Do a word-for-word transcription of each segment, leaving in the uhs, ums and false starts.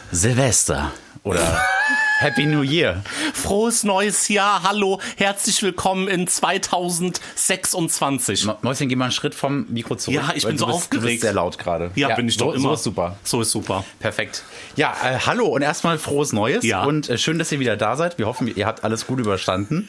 Silvester oder Happy New Year. Frohes neues Jahr, hallo, herzlich willkommen in zweitausendsechsundzwanzig. Mäuschen, geh mal einen Schritt vom Mikro zurück. Ja, ich bin so bist, aufgeregt. Du bist sehr laut gerade. Ja, ja, bin ich doch so, immer. So ist super. So ist super. Perfekt. Ja, äh, hallo und erstmal frohes Neues. Ja. Und äh, schön, dass ihr wieder da seid. Wir hoffen, ihr habt alles gut überstanden.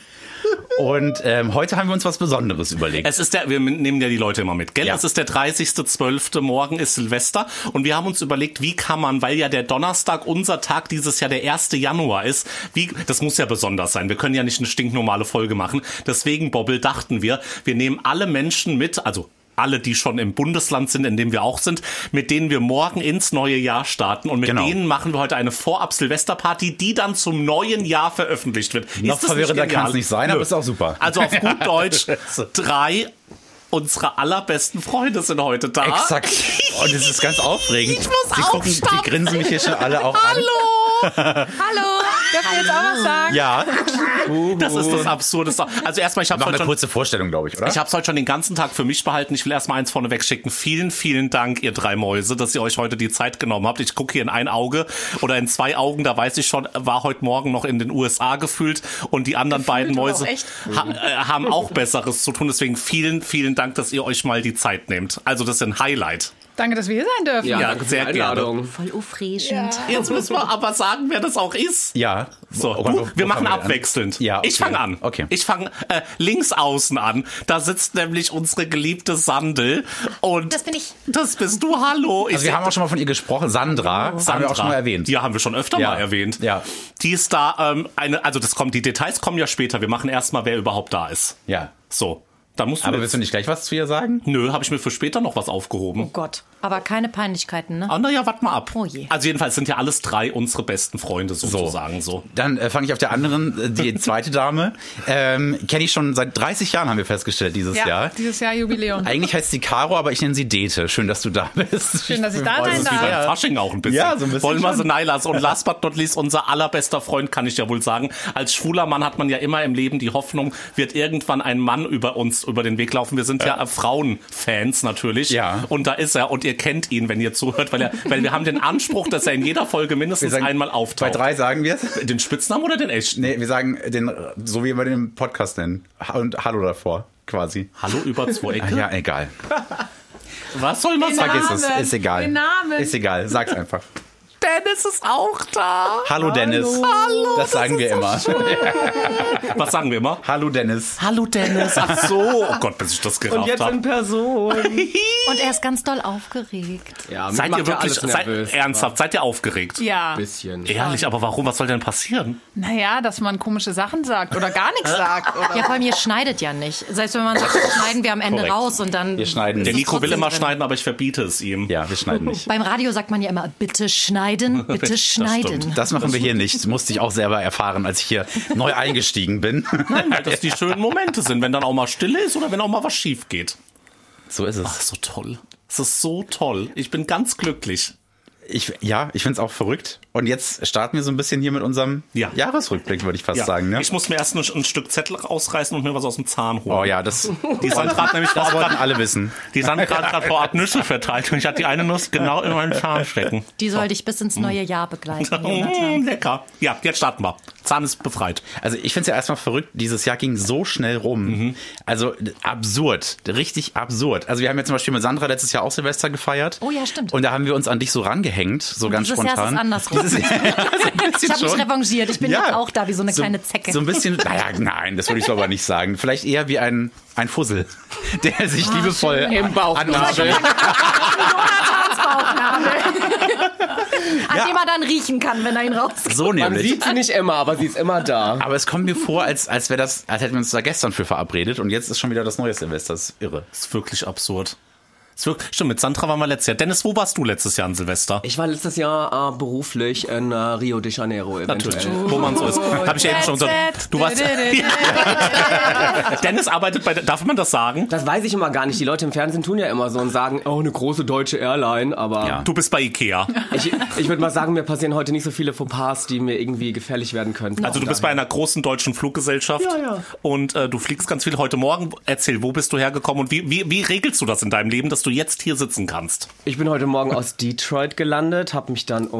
Und ähm, heute haben wir uns was Besonderes überlegt. Es ist der, wir nehmen ja die Leute immer mit, gell? Ja. Es ist der dreißigster zwölfter Morgen ist Silvester und wir haben uns überlegt, wie kann man, weil ja der Donnerstag unser Tag dieses Jahr der erste Januar ist, wie, das muss ja besonders sein. Wir können ja nicht eine stinknormale Folge machen. Deswegen, Bobbel, dachten wir, wir nehmen alle Menschen mit, also alle, die schon im Bundesland sind, in dem wir auch sind, mit denen wir morgen ins neue Jahr starten. Und mit genau. denen machen wir heute eine Vorab-Silvesterparty, die dann zum neuen Jahr veröffentlicht wird. Noch verwirrender kann es nicht sein, Nö. aber ist auch super. Also auf gut Deutsch, drei unserer allerbesten Freunde sind heute da. Exakt. Und es ist ganz aufregend. Ich muss die, gucken, die grinsen mich hier schon alle auch Hallo. an. Hallo! Darf ich jetzt auch was sagen? Ja. Das ist das Absurdeste. Also erstmal, ich habe Noch eine heute schon... kurze Vorstellung, glaube ich, oder? Ich habe es heute schon den ganzen Tag für mich behalten. Ich will erstmal eins vorneweg schicken. Vielen, vielen Dank, ihr drei Mäuse, dass ihr euch heute die Zeit genommen habt. Ich gucke hier in ein Auge oder in zwei Augen. Da weiß ich schon, war heute Morgen noch in den U S A gefühlt. Und die anderen Gefühlt beiden Mäuse auch echt. ha äh, haben auch Besseres zu tun. Deswegen vielen, vielen Dank, dass ihr euch mal die Zeit nehmt. Also das ist ein Highlight. Danke, dass wir hier sein dürfen. Ja, sehr gerne. Voll aufregend. Ja. Jetzt müssen wir aber sagen, wer das auch ist. Ja. So, Wo- du, wo- wir wo machen fangen wir abwechselnd. an? Ja, okay. Ich fange an. Okay. Ich fange äh, links außen an. Da sitzt nämlich unsere geliebte Sandel. Und Das bin ich. Das bist du, hallo. Ich Also wir haben auch schon mal von ihr gesprochen. Sandra, Sandra. haben wir auch schon mal erwähnt. Die haben wir schon öfter Ja. mal erwähnt. Ja. Die ist da, ähm, eine, also das kommt, die Details kommen ja später. Wir machen erstmal, wer überhaupt da ist. Ja. So, dann musst du Aber jetzt, willst du nicht gleich was zu ihr sagen? Nö, habe ich mir für später noch was Oh aufgehoben. Gott. Aber keine Peinlichkeiten, ne? Ah, naja, warte mal ab. Oh je. Also jedenfalls sind ja alles drei unsere besten Freunde sozusagen so. Dann äh, fange ich auf der anderen, äh, die zweite Dame. Ähm, Kenne ich schon seit dreißig Jahren, haben wir festgestellt, dieses Ja, Jahr. dieses Jahr Jubiläum. Eigentlich heißt sie Caro, aber ich nenne sie Dete. Schön, dass du da bist. Schön, dass ich da freue sein mich. Das ist wie darf. beim Fasching auch ein bisschen. Ja, so ein bisschen Wollen wir schon. sie nein lassen. Und last but not least, unser allerbester Freund, kann ich ja wohl sagen. Als schwuler Mann hat man ja immer im Leben die Hoffnung, wird irgendwann ein Mann über uns über den Weg laufen. Wir sind ja, ja Frauenfans natürlich. Ja. Und da ist er. Und ihr kennt ihn, wenn ihr zuhört, weil, er, weil wir haben den Anspruch, dass er in jeder Folge mindestens Wir sagen- einmal Bei auftaucht. drei sagen wir es. Den Spitznamen oder den echten? Nee, wir sagen den, so wie wir den im Podcast nennen. Und Hallo davor, quasi. Hallo über zwei Ecke? Ja, egal. Was soll man sagen? Vergiss es, ist egal. Den Namen. Ist egal, sag's einfach. Dennis ist auch da. Hallo Dennis. Hallo, Das sagen wir immer. Was sagen wir immer? Hallo Dennis. Hallo Dennis. Ach so. Oh Gott, bis ich das gerafft Und jetzt habe. in Person. Und er ist ganz doll aufgeregt. Ja, mich Seid macht ihr ja wirklich, alles seid, nervös, ernsthaft, seid ihr aufgeregt? Ja. Ein bisschen. Ehrlich, aber warum? Was soll denn passieren? Naja, dass man komische Sachen sagt oder gar nichts sagt. Oder? Ja, vor allem, ihr schneidet ja nicht. Selbst wenn man sagt, schneiden wir am Ende Korrekt. raus und dann... Wir schneiden Der ist es Nico will trotzdem immer drin. schneiden, aber ich verbiete es ihm. Ja, wir schneiden nicht. Beim Radio sagt man ja immer, bitte schneiden, bitte Das schneiden. stimmt. Das machen wir hier nicht. Das musste ich auch selber erfahren, als ich hier neu eingestiegen bin. Nein, weil das die schönen Momente sind, wenn dann auch mal Stille ist oder wenn auch mal was schief geht. So ist Ach, es. so toll. Es ist so toll. Ich bin ganz glücklich. Ich, ja, ich finde es auch verrückt. Und jetzt starten wir so ein bisschen hier mit unserem Ja. Jahresrückblick, würde ich fast Ja. sagen. Ne? Ich muss mir erst ein, ein Stück Zettel rausreißen und mir was aus dem Zahn holen. Oh ja, das, Die sind gerade nämlich das vor wollten Art, alle wissen. die sind gerade gerade vor Art Nüsse verteilt und ich hatte die eine Nuss genau in meinen Zahn stecken. Die soll dich bis ins neue Jahr begleiten, Mm, Jonathan. lecker. Ja, jetzt starten wir. Zahn ist befreit. Also ich finde es ja erstmal verrückt, dieses Jahr ging so schnell rum. Mhm. Also absurd, richtig absurd. Also wir haben ja zum Beispiel mit Sandra letztes Jahr auch Silvester gefeiert. Oh ja, stimmt. Und da haben wir uns an dich so rangehängt, so ganz Dieses Jahr ist es spontan. andersrum. Dieses Jahr ist ein bisschen Ich habe mich schon. revanchiert. Ich bin Ja. jetzt auch da wie so eine kleine Zecke. So ein bisschen, naja, nein, das würde ich so aber nicht sagen. Vielleicht eher wie ein, ein Fussel, der sich Ah, liebevoll Im Bauchnabel. Jonathans Bauchnabel. An Ja. dem man dann riechen kann, wenn er ihn rauskommt. So Man nämlich. sieht sie nicht immer, aber sie ist immer da. Aber es kommt mir vor, als, als wäre das, als hätten wir uns da gestern für verabredet und jetzt ist schon wieder das neue Silvester. Das ist irre. Das ist wirklich absurd. Das ist wirklich, stimmt, mit Sandra waren wir letztes Jahr. Dennis, wo warst du letztes Jahr an Silvester? Ich war letztes Jahr äh, beruflich in äh, Rio de Janeiro eventuell. Natürlich, wo man so ist. Habe ich ja eben schon gesagt. Du warst. Dennis arbeitet bei. der- Darf man das sagen? Das weiß ich immer gar nicht. Die Leute im Fernsehen tun ja immer so und sagen, oh, eine große deutsche Airline, aber Ja. Du bist bei Ikea. ich, ich würde mal sagen, mir passieren heute nicht so viele Fauxpas, die mir irgendwie gefährlich werden könnten. Also du bist bei einer großen deutschen Fluggesellschaft. Ja, ja. Und äh, du fliegst ganz viel heute Morgen. Erzähl, wo bist du hergekommen und wie, wie, wie regelst du das in deinem Leben, dass du jetzt hier sitzen kannst? Ich bin heute Morgen aus Detroit gelandet, habe mich dann um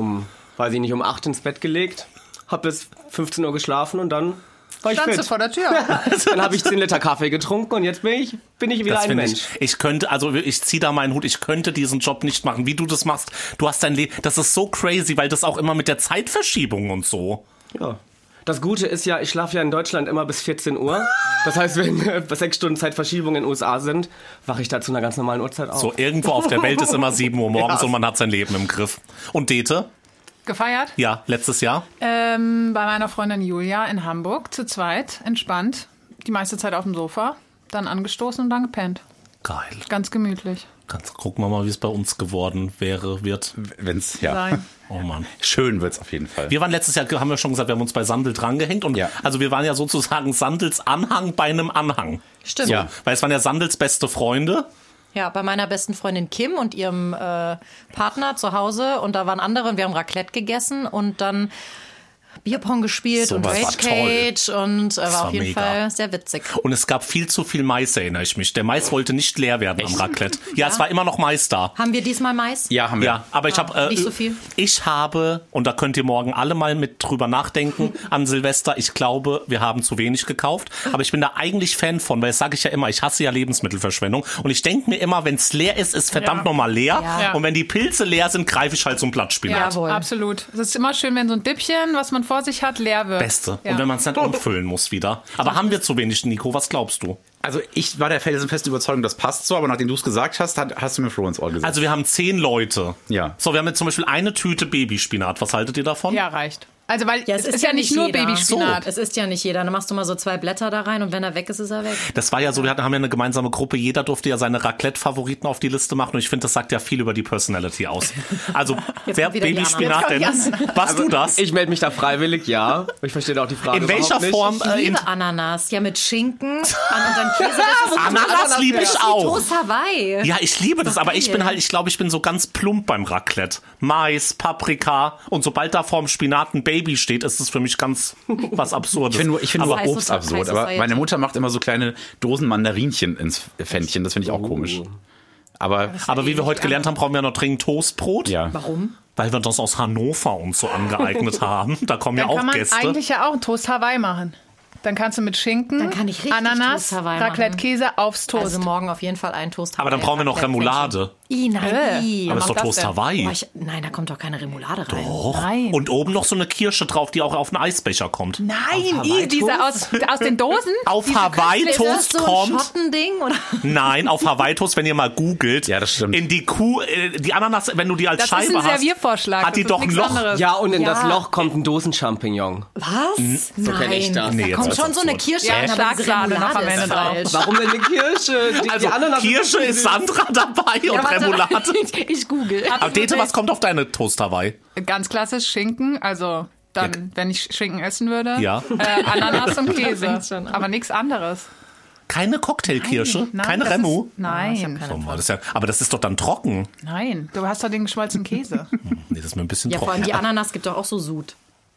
weiß ich nicht, um acht ins Bett gelegt, hab bis fünfzehn Uhr geschlafen und dann war ich Standst du fit. vor der Tür? Dann habe ich zehn Liter Kaffee getrunken und jetzt bin ich, bin ich wieder Das ein finde Mensch. ich. Ich könnte, also ich ziehe da meinen Hut, ich könnte diesen Job nicht machen, wie du das machst. Du hast dein Leben, das ist so crazy, weil das auch immer mit der Zeitverschiebung und so. Ja. Das Gute ist ja, ich schlafe ja in Deutschland immer bis vierzehn Uhr. Das heißt, wenn äh, sechs Stunden Zeitverschiebung in den U S A sind, wache ich da zu einer ganz normalen Uhrzeit auf. So, irgendwo auf der Welt ist immer sieben Uhr morgens Ja. und man hat sein Leben im Griff. Und Dete? Gefeiert? Ja, letztes Jahr. Ähm, bei meiner Freundin Julia in Hamburg, zu zweit, entspannt. Die meiste Zeit auf dem Sofa, dann angestoßen und dann gepennt. Geil. Ganz gemütlich. Ganz, gucken wir mal, wie es bei uns geworden wäre, wird. Wenn's, ja. Sein. Oh Mann. Schön wird's auf jeden Fall. Wir waren letztes Jahr, haben wir schon gesagt, wir haben uns bei Sandel drangehängt und Ja. also wir waren ja sozusagen Sandels Anhang bei einem Anhang. Stimmt. Ja. Weil es waren ja Sandels beste Freunde. Ja, bei meiner besten Freundin Kim und ihrem äh, Partner zu Hause. Und da waren andere und wir haben Raclette gegessen und dann Bierpong gespielt So und was war Rage Cage und äh, war war auf jeden mega. Fall sehr witzig. Und es gab viel zu viel Mais, erinnere ich mich. Der Mais wollte nicht leer werden am Raclette. Ja, es war immer noch Mais da. Haben wir diesmal Mais? Ja, haben wir. Ja, aber ich habe äh, nicht so viel. Ich habe, und da könnt ihr morgen alle mal mit drüber nachdenken an Silvester, ich glaube, wir haben zu wenig gekauft, aber ich bin da eigentlich Fan von, weil das sage ich ja immer, ich hasse ja Lebensmittelverschwendung und ich denke mir immer, wenn es leer ist, ist verdammt Ja. nochmal leer Ja. und wenn die Pilze leer sind, greife ich halt zum Blattspinat. Jawohl. Absolut. Es ist immer schön, wenn so ein Dippchen, was man vor sich hat, leer wird. Beste. Ja. Und wenn man es nicht umfüllen muss wieder. Aber haben wir zu wenig, Nico? Was glaubst du? Also ich war der felsenfesten Überzeugung, das passt so, aber nachdem du es gesagt hast, hat, hast du mir Floh ins Ohr gesagt. Also wir haben zehn Leute. Ja. So, wir haben jetzt zum Beispiel eine Tüte Babyspinat. Was haltet ihr davon? Ja, reicht. Also, weil Ja, es ist, ja nicht nur jeder. Babyspinat. Es ist ja nicht jeder. Dann machst du mal so zwei Blätter da rein und wenn er weg ist, ist er weg. Das war ja so, wir hatten- haben ja eine gemeinsame Gruppe, jeder durfte ja seine Raclette-Favoriten auf die Liste machen und ich finde, das sagt ja viel über die Personality aus. Also, wer kommt wieder die Babyspinat denn? Anna. Jetzt Warst du das? Ich melde mich da freiwillig, ja. Ich verstehe da auch die Frage In welcher überhaupt nicht. Form? Ich Äh, in liebe Ananas. Ja, mit Schinken an unseren Käse. Das ist Ananas liebe ich auch. Toast Hawaii. Ja, ich liebe das, aber ich geil. bin halt, ich glaube, ich bin so ganz plump beim Raclette. Mais, Paprika und sobald da vorm Spinat ein Baby steht, ist es für mich ganz was Absurdes. Ich finde nur, ich finde nur High Obst Soci- absurd, High aber Society. meine Mutter macht immer so kleine Dosen Mandarinchen ins Pfännchen, das finde ich auch komisch. Aber Aber wie wir heute gelernt haben, brauchen wir noch dringend Toastbrot. ja. Warum? Weil wir das aus Hannover uns so angeeignet haben. Da kommen ja Dann auch kann man Gäste. eigentlich ja auch einen Toast Hawaii machen. Dann kannst du mit Schinken, Dann kann ich richtig Ananas, Toast Hawaii machen. Raclette-Käse aufs Toast. Also morgen auf jeden Fall einen Toast. Aber dann brauchen wir noch Remoulade. I, nein, Äh, I. Aber ist doch das Toast denn? Hawaii. Boah, ich, nein, da kommt doch keine Remoulade rein. Och. Nein. Und oben noch so eine Kirsche drauf, die auch auf einen Eisbecher kommt. Nein, Hawaii I, diese aus, aus den Dosen. Auf Diese Hawaii künstliche- Toast so ein kommt. Schottending oder? Nein, auf Hawaii Toast, wenn ihr mal googelt. Ja, das stimmt. In die Kuh, äh, die Ananas, wenn du die als Das Scheibe ist ein hast, Serviervorschlag. hat die das doch ist ein nichts Loch. anderes. Ja, und in das Ja. Loch kommt ein Dosenchampignon. Was? So kenn ich das. Da Nee, jetzt kommt wird's schon so eine absurd. Kirsche Ja, rein, aber diese Schlagsahne noch am Remoulade Ende ist drauf. falsch. Warum denn eine Kirsche? Die, Also die Ananas Kirsche sind ist süß. Sandra dabei und Ja, warte, Remoulade. Ich google. Aber Dete, was kommt auf deine Toast Hawaii? Ganz klassisch Schinken, also dann, Ja. wenn ich Schinken essen würde, Ja. äh, Ananas und fängt's Käse. schon an. Aber nichts anderes. Keine Cocktailkirsche? Nein, Keine das Remu? Ist, nein, Oh Mann, das ist ja, aber das ist doch dann trocken. nein. Du hast doch den geschmolzenen Käse. Nee, das ist mir ein bisschen Ja, vor allem trocken. die Ananas gibt doch auch so Sud.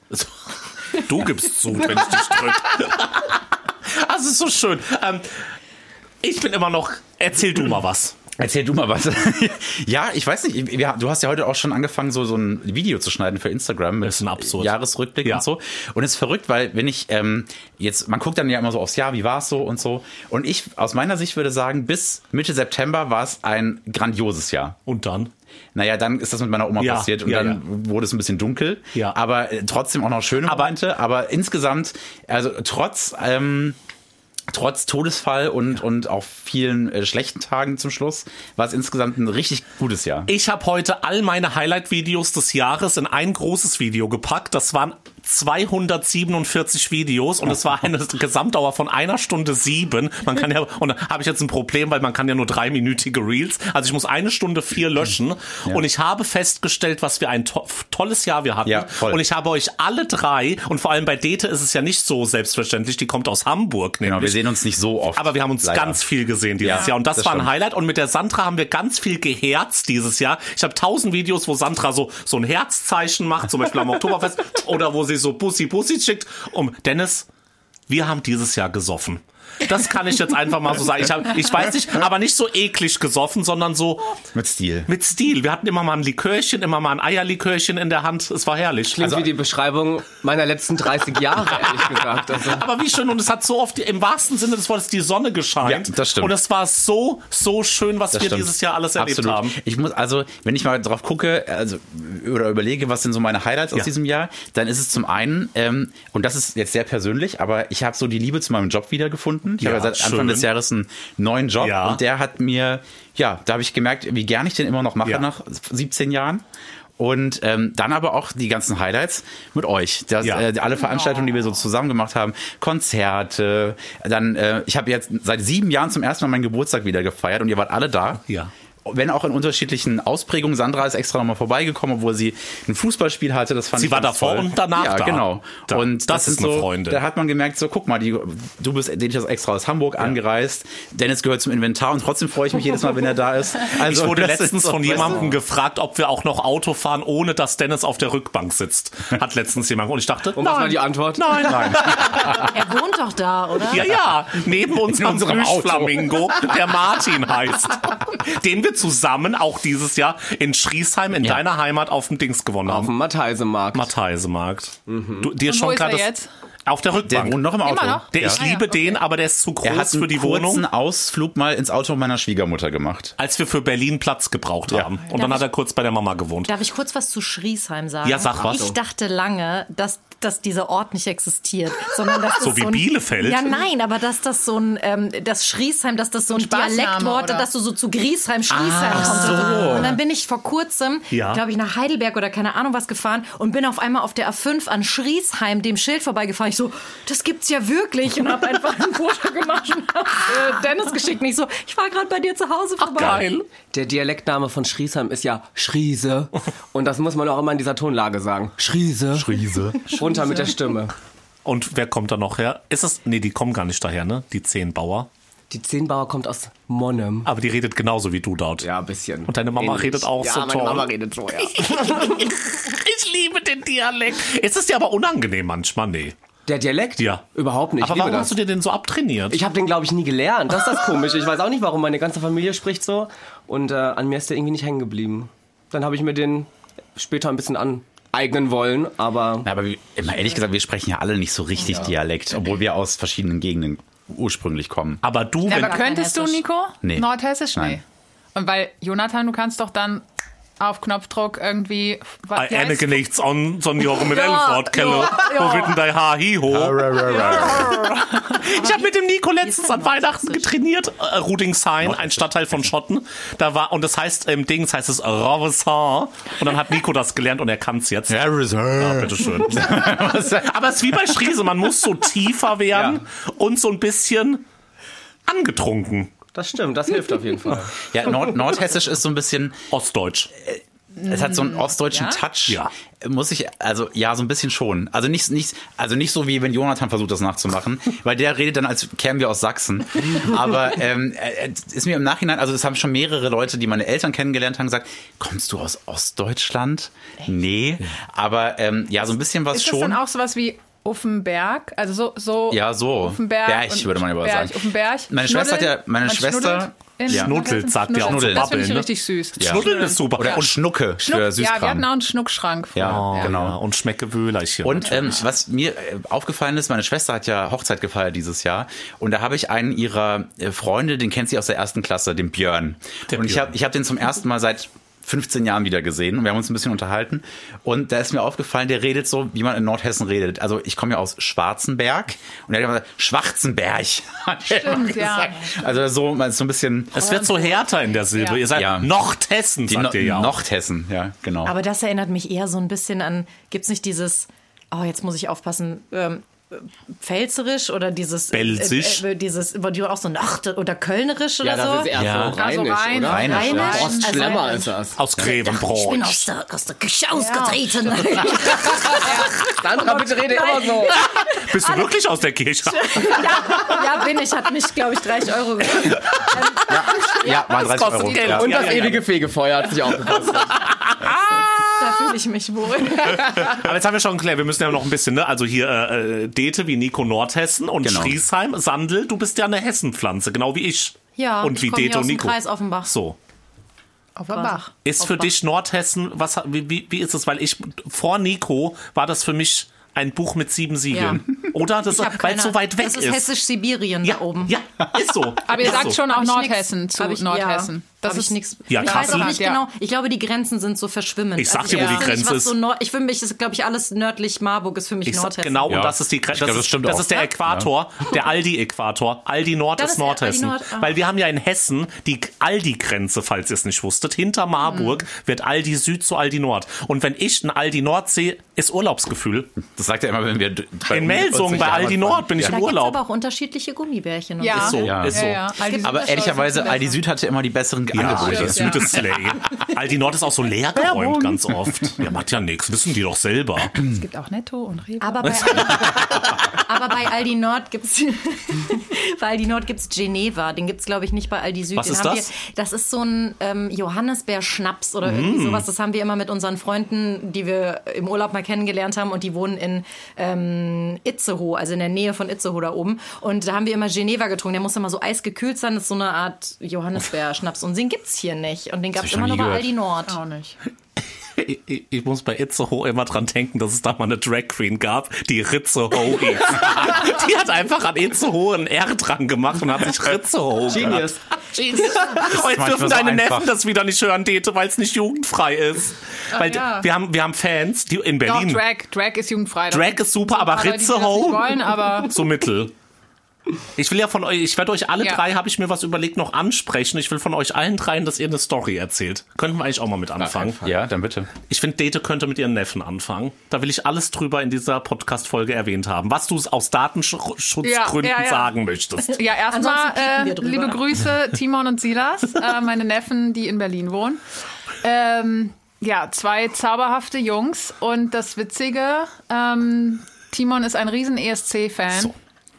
Du gibst Sud, wenn ich dich drück. Das ist so schön. Ähm, ich bin immer noch. Erzähl du mal was. Erzähl du mal was. Ja, ich weiß nicht, wir, du hast ja heute auch schon angefangen, so, so ein Video zu schneiden für Instagram mit Das ist ein Absurd. Jahresrückblick Ja. und so. Und es ist verrückt, weil wenn ich ähm, jetzt, man guckt dann ja immer so aufs Jahr, wie war es so und so. Und ich aus meiner Sicht würde sagen, bis Mitte September war es ein grandioses Jahr. Und dann? Naja, dann ist das mit meiner Oma Ja, passiert und ja, dann wurde es ein bisschen dunkel. Ja. Aber äh, trotzdem auch noch schöne Aber- Momente. Aber insgesamt, also trotz, ähm, trotz Todesfall und, und auch vielen äh, schlechten Tagen zum Schluss, war es insgesamt ein richtig gutes Jahr. Ich habe heute all meine Highlight-Videos des Jahres in ein großes Video gepackt. Das waren zweihundertsiebenundvierzig Videos und es war eine Gesamtdauer von einer Stunde sieben. Man kann ja, und da habe ich jetzt ein Problem, weil man kann ja nur dreiminütige Reels. Also ich muss eine Stunde vier löschen. Ja. Und ich habe festgestellt, was für ein to- tolles Jahr wir hatten. Ja, voll. Und ich habe euch alle drei, und vor allem bei Dete ist es ja nicht so selbstverständlich, die kommt aus Hamburg Genau, wir nämlich. sehen uns nicht so oft. Aber wir haben uns leider. ganz viel gesehen dieses Ja, Jahr und das, das war ein stimmt. Highlight. Und mit der Sandra haben wir ganz viel geherzt dieses Jahr. Ich habe tausend Videos, wo Sandra so so ein Herzzeichen macht, zum Beispiel am Oktoberfest, oder wo sie so Bussi Bussi schickt. Um Dennis, wir haben dieses Jahr gesoffen. Das kann ich jetzt einfach mal so sagen. Ich, hab, ich weiß nicht, aber nicht so eklig gesoffen, sondern so Mit Stil. mit Stil. Wir hatten immer mal ein Likörchen, immer mal ein Eierlikörchen in der Hand. Es war herrlich. Klingt Also, wie die Beschreibung meiner letzten dreißig Jahre, ehrlich gesagt. Also, aber wie schön, und es hat so oft im wahrsten Sinne des Wortes die Sonne gescheint. Ja, das stimmt. Und es war so, so schön, was Das wir stimmt. dieses Jahr alles erlebt Absolut. haben. Ich muss also, wenn ich mal drauf gucke, also oder überlege, was sind so meine Highlights aus Ja. diesem Jahr, dann ist es zum einen, ähm, und das ist jetzt sehr persönlich, aber ich habe so die Liebe zu meinem Job wiedergefunden. Ich Ja, habe seit Anfang schön. des Jahres einen neuen Job Ja. und der hat mir, ja, da habe ich gemerkt, wie gern ich den immer noch mache Ja. nach siebzehn Jahren. Und ähm, dann aber auch die ganzen Highlights mit euch. Das, Ja. äh, alle Veranstaltungen, die wir so zusammen gemacht haben, Konzerte. Dann, äh, ich habe jetzt seit sieben Jahren zum ersten Mal meinen Geburtstag wieder gefeiert und ihr wart alle da. Ja. Wenn auch in unterschiedlichen Ausprägungen. Sandra ist extra nochmal vorbeigekommen, obwohl sie ein Fußballspiel hatte. Das fand Sie ich war ganz davor toll. und danach ja, da. genau. Da. Und Das ist sind eine so, Freundin. Da hat man gemerkt, so guck mal, die, du bist den ich extra aus Hamburg angereist. Dennis gehört zum Inventar und trotzdem freue ich mich jedes Mal, wenn er da ist. Also, Ich wurde das ist letztens so, von weißt du, jemandem gefragt, ob wir auch noch Auto fahren, ohne dass Dennis auf der Rückbank sitzt. Hat letztens jemand. Und ich dachte, und was war nein, die Antwort? nein, nein. Er wohnt doch da, oder? Ja, ja, neben uns In am unserem Auto. Plüschflamingo, der Martin heißt. Den wir zusammen auch dieses Jahr in Schriesheim, in Ja. deiner Heimat, auf dem Dings gewonnen Auf haben. dem Matheisemarkt. Matheisemarkt. Du, dir Und schon wo ist klar, er dass- jetzt? Auf der Der Rückbank. wohnt noch im Auto. Immer noch? Der, ja. ich Ah, ja, liebe okay. den, aber der ist zu Er hat groß für einen die kurzen Wohnung, Ausflug mal ins Auto meiner Schwiegermutter gemacht. als wir für Berlin Platz gebraucht Ja. haben. Und dann hat er kurz bei der Mama gewohnt. Darf ich kurz was zu Schriesheim sagen? Ja, sag was. Ich dachte lange, dass, dass dieser Ort nicht existiert, sondern dass das So wie ein, Bielefeld? Ja, nein, aber dass das so ein, ähm, das Schriesheim, dass das so ein Spaßname, Dialektwort, oder? dass du so zu Griesheim, Schriesheim Ach kommst. so. Und dann bin ich vor kurzem, Ja. glaube ich, nach Heidelberg oder keine Ahnung was gefahren und bin auf einmal auf der A fünf an Schriesheim, dem Schild vorbeigefahren. Ich so, das gibt's ja wirklich, und habe einfach ein Foto gemacht und hab, äh, Dennis geschickt. Und ich so, ich war gerade bei dir zu Hause vorbei. Geil. Der Dialektname von Schriesheim ist ja Schriese. Und das muss man auch immer in dieser Tonlage sagen. Schriese. Schriese. Runter mit der Stimme. Und wer kommt da noch her? Ist es? Nee, die kommen gar nicht daher, ne? Die Zehnbauer. Die Zehnbauer kommt aus Monnem. Aber die redet genauso wie du dort. Ja, ein bisschen. Und deine Mama Ähnlich. redet auch ja, so meine toll. Mama redet so, ja. Ich liebe den Dialekt. Es ist ja aber unangenehm manchmal, nee. Der Dialekt? Ja. Überhaupt nicht. Aber Ich liebe warum das. hast du dir den so abtrainiert? Ich habe den, glaube ich, nie gelernt. Das ist das Komische. Ich weiß auch nicht, warum. Meine ganze Familie spricht so. Und äh, an mir ist der irgendwie nicht hängen geblieben. Dann habe ich mir den später ein bisschen aneignen wollen. Aber Ja, aber wir, immer ehrlich gesagt, wir sprechen ja alle nicht so richtig Dialekt, obwohl wir aus verschiedenen Gegenden ursprünglich kommen. aber du, Ja, wenn, aber könntest du, Hessisch. Nico? Nee. Nordhessisch? Nee. Nein. Und weil, Jonathan, du kannst doch dann auf Knopfdruck irgendwie... was- wie heißt- Einige nichts an, sondern Jorgen mit Ja, Elfwort, Kelle. ja, ja. Wo wird denn dein Haar hiho? Ich habe mit dem Nico letztens an Weihnachten getrainiert. Äh, Rudingshain, ein Stadtteil von Schotten. Da war, und das heißt, im Dings heißt es Raveshain. Und dann hat Nico das gelernt und er kann es jetzt. Ja, bitteschön. Aber es ist wie bei Schriese, man muss so tiefer werden und so ein bisschen angetrunken. das stimmt. Das hilft auf jeden Fall. Ja, Nord Nordhessisch ist so ein bisschen, Ostdeutsch. es hat so einen ostdeutschen Ja? Touch. Ja. Muss ich, also ja, so ein bisschen schon. Also nicht, nicht, also nicht so wie wenn Jonathan versucht, das nachzumachen, weil der redet dann, als kämen wir aus Sachsen. Aber ähm, äh, ist mir im Nachhinein, also es haben schon mehrere Leute, die meine Eltern kennengelernt haben, gesagt, kommst du aus Ostdeutschland? Nee. Aber ähm, ja, so ein bisschen was Ist das schon. dann auch sowas wie Uffenberg? Also so... so Ja, so. Uffenberg. Berg, und würde man aber Berg, sagen. Uffenberg. Meine Schwester hat ja- Schnuddeln? meine Man Schwester- schnuddelt in Ja. Schnuddelt, sagt ihr auch Schnuddelt. so Das finde ich Babbeln, ne? richtig süß. Ja. Schnuddel ist super. Oder und Schnucke Schnuck, für ja, Süßkram. wir hatten auch einen Schnuckschrank. Ja, Oh, genau. ja, und Schmeckewöhlerchen. Und ähm, was mir äh, aufgefallen ist, meine Schwester hat ja Hochzeit gefeiert dieses Jahr und da habe ich einen ihrer äh, Freunde, den kennt sie aus der ersten Klasse, den Björn. Der und ich Björn. habe ich hab den zum ersten Mal seit fünfzehn Jahren wieder gesehen und wir haben uns ein bisschen unterhalten und da ist mir aufgefallen, der redet so, wie man in Nordhessen redet. Also ich komme ja aus Schwarzenberg und er hat immer gesagt, Schwarzenberg. hat er immer Stimmt, ja. gesagt. Also so, man ist so ein bisschen es wird so härter in der Silbe. Ja. Ihr seid Ja. Nordhessen, die sagt no ihr ja auch. Nordhessen, ja, genau. Aber das erinnert mich eher so ein bisschen an, gibt's nicht dieses, oh, jetzt muss ich aufpassen, ähm, Pfälzerisch oder dieses Belsisch? äh, äh, dieses, wo du auch so Nacht oder Kölnerisch oder Ja, das so. ist eher Ja. so rheinisch, Also rein- oder? Rheinisch, Rheinisch. ja. Ostschlemmer Also- ist das. Aus Ich bin Grevenbroich. aus der, aus der Küche ausgetreten. Sandra, bitte rede immer so. Bist du wirklich aus der Kirche? ja, ja, bin ich. Hat mich, glaube ich, dreißig Euro gekostet. ja, waren dreißig kostet Euro. Geld. Ja. Und Ja, das ja, ja. ewige Fegefeuer hat sich auch gekostet. Da fühle ich mich wohl. Aber jetzt haben wir schon geklärt, wir müssen ja noch ein bisschen, ne? Also hier äh, Dete wie Nico Nordhessen und Genau. Schriesheim, Sandl, du bist ja eine Hessenpflanze, genau wie ich. Ja, und wie ich komme hier Dete aus und dem Nico. Kreis Offenbach. So. Auf der Bach. Ist für dich Nordhessen, was, wie, wie, wie ist es? Weil ich, vor Nico war das für mich ein Buch mit sieben Siegeln. Ja. Oder? Das, Ich hab weil keine- es so weit weg das ist. ist Hessisch-Sibirien ja, da oben. ja, ist so. Aber ihr ist sagt so. schon auch Hab ich Nordhessen nix- zu hab ich, Nordhessen. Ja, Das hab ist ich nichts. Ja, ich weiß Kassel. auch nicht Ja. genau. Ich glaube, die Grenzen sind so verschwimmend. Ich sag Also dir, wo die weiß nicht, Grenze was ist. So Nord- ich für mich ist, glaube ich, alles nördlich Marburg ist für mich Ich sag, Nordhessen. genau, Ja. und das ist die Grenze. Ich Das, glaub, das ist, stimmt das auch. ist der Äquator, der Aldi-Äquator. Aldi Nord Das ist ist der Nordhessen. Aldi Nord, ah. Weil wir haben ja in Hessen die Aldi-Grenze, falls ihr es nicht wusstet. Hinter Marburg wird Aldi Süd zu Aldi Nord. Und wenn ich ein Aldi Nord sehe, ist Urlaubsgefühl. Das sagt er immer, wenn wir bei In Melsungen bei Aldi Nord bin ich Da im gibt es Urlaub. aber auch unterschiedliche Gummibärchen. Und Ja. Ist so, Ja. ist so. Ja, ja. Aldi Süd Aber ist ehrlicherweise, deutlich Aldi besser. Süd hatte immer die besseren Ja, Angebote. das Süd ist Slay. Aldi Nord ist auch so leer geräumt ganz oft. Der macht ja nichts, wissen die doch selber. Es gibt auch Netto und Rewe. Aber bei, Aldi, aber bei Aldi Nord gibt's bei Aldi Nord gibt's Geneva. Den gibt's glaube ich nicht bei Aldi Süd. Was Den ist haben das? Wir, das ist so ein ähm, Johannisbeer-Schnaps oder irgendwie Mm. sowas. Das haben wir immer mit unseren Freunden, die wir im Urlaub mal kennengelernt haben und die wohnen in ähm, Itzehoe, also in der Nähe von Itzehoe da oben. Und da haben wir immer Geneva getrunken. Der muss immer so eisgekühlt sein. Das ist so eine Art Johannisbeer-Schnaps. Und den gibt's hier nicht. Und den gab's hab ich immer noch nur nie bei gehört. Aldi Nord. Auch nicht. Ich, ich, ich muss bei Itzehoe immer dran denken, dass es da mal eine Drag Queen gab, die Ritzehoe hieß. Die hat einfach an Itzehoe ein R dran gemacht und hat sich Ritzehoe Genius. Genius. Oh, jetzt manchmal dürfen so deine einfach. Neffen das wieder nicht hören, Dete, weil es nicht jugendfrei ist. Weil ja. wir haben, wir haben Fans, die in Doch, Berlin. Drag. Drag ist jugendfrei. Drag ist super, aber Leute, die das nicht Ritzehoe wollen, aber so mittel. Ich will ja von euch, ich werde euch alle Ja. drei, habe ich mir was überlegt, noch ansprechen. Ich will von euch allen dreien, dass ihr eine Story erzählt. Könnten wir eigentlich auch mal mit anfangen. Ja, dann bitte. Ich finde, Dete könnte mit ihren Neffen anfangen. Da will ich alles drüber in dieser Podcast-Folge erwähnt haben. Was du aus Datenschutzgründen Ja, ja, ja. sagen möchtest. ja, erstmal Ansonsten piepen äh, wir drüber. liebe Grüße Timon und Silas, äh, meine Neffen, die in Berlin wohnen. Ähm, ja, zwei zauberhafte Jungs und das Witzige, ähm, Timon ist ein riesen E S C-Fan. So.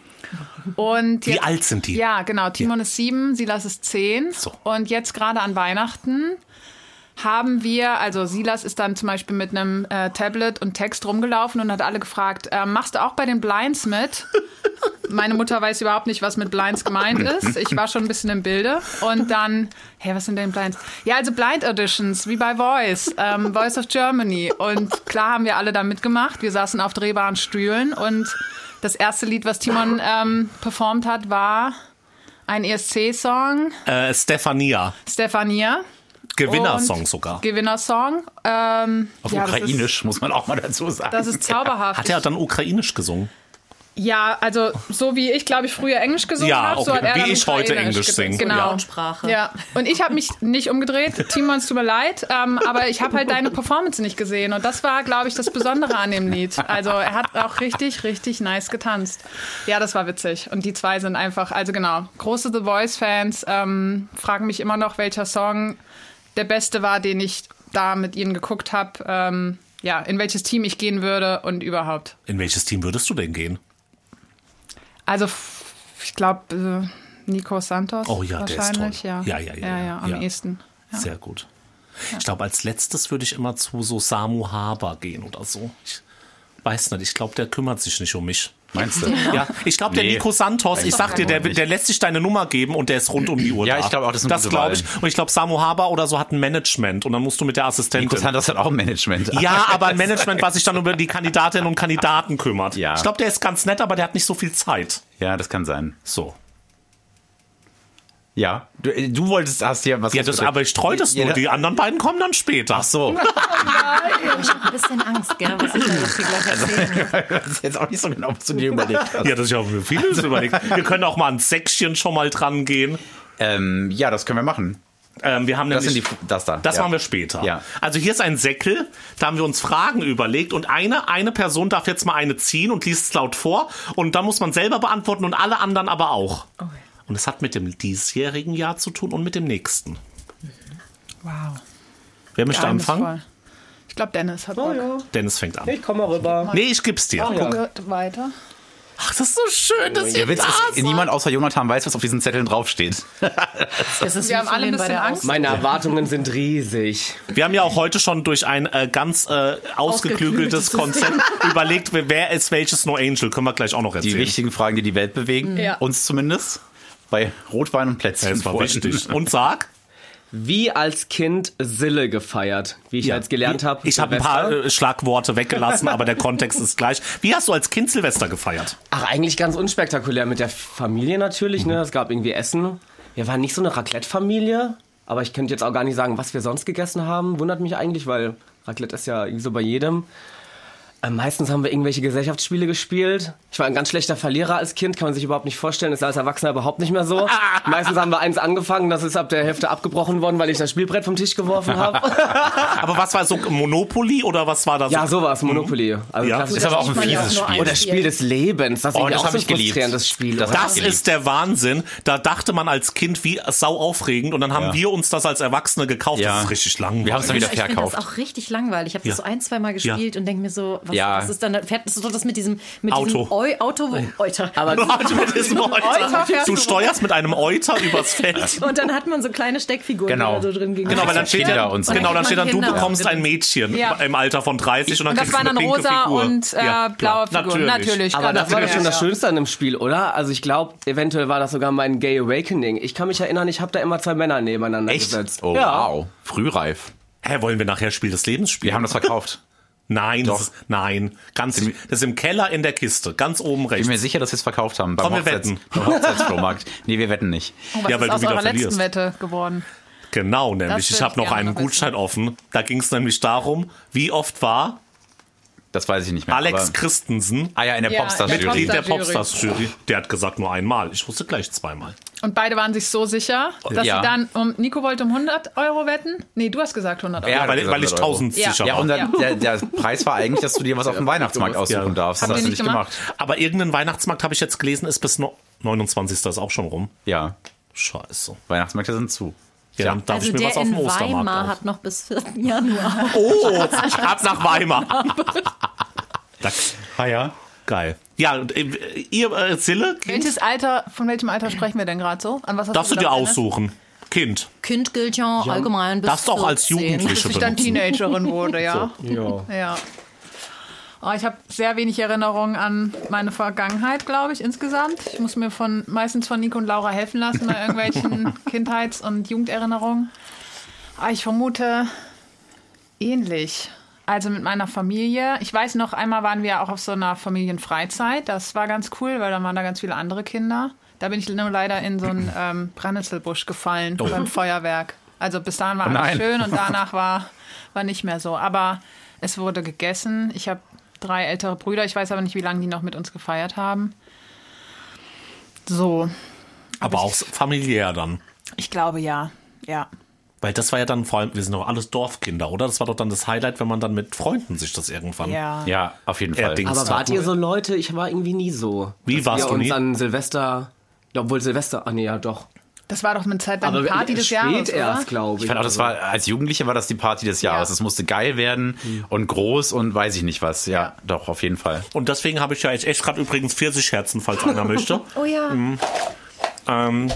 Und Wie jetzt, alt sind die? Ja, genau. Timon ist sieben, Silas ist zehn. So. Und jetzt gerade an Weihnachten haben wir, also Silas ist dann zum Beispiel mit einem äh, Tablet und Text rumgelaufen und hat alle gefragt, äh, machst du auch bei den Blinds mit? Meine Mutter weiß überhaupt nicht, was mit Blinds gemeint ist. Ich war schon ein bisschen im Bilde. Und dann, hey, was sind denn Blinds? Ja, also Blind Auditions, wie bei Voice, ähm, Voice of Germany. Und klar haben wir alle da mitgemacht. Wir saßen auf drehbaren Stühlen und das erste Lied, was Timon ähm, performt hat, war ein E S C-Song, Äh, Stefania. Stefania. Gewinnersong Und sogar. Gewinnersong. Ähm, Auf ja, das Ukrainisch, muss man auch mal dazu sagen. ist, das ist zauberhaft. Hat er dann ukrainisch gesungen? Ja, also so wie ich, glaube ich, früher Englisch gesungen Ja, habe, so okay. hat er Wie dann ich heute Ukrainisch Englisch gesungen. singe. Genau. Ja. Lautsprache. Ja, und ich habe mich nicht umgedreht. Timon, es tut mir leid, ähm, aber ich habe halt deine Performance nicht gesehen. Und das war, glaube ich, das Besondere an dem Lied. Also er hat auch richtig, richtig nice getanzt. Ja, das war witzig. Und die zwei sind einfach, also genau, große The Voice-Fans ähm, fragen mich immer noch, welcher Song der beste war, den ich da mit ihnen geguckt habe. Ähm, ja, in welches Team ich gehen würde und überhaupt. In welches Team würdest du denn gehen? Also f- ich glaube äh, Nico Santos Oh ja, der ist wahrscheinlich. toll. Ja. Ja, ja, ja, ja, ja. am Ja. ehesten. Ja. Sehr gut. Ich glaube, als letztes würde ich immer zu so Samu Haber gehen oder so. Ich weiß nicht, ich glaube, der kümmert sich nicht um mich. Meinst du? Ja, ich glaube, der Nee. Nico Santos, ich sag dir, der, der lässt sich deine Nummer geben und der ist rund um die Uhr Ja, da. ich glaube auch, das ist eine Das gute glaube Wahl. ich. Und ich glaube, Samu Haber oder so hat ein Management und dann musst du mit der Assistentin. Nico Santos hat auch ein Management. Ja, aber ein Management, was sich dann über die Kandidatinnen und Kandidaten kümmert. Ja. Ich glaube, der ist ganz nett, aber der hat nicht so viel Zeit. Ja, das kann sein. So. Ja, du, du wolltest, hast ja was. Ja, das, aber ich streue das nur. Ja. Die anderen beiden kommen dann später. Ach so. Ich habe ein bisschen Angst, gell, was ich da was ich gleich erzählen. Das ist jetzt auch nicht so genau, was du dir überlegt hast. Ja, das ist ja mir vieles überlegt. Wir können auch mal ein Säckchen schon mal dran gehen. Ähm, ja, das können wir machen. Ähm, wir haben Das nämlich, sind die, das da. Das ja. machen wir später. Ja. Also hier ist ein Säckel, da haben wir uns Fragen überlegt und eine, eine Person darf jetzt mal eine ziehen und liest es laut vor und dann muss man selber beantworten und alle anderen aber auch. Okay. Und es hat mit dem diesjährigen Jahr zu tun und mit dem nächsten. Wow. Wer möchte anfangen? Geheimnisvoll. Ich glaube, Dennis hat Bock. Dennis fängt an. Ich komme mal rüber. Nee, ich gib's dir. Ach ja. Guckt weiter. Ach, das ist so schön, dass Der ihr Witz da ist, seid. niemand außer Jonathan weiß, was auf diesen Zetteln draufsteht. Das ist Wir wie haben alle ein vorhin bei bisschen der Angst. Aus- Meine Erwartungen sind riesig. Wir haben ja auch heute schon durch ein äh, ganz äh, ausgeklügeltes Konzept überlegt, wer ist welches No Angel. Können wir gleich auch noch Die erzählen. wichtigen Fragen, die die Welt bewegen, Ja. uns zumindest, bei Rotwein und Plätzchen. Das war vorhin. wichtig. Und sag. Wie als Kind Sille gefeiert, wie ich Ja. jetzt gelernt habe. Ich habe ein paar äh, Schlagworte weggelassen, aber der Kontext ist gleich. Wie hast du als Kind Silvester gefeiert? Ach, eigentlich ganz unspektakulär. Mit der Familie natürlich, ne? Es gab irgendwie Essen. Wir waren nicht so eine Raclette-Familie, aber ich könnte jetzt auch gar nicht sagen, was wir sonst gegessen haben. Wundert mich eigentlich, weil Raclette ist ja irgendwie so bei jedem. Äh, meistens haben wir irgendwelche Gesellschaftsspiele gespielt. Ich war ein ganz schlechter Verlierer als Kind, kann man sich überhaupt nicht vorstellen. Ist als Erwachsener überhaupt nicht mehr so. Meistens haben wir eins angefangen, das ist ab der Hälfte abgebrochen worden, weil ich das Spielbrett vom Tisch geworfen habe. Aber was war so Monopoly oder was war da so? Ja, sowas, Monopoly. Also Ja. klassisch. Ist aber auch ein man ja fieses auch nur Spiel. ein- Oder Spiel des Lebens. Das ist Oh, irgendwie das auch hab so ein ich geliebt. frustrierendes Spiel. Das oder? hab Das ich geliebt. ist der Wahnsinn. Da dachte man als Kind, wie sau aufregend. Und dann haben Ja. wir uns das als Erwachsene gekauft. Ja. Das ist richtig langweilig. Wir haben es dann wieder Ich finde das verkauft. auch richtig langweilig. Ich habe Ja. das so ein, zwei Mal gespielt und denke mir so, was, Ja. was ist dann, fährt das so das mit diesem, mit Auto. diesem Eu, Auto, Euter. Aber Mit diesem Euter. fährst Du du steuerst mit einem Euter übers Feld. Und dann hat man so kleine Steckfiguren, Genau. die da so drin gingen. Genau, weil dann steht Kinder ja, und so. genau, dann Und steht dann, du Kinder. bekommst ein Mädchen Ja. im Alter von dreißig und dann Und das kriegst du waren eine dann pinke rosa Figur. und äh, Ja, blaue klar, Figuren. Natürlich. Aber klar, das war doch schon natürlich. das Schönste an dem Spiel, oder? Also ich glaube, eventuell war das sogar mein Gay Awakening. Ich kann mich erinnern, ich habe da immer zwei Männer nebeneinander Echt? gesetzt. Oh, ja. wow. Frühreif. Hä, wollen wir nachher Spiel des Lebens spielen? Wir haben das verkauft. Nein, Doch. das ist, nein. Ganz, das ist im Keller in der Kiste, ganz oben Ich bin rechts. mir sicher, dass wir es verkauft haben. Beim, Komm, wir Hochzeits wetten. beim Hochzeitsflohmarkt. Nee, wir wetten nicht. Oh, was Ja, weil ist du aus wieder eurer letzten verlierst. Wette geworden? Genau, nämlich. Das Ich würd habe ich noch gerne einen noch wissen. Gutschein offen. Da ging es nämlich darum, wie oft war Das weiß ich nicht mehr. Alex aber- Christensen Ah ja, in der Ja, Popstars-Jury. Mitglied der Popstars-Jury. Popstars-Jury. Der hat gesagt nur einmal. Ich wusste gleich zweimal. Und beide waren sich so sicher, dass Ja. sie dann um. Nico wollte um hundert Euro wetten? Nee, du hast gesagt hundert Euro. Ja, Ja, weil, gesagt, weil ich hundert Euro. tausend Ja. sicher Ja, war. und dann, Ja. Der, der Preis war eigentlich, dass du dir was auf dem Weihnachtsmarkt aussuchen Ja. darfst. Habt Das hast ihr du nicht nicht gemacht. Aber irgendein Weihnachtsmarkt, habe ich jetzt gelesen, ist bis no- neunundzwanzigsten ist auch schon rum. Ja, Scheiße. Weihnachtsmärkte sind zu. Ja, dann darf Also ich mir der was auf dem in Ostermarkt Weimar kaufen. hat noch bis vierten Januar. Oh, ab nach Weimar. Da, Ah ja. geil. Ja, und, äh, ihr, äh, Sille, kind, Welches Alter, von welchem Alter sprechen wir denn gerade so? An was hast darfst du dir gedacht, Dennis? aussuchen. Kind. Kind gilt ja allgemein bis Darfst du auch als vierzehn. Jugendliche Bis ich dann benutzen. Teenagerin wurde, ja. Ja. Ja. Oh, ich habe sehr wenig Erinnerungen an meine Vergangenheit, glaube ich, insgesamt. Ich muss mir von meistens von Nico und Laura helfen lassen bei irgendwelchen Kindheits- und Jugenderinnerungen. Aber ich vermute ähnlich. Also mit meiner Familie. Ich weiß noch, einmal waren wir auch auf so einer Familienfreizeit. Das war ganz cool, weil da waren da ganz viele andere Kinder. Da bin ich nur leider in so einen ähm, Brennnesselbusch gefallen beim Feuerwerk. Also bis dahin war Oh alles nein. schön und danach war, war nicht mehr so. Aber es wurde gegessen. Ich habe drei ältere Brüder. Ich weiß aber nicht, wie lange die noch mit uns gefeiert haben. So, Aber auch familiär dann. ich glaube ja. Ja. Weil das war ja dann vor allem, wir sind doch alles Dorfkinder, oder? Das war doch dann das Highlight, wenn man dann mit Freunden sich das irgendwann... Ja. Ja, auf jeden Fall. Erding. Aber wart ihr so Leute? Ich war irgendwie nie so. Wie Dass warst wir du uns nie? an Silvester, ja, obwohl Silvester, ah nee, ja doch. Das war doch eine Zeit lang Aber die Party des spät Jahres, erst, oder? glaube ich. Ich fand auch, das war, als Jugendliche war das die Party des Jahres. Ja. Es musste geil werden und groß und weiß ich nicht was. Ja, doch, auf jeden Fall. Und deswegen habe ich ja jetzt echt gerade übrigens Pfirsichherzen, falls einer möchte. Oh ja. Ähm,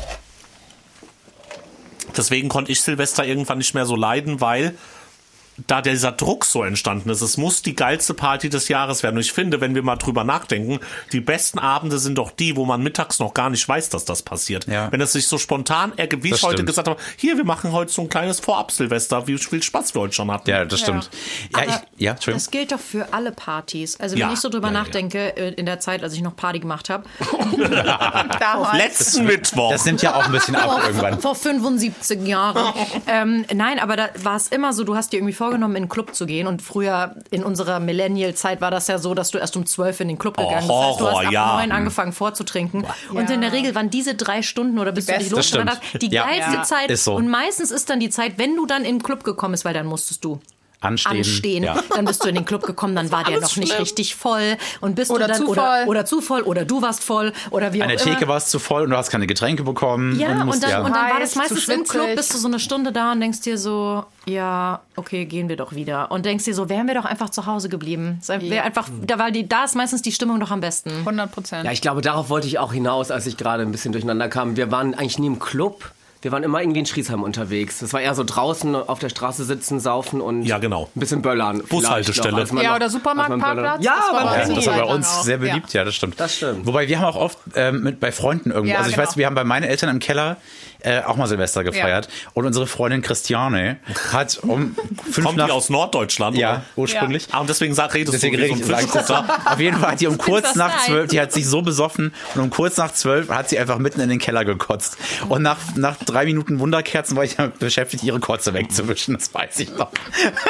deswegen konnte ich Silvester irgendwann nicht mehr so leiden, weil da dieser Druck so entstanden ist. Es muss die geilste Party des Jahres werden. Und ich finde, wenn wir mal drüber nachdenken, die besten Abende sind doch die, wo man mittags noch gar nicht weiß, dass das passiert. Ja. Wenn es sich so spontan ergibt, wie Das ich heute stimmt. gesagt habe, hier, wir machen heute so ein kleines Vorab-Silvester, wie viel Spaß wir heute schon hatten. Ja, das stimmt. Ja, ich, ja, Entschuldigung. Das gilt doch für alle Partys. Also wenn Ja. ich so drüber Ja, ja, ja. nachdenke, äh, in der Zeit, als ich noch Party gemacht habe, Damals. Letzten Mittwoch. Das nimmt ja auch ein bisschen ab irgendwann. vor fünfundsiebzig Jahren. ähm, nein, aber da war es immer so, du hast dir irgendwie vorgenommen, in den Club zu gehen. Und früher in unserer Millennial-Zeit war das ja so, dass du erst um zwölf in den Club Oh, gegangen bist. Das heißt, du hast Horror, ab ja. neun angefangen vorzutrinken. Und Ja. in der Regel waren diese drei Stunden oder bis du dich beste. Das losgefahren stimmt. hast, die Ja. geilste Ja. Zeit. Ist so. Und meistens ist dann die Zeit, wenn du dann in den Club gekommen bist, weil dann musstest du. Anstehen. anstehen. Ja. Dann bist du in den Club gekommen, dann war der alles noch nicht schlimm. richtig voll und bist Oder du dann zu oder, voll. oder zu voll oder du warst voll oder wie An auch der immer. Theke war es zu voll und du hast keine Getränke bekommen. Ja, und, und, musst, dann, ja. und dann war das Heiß, zu meistens im Club, schwitzig. bist du so eine Stunde da und denkst dir so, ja, okay, gehen wir doch wieder. Und denkst dir so, wären wir doch einfach zu Hause geblieben. Es wär einfach, da, war die, da ist meistens die Stimmung doch am besten. hundert Prozent. Ja, ich glaube, darauf wollte ich auch hinaus, als ich gerade ein bisschen durcheinander kam. Wir waren eigentlich nie im Club. Wir waren immer irgendwie in Schriesheim unterwegs. Das war eher so draußen auf der Straße sitzen, saufen und Ja, genau. ein bisschen böllern. Bushaltestelle. Vielleicht noch, als man Ja, noch- oder als man Supermarktparkplatz. böllern- Ja, Das war aber bei Ja, uns das ist eine aber bei Zeit uns lang auch. sehr beliebt, ja. das stimmt. Das stimmt. Wobei wir haben auch oft ähm, mit bei Freunden irgendwo, Ja, also ich genau. weiß, wir haben bei meinen Eltern im Keller äh, auch mal Silvester gefeiert und unsere Freundin Christiane hat um fünf Kommt nach... die aus Norddeutschland? ja, Oder? ursprünglich. Ah, und deswegen sag, redest Deswegen du wie rede so ich, ein sag ich das so. Fischkutter. Auf jeden Fall hat die um kurz das nach nice. zwölf, die hat sich so besoffen und um kurz nach zwölf hat sie einfach mitten in den Keller gekotzt. Und nach, nach drei Minuten Wunderkerzen war ich ja beschäftigt, ihre Kotze wegzuwischen, das weiß ich noch.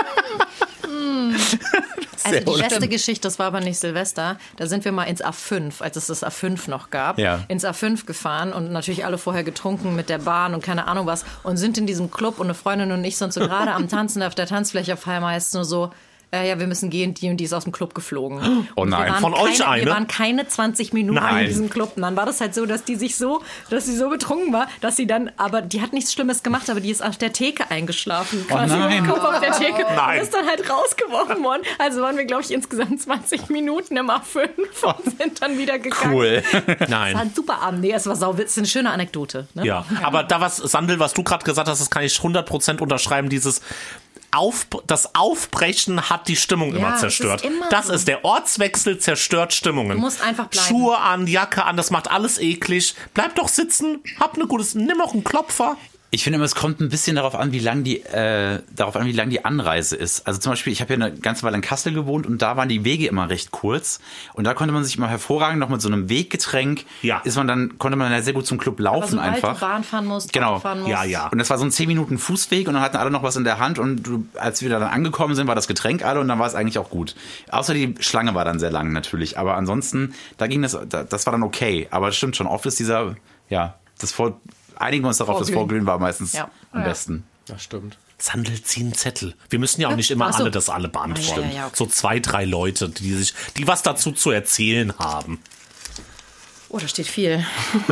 Also die unangenehm. beste Geschichte, das war aber nicht Silvester, da sind wir mal ins A fünf, als es das A fünf noch gab, Ja. ins A fünf gefahren und natürlich alle vorher getrunken mit der Bahn und keine Ahnung was und sind in diesem Club und eine Freundin und ich sind so gerade am Tanzen auf der Tanzfläche auf einmal heißt es nur so, äh, ja, wir müssen gehen, die und die ist aus dem Club geflogen. Oh Und wir nein. waren Von euch keine, eine? Wir waren keine zwanzig Minuten Nein. in diesem Club. Und dann war das halt so, dass die sich so, dass sie so betrunken war, dass sie dann, aber die hat nichts Schlimmes gemacht, aber die ist auf der Theke eingeschlafen. Quasi nein. im Kopf auf der Theke. Nein. Und ist dann halt rausgeworfen worden. Also waren wir, glaube ich, insgesamt zwanzig Minuten im A fünf und sind dann wieder gegangen. Cool. Das war Nein. ein super Abend. Nee, es war sau, es ist eine schöne Anekdote. Ne? Ja, aber da was, Sandel, was du gerade gesagt hast, das kann ich hundert Prozent unterschreiben, dieses Auf, das Aufbrechen hat die Stimmung Ja, immer es zerstört. ist immer das so. ist der Ortswechsel, zerstört Stimmungen. Du musst einfach bleiben. Schuhe an, Jacke an, das macht alles eklig. Bleib doch sitzen, hab ne gutes, nimm auch einen Klopfer. Ich finde immer, es kommt ein bisschen darauf an, wie lang die, äh, darauf an, wie lang die Anreise ist. Also zum Beispiel, ich habe ja eine ganze Weile in Kassel gewohnt und da waren die Wege immer recht kurz. Und da konnte man sich immer hervorragend noch mit so einem Weggetränk, Ja. ist man dann, konnte man ja sehr gut zum Club Aber laufen sobald einfach. du Bahn fahren musst, Genau. Auto fahren musst. Ja, ja. Und das war so ein zehn Minuten Fußweg und dann hatten alle noch was in der Hand und du, als wir dann angekommen sind, war das Getränk alle und dann war es eigentlich auch gut. Außer die Schlange war dann sehr lang natürlich, aber ansonsten, da ging das, da, das war dann okay. Aber das stimmt schon, oft ist dieser, ja, das Vor, einigen wir uns darauf, das Vorglühen. Vorglühen war meistens Ja. am Ja. besten. Das stimmt. Sandel, zieh einen Zettel. Wir müssen ja auch nicht immer Ach so. alle das alle beantworten. Ah, ja, ja, ja, okay. So zwei, drei Leute, die sich, die was dazu zu erzählen haben. Oh, da steht viel.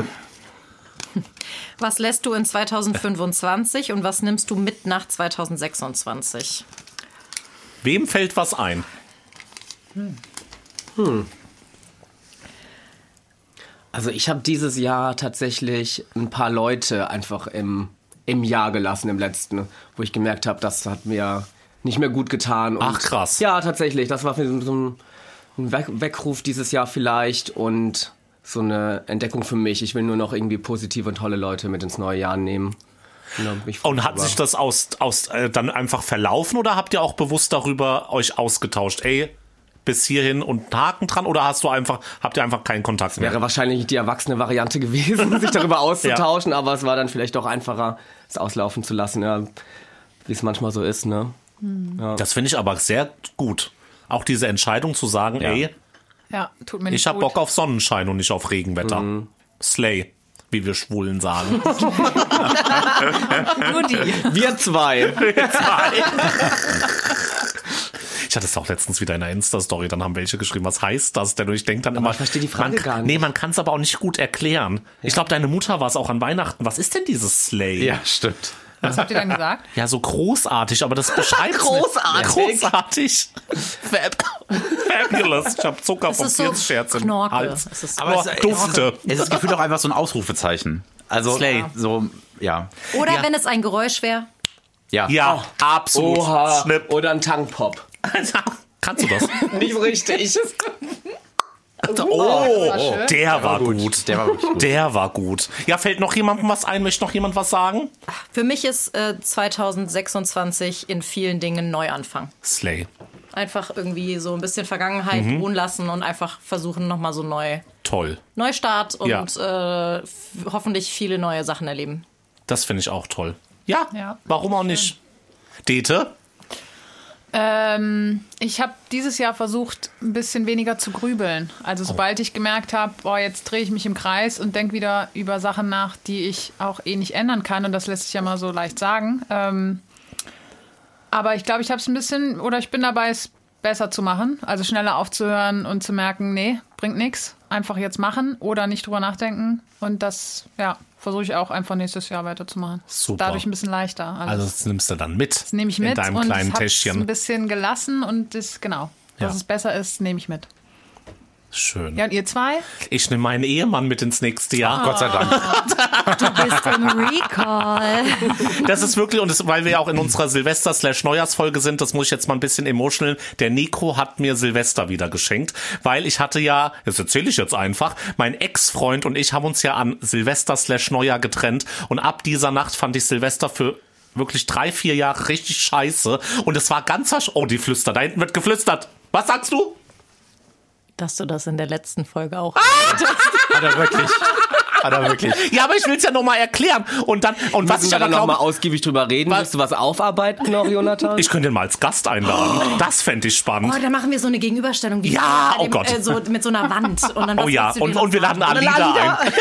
Was lässt du in zwanzig fünfundzwanzig und was nimmst du mit nach zwanzig sechsundzwanzig? Wem fällt was ein? Also ich habe dieses Jahr tatsächlich ein paar Leute einfach im, im Jahr gelassen, im letzten, wo ich gemerkt habe, das hat mir nicht mehr gut getan. Und Ach, krass. Ja, tatsächlich. Das war für so ein, ein Weg- Weckruf dieses Jahr vielleicht und so eine Entdeckung für mich. Ich will nur noch irgendwie positive und tolle Leute mit ins neue Jahr nehmen. Ja, mich Und hat aber- sich das aus, aus äh, dann einfach verlaufen oder habt ihr auch bewusst darüber euch ausgetauscht? Ey, bis hierhin und einen Haken dran oder hast du einfach, habt ihr einfach keinen Kontakt mehr? Wäre wahrscheinlich die erwachsene Variante gewesen, sich darüber auszutauschen, aber es war dann vielleicht doch einfacher, es auslaufen zu lassen, ja, wie es manchmal so ist, ne? Das finde ich aber sehr gut. Auch diese Entscheidung zu sagen, ey, Ja, tut mir nicht ich hab gut. Bock auf Sonnenschein und nicht auf Regenwetter. Slay, wie wir Schwulen sagen. Nur die. Wir zwei. Ich hatte es auch letztens wieder in einer Insta-Story, dann haben welche geschrieben, was heißt das denn? Und ich denke dann immer, ich verstehe die Frage man, gar nicht. Nee, man kann es aber auch nicht gut erklären. Ich glaube, deine Mutter war es auch an Weihnachten. Was ist denn dieses Slay? Ja, stimmt. Was habt ihr dann gesagt? Ja, so großartig, aber das beschreibt Großartig. Großartig. Fab Fabulous. Ich habe Zucker Es vom ist so Vierzscherz im Knorke. Hals. Es ist- Aber es, Dufte. Es ist gefühlt auch einfach so ein Ausrufezeichen. Also, Slay. so, ja. Oder Ja. wenn es ein Geräusch wäre. Ja. Ja, absolut. Oha. Schnipp. Oder ein Tankpop. Kannst du das? Nicht so richtig. Oh, war schön. der war gut. Der war wirklich gut. Der war gut. Ja, fällt noch jemandem was ein? Möchte noch jemand was sagen? Für mich ist äh, zwanzig sechsundzwanzig in vielen Dingen Neuanfang. Slay. Einfach irgendwie so ein bisschen Vergangenheit Mhm. ruhen lassen und einfach versuchen, nochmal so neu Toll. Neustart und Ja. äh, f- hoffentlich viele neue Sachen erleben. Das finde ich auch toll. Ja, Ja. warum auch nicht? Dete? Ähm, ich habe dieses Jahr versucht, ein bisschen weniger zu grübeln. Also sobald ich gemerkt habe, boah, jetzt drehe ich mich im Kreis und denke wieder über Sachen nach, die ich auch eh nicht ändern kann. Und das lässt sich ja mal so leicht sagen. Ähm, Aber ich glaube, ich habe es ein bisschen, oder ich bin dabei, es besser zu machen. Also schneller aufzuhören und zu merken, nee, bringt nichts. Einfach jetzt machen oder nicht drüber nachdenken. Und das, ja, versuche ich auch einfach nächstes Jahr weiterzumachen. Super. Dadurch ein bisschen leichter. Alles. Also das nimmst du dann mit. Das nehme ich mit in deinem und kleinen ich habe es Täschchen. ein bisschen gelassen und das, genau, dass Ja. es besser ist, nehme ich mit. Schön. Ja, und ihr zwei? Ich nehme meinen Ehemann mit ins nächste Jahr. Gott sei Dank. Du bist im Recall. Das ist wirklich, und das, weil wir ja auch in unserer Silvester-slash-Neujahrsfolge sind, das muss ich jetzt mal ein bisschen emotional. Der Nico hat mir Silvester wieder geschenkt, weil ich hatte ja, das erzähle ich jetzt einfach, mein Ex-Freund und ich haben uns ja an Silvester-slash-Neujahr getrennt und ab dieser Nacht fand ich Silvester für wirklich drei, vier Jahre richtig scheiße und es war ganz, versch- oh, die flüstert, da hinten wird geflüstert. Was sagst du? Dass du das in der letzten Folge auch. Hat er wirklich. Hat er wirklich. Ja, aber ich will es ja nochmal erklären. Und dann, und was Müssen ich wir aber dann noch mal glaube, ausgiebig drüber reden? Was? Willst du was aufarbeiten noch, Jonathan? ich könnte ihn mal als Gast einladen. Das fände ich spannend. Oh, da machen wir so eine Gegenüberstellung. Wie Ja, bei oh Gott. Äh, so mit so einer Wand. Und dann, Oh was ja, willst du und, dir und wir noch laden sagen? Alida Alida. ein.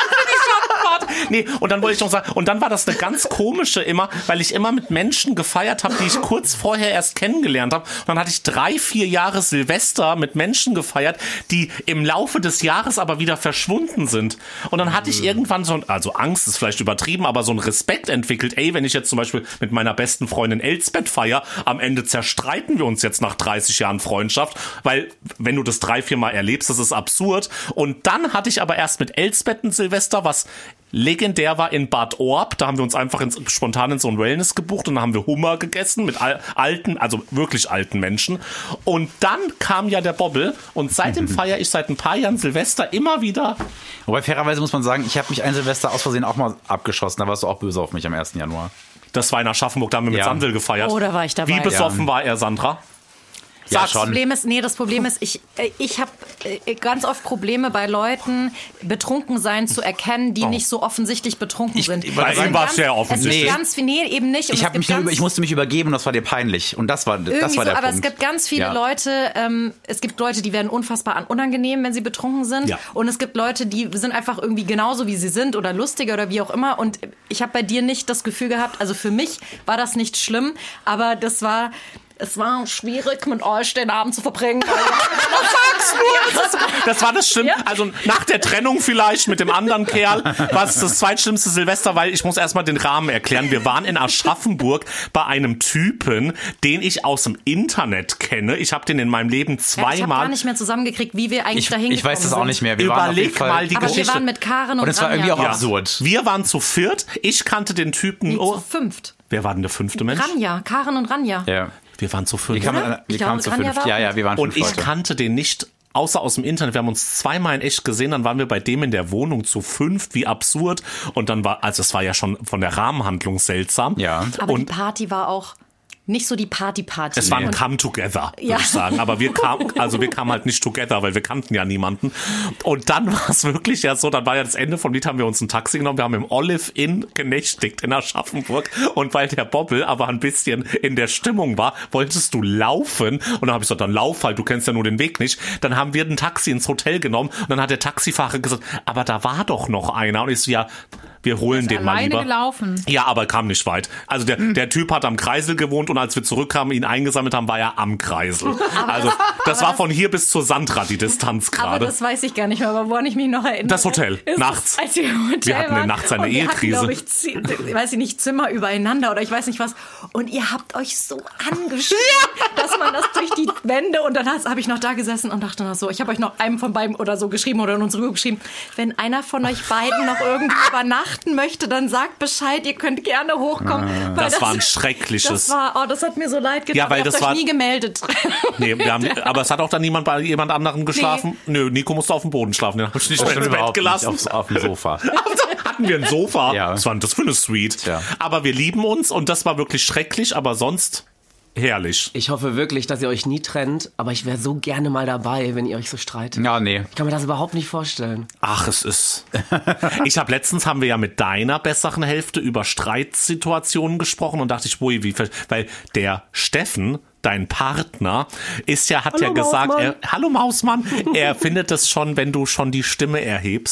Nee, und dann wollte ich noch sagen, und dann war das eine ganz komische immer, weil ich immer mit Menschen gefeiert habe, die ich kurz vorher erst kennengelernt habe. Und dann hatte ich drei, vier Jahre Silvester mit Menschen gefeiert, die im Laufe des Jahres aber wieder verschwunden sind. Und dann hatte ich irgendwann so, ein, also Angst ist vielleicht übertrieben, aber so einen Respekt entwickelt. Ey, wenn ich jetzt zum Beispiel mit meiner besten Freundin Elsbeth feier, am Ende zerstreiten wir uns jetzt nach dreißig Jahren Freundschaft, weil wenn du das drei, vier Mal erlebst, das ist absurd. Und dann hatte ich aber erst mit Elsbeth ein Silvester, was legendär war in Bad Orb. Da haben wir uns einfach ins, spontan in so ein Wellness gebucht und dann haben wir Hummer gegessen mit al- alten, also wirklich alten Menschen. Und dann kam ja der Bobbel und seitdem feiere ich seit ein paar Jahren Silvester immer wieder. Wobei fairerweise muss man sagen, ich habe mich ein Silvester aus Versehen auch mal abgeschossen. Da warst du auch böse auf mich am ersten Januar. Das war in Aschaffenburg, da haben wir mit Ja. Sandel gefeiert. Oh, da war ich dabei. Wie besoffen Ja. war er, Sandra? Ja, Sag's. Das schon. Problem ist, nee, das Problem ist, ich, äh, ich habe ganz oft Probleme bei Leuten, betrunken sein zu erkennen, die nicht so offensichtlich betrunken Ich- sind. ich- bei Es sind ihm war's ganz- sehr offensichtlich. Es ist ganz viel, nee, eben nicht. Und Ich, es hab gibt mich nur, ganz- über- ich musste mich übergeben und das war dir peinlich. Und das war, das Irgendwie war der so, aber Punkt. es gibt ganz viele Ja. Leute, ähm, es gibt Leute, die werden unfassbar unangenehm, wenn sie betrunken sind. Ja. Und es gibt Leute, die sind einfach irgendwie genauso, wie sie sind oder lustiger oder wie auch immer. Und ich habe bei dir nicht das Gefühl gehabt, also für mich war das nicht schlimm, aber das war... Es war schwierig, mit euch den Abend zu verbringen. Was sagst du? Das war das Schlimme. Ja. Also nach der Trennung vielleicht mit dem anderen Kerl war es das zweitschlimmste Silvester, weil ich muss erstmal den Rahmen erklären. Wir waren in Aschaffenburg bei einem Typen, den ich aus dem Internet kenne. Ich habe den in meinem Leben Ich habe gar zweimal... nicht mehr zusammengekriegt, wie wir eigentlich Ich, dahin ich weiß das auch sind. nicht mehr. Wir waren auf jeden Überleg Fall, mal die Aber Geschichte. wir waren mit Karen und, und es war Ranja. irgendwie auch Ja. absurd. Wir waren zu viert. Ich kannte den Typen... Nee, Oh, zu fünft. wer war denn der fünfte Mensch? Ranja, Karen und Ranja. Ja. Wir waren zu Wir fünf. kamen, Oder? wir Ich kamen glaube, zu Ranja fünf. war Ja, auch ja, wir waren Und fünf ich Leute. kannte den nicht, außer aus dem Internet. Wir haben uns zweimal in echt gesehen, dann waren wir bei dem in der Wohnung zu fünft, wie absurd. Und dann war, also es war ja schon von der Rahmenhandlung seltsam. Ja. Aber und die Party war auch nicht so die Party-Party. es war ein Und Come-Together, würde Ja. ich sagen. Aber wir kamen, also wir kamen halt nicht together, weil wir kannten ja niemanden. Und dann war es wirklich ja so, dann war ja das Ende vom Lied, haben wir uns ein Taxi genommen, wir haben im Olive Inn genächtigt in Aschaffenburg. Und weil der Bobbel aber ein bisschen in der Stimmung war, wolltest du laufen. Und dann habe ich gesagt, dann lauf halt, du kennst ja nur den Weg nicht. Dann haben wir ein Taxi ins Hotel genommen und dann hat der Taxifahrer gesagt, aber da war doch noch einer. Und ich so, ja, wir holen den mal Alleine lieber. gelaufen. Ja, aber kam nicht weit. Also der, der Typ hat am Kreisel gewohnt und als wir zurückkamen, ihn eingesammelt haben, war er am Kreisel. Also das war von hier bis zur Sandra die Distanz Aber gerade. das weiß ich gar nicht mehr, aber woran ich mich noch erinnere. Das Hotel, ist, nachts. Als wir im Hotel Wir hatten waren nachts eine und wir Ehekrise. Hatten, glaube ich, zi- weiß ich nicht, Zimmer übereinander oder ich weiß nicht was. Und ihr habt euch so angeschrien, dass man das durch die Wände und dann habe ich noch da gesessen und dachte noch so, ich habe euch noch einem von beiden oder so geschrieben oder in unsere Gruppe geschrieben, wenn einer von euch beiden noch irgendwie übernachten möchte, dann sagt Bescheid, ihr könnt gerne hochkommen. Weil Das war ein schreckliches. Das war, oh, das hat mir so leid getan. Ja, weil ihr habt das euch war- nie gemeldet. Nee, wir haben, aber es hat auch dann niemand bei jemand anderem geschlafen. Nö, Nico musste auf dem Boden schlafen. Den habe ich nicht mehr ins Stimmt Bett überhaupt nicht, gelassen. aufs, auf dem Sofa. Hatten wir ein Sofa. Ja. Was war denn das für eine Suite? Tja. Aber wir lieben uns und das war wirklich schrecklich, aber sonst herrlich. Ich hoffe wirklich, dass ihr euch nie trennt, aber ich wäre so gerne mal dabei, wenn ihr euch so streitet. Ja, nee. Ich kann mir das überhaupt nicht vorstellen. Ach, es ist. Ich habe letztens haben wir ja mit deiner besseren Hälfte über Streitsituationen gesprochen und dachte ich, ui, wie, ver- weil der Steffen, dein Partner, ist ja, hat Hallo, ja gesagt, Mausmann. er, hallo Mausmann, er findet es schon, wenn du schon die Stimme erhebst.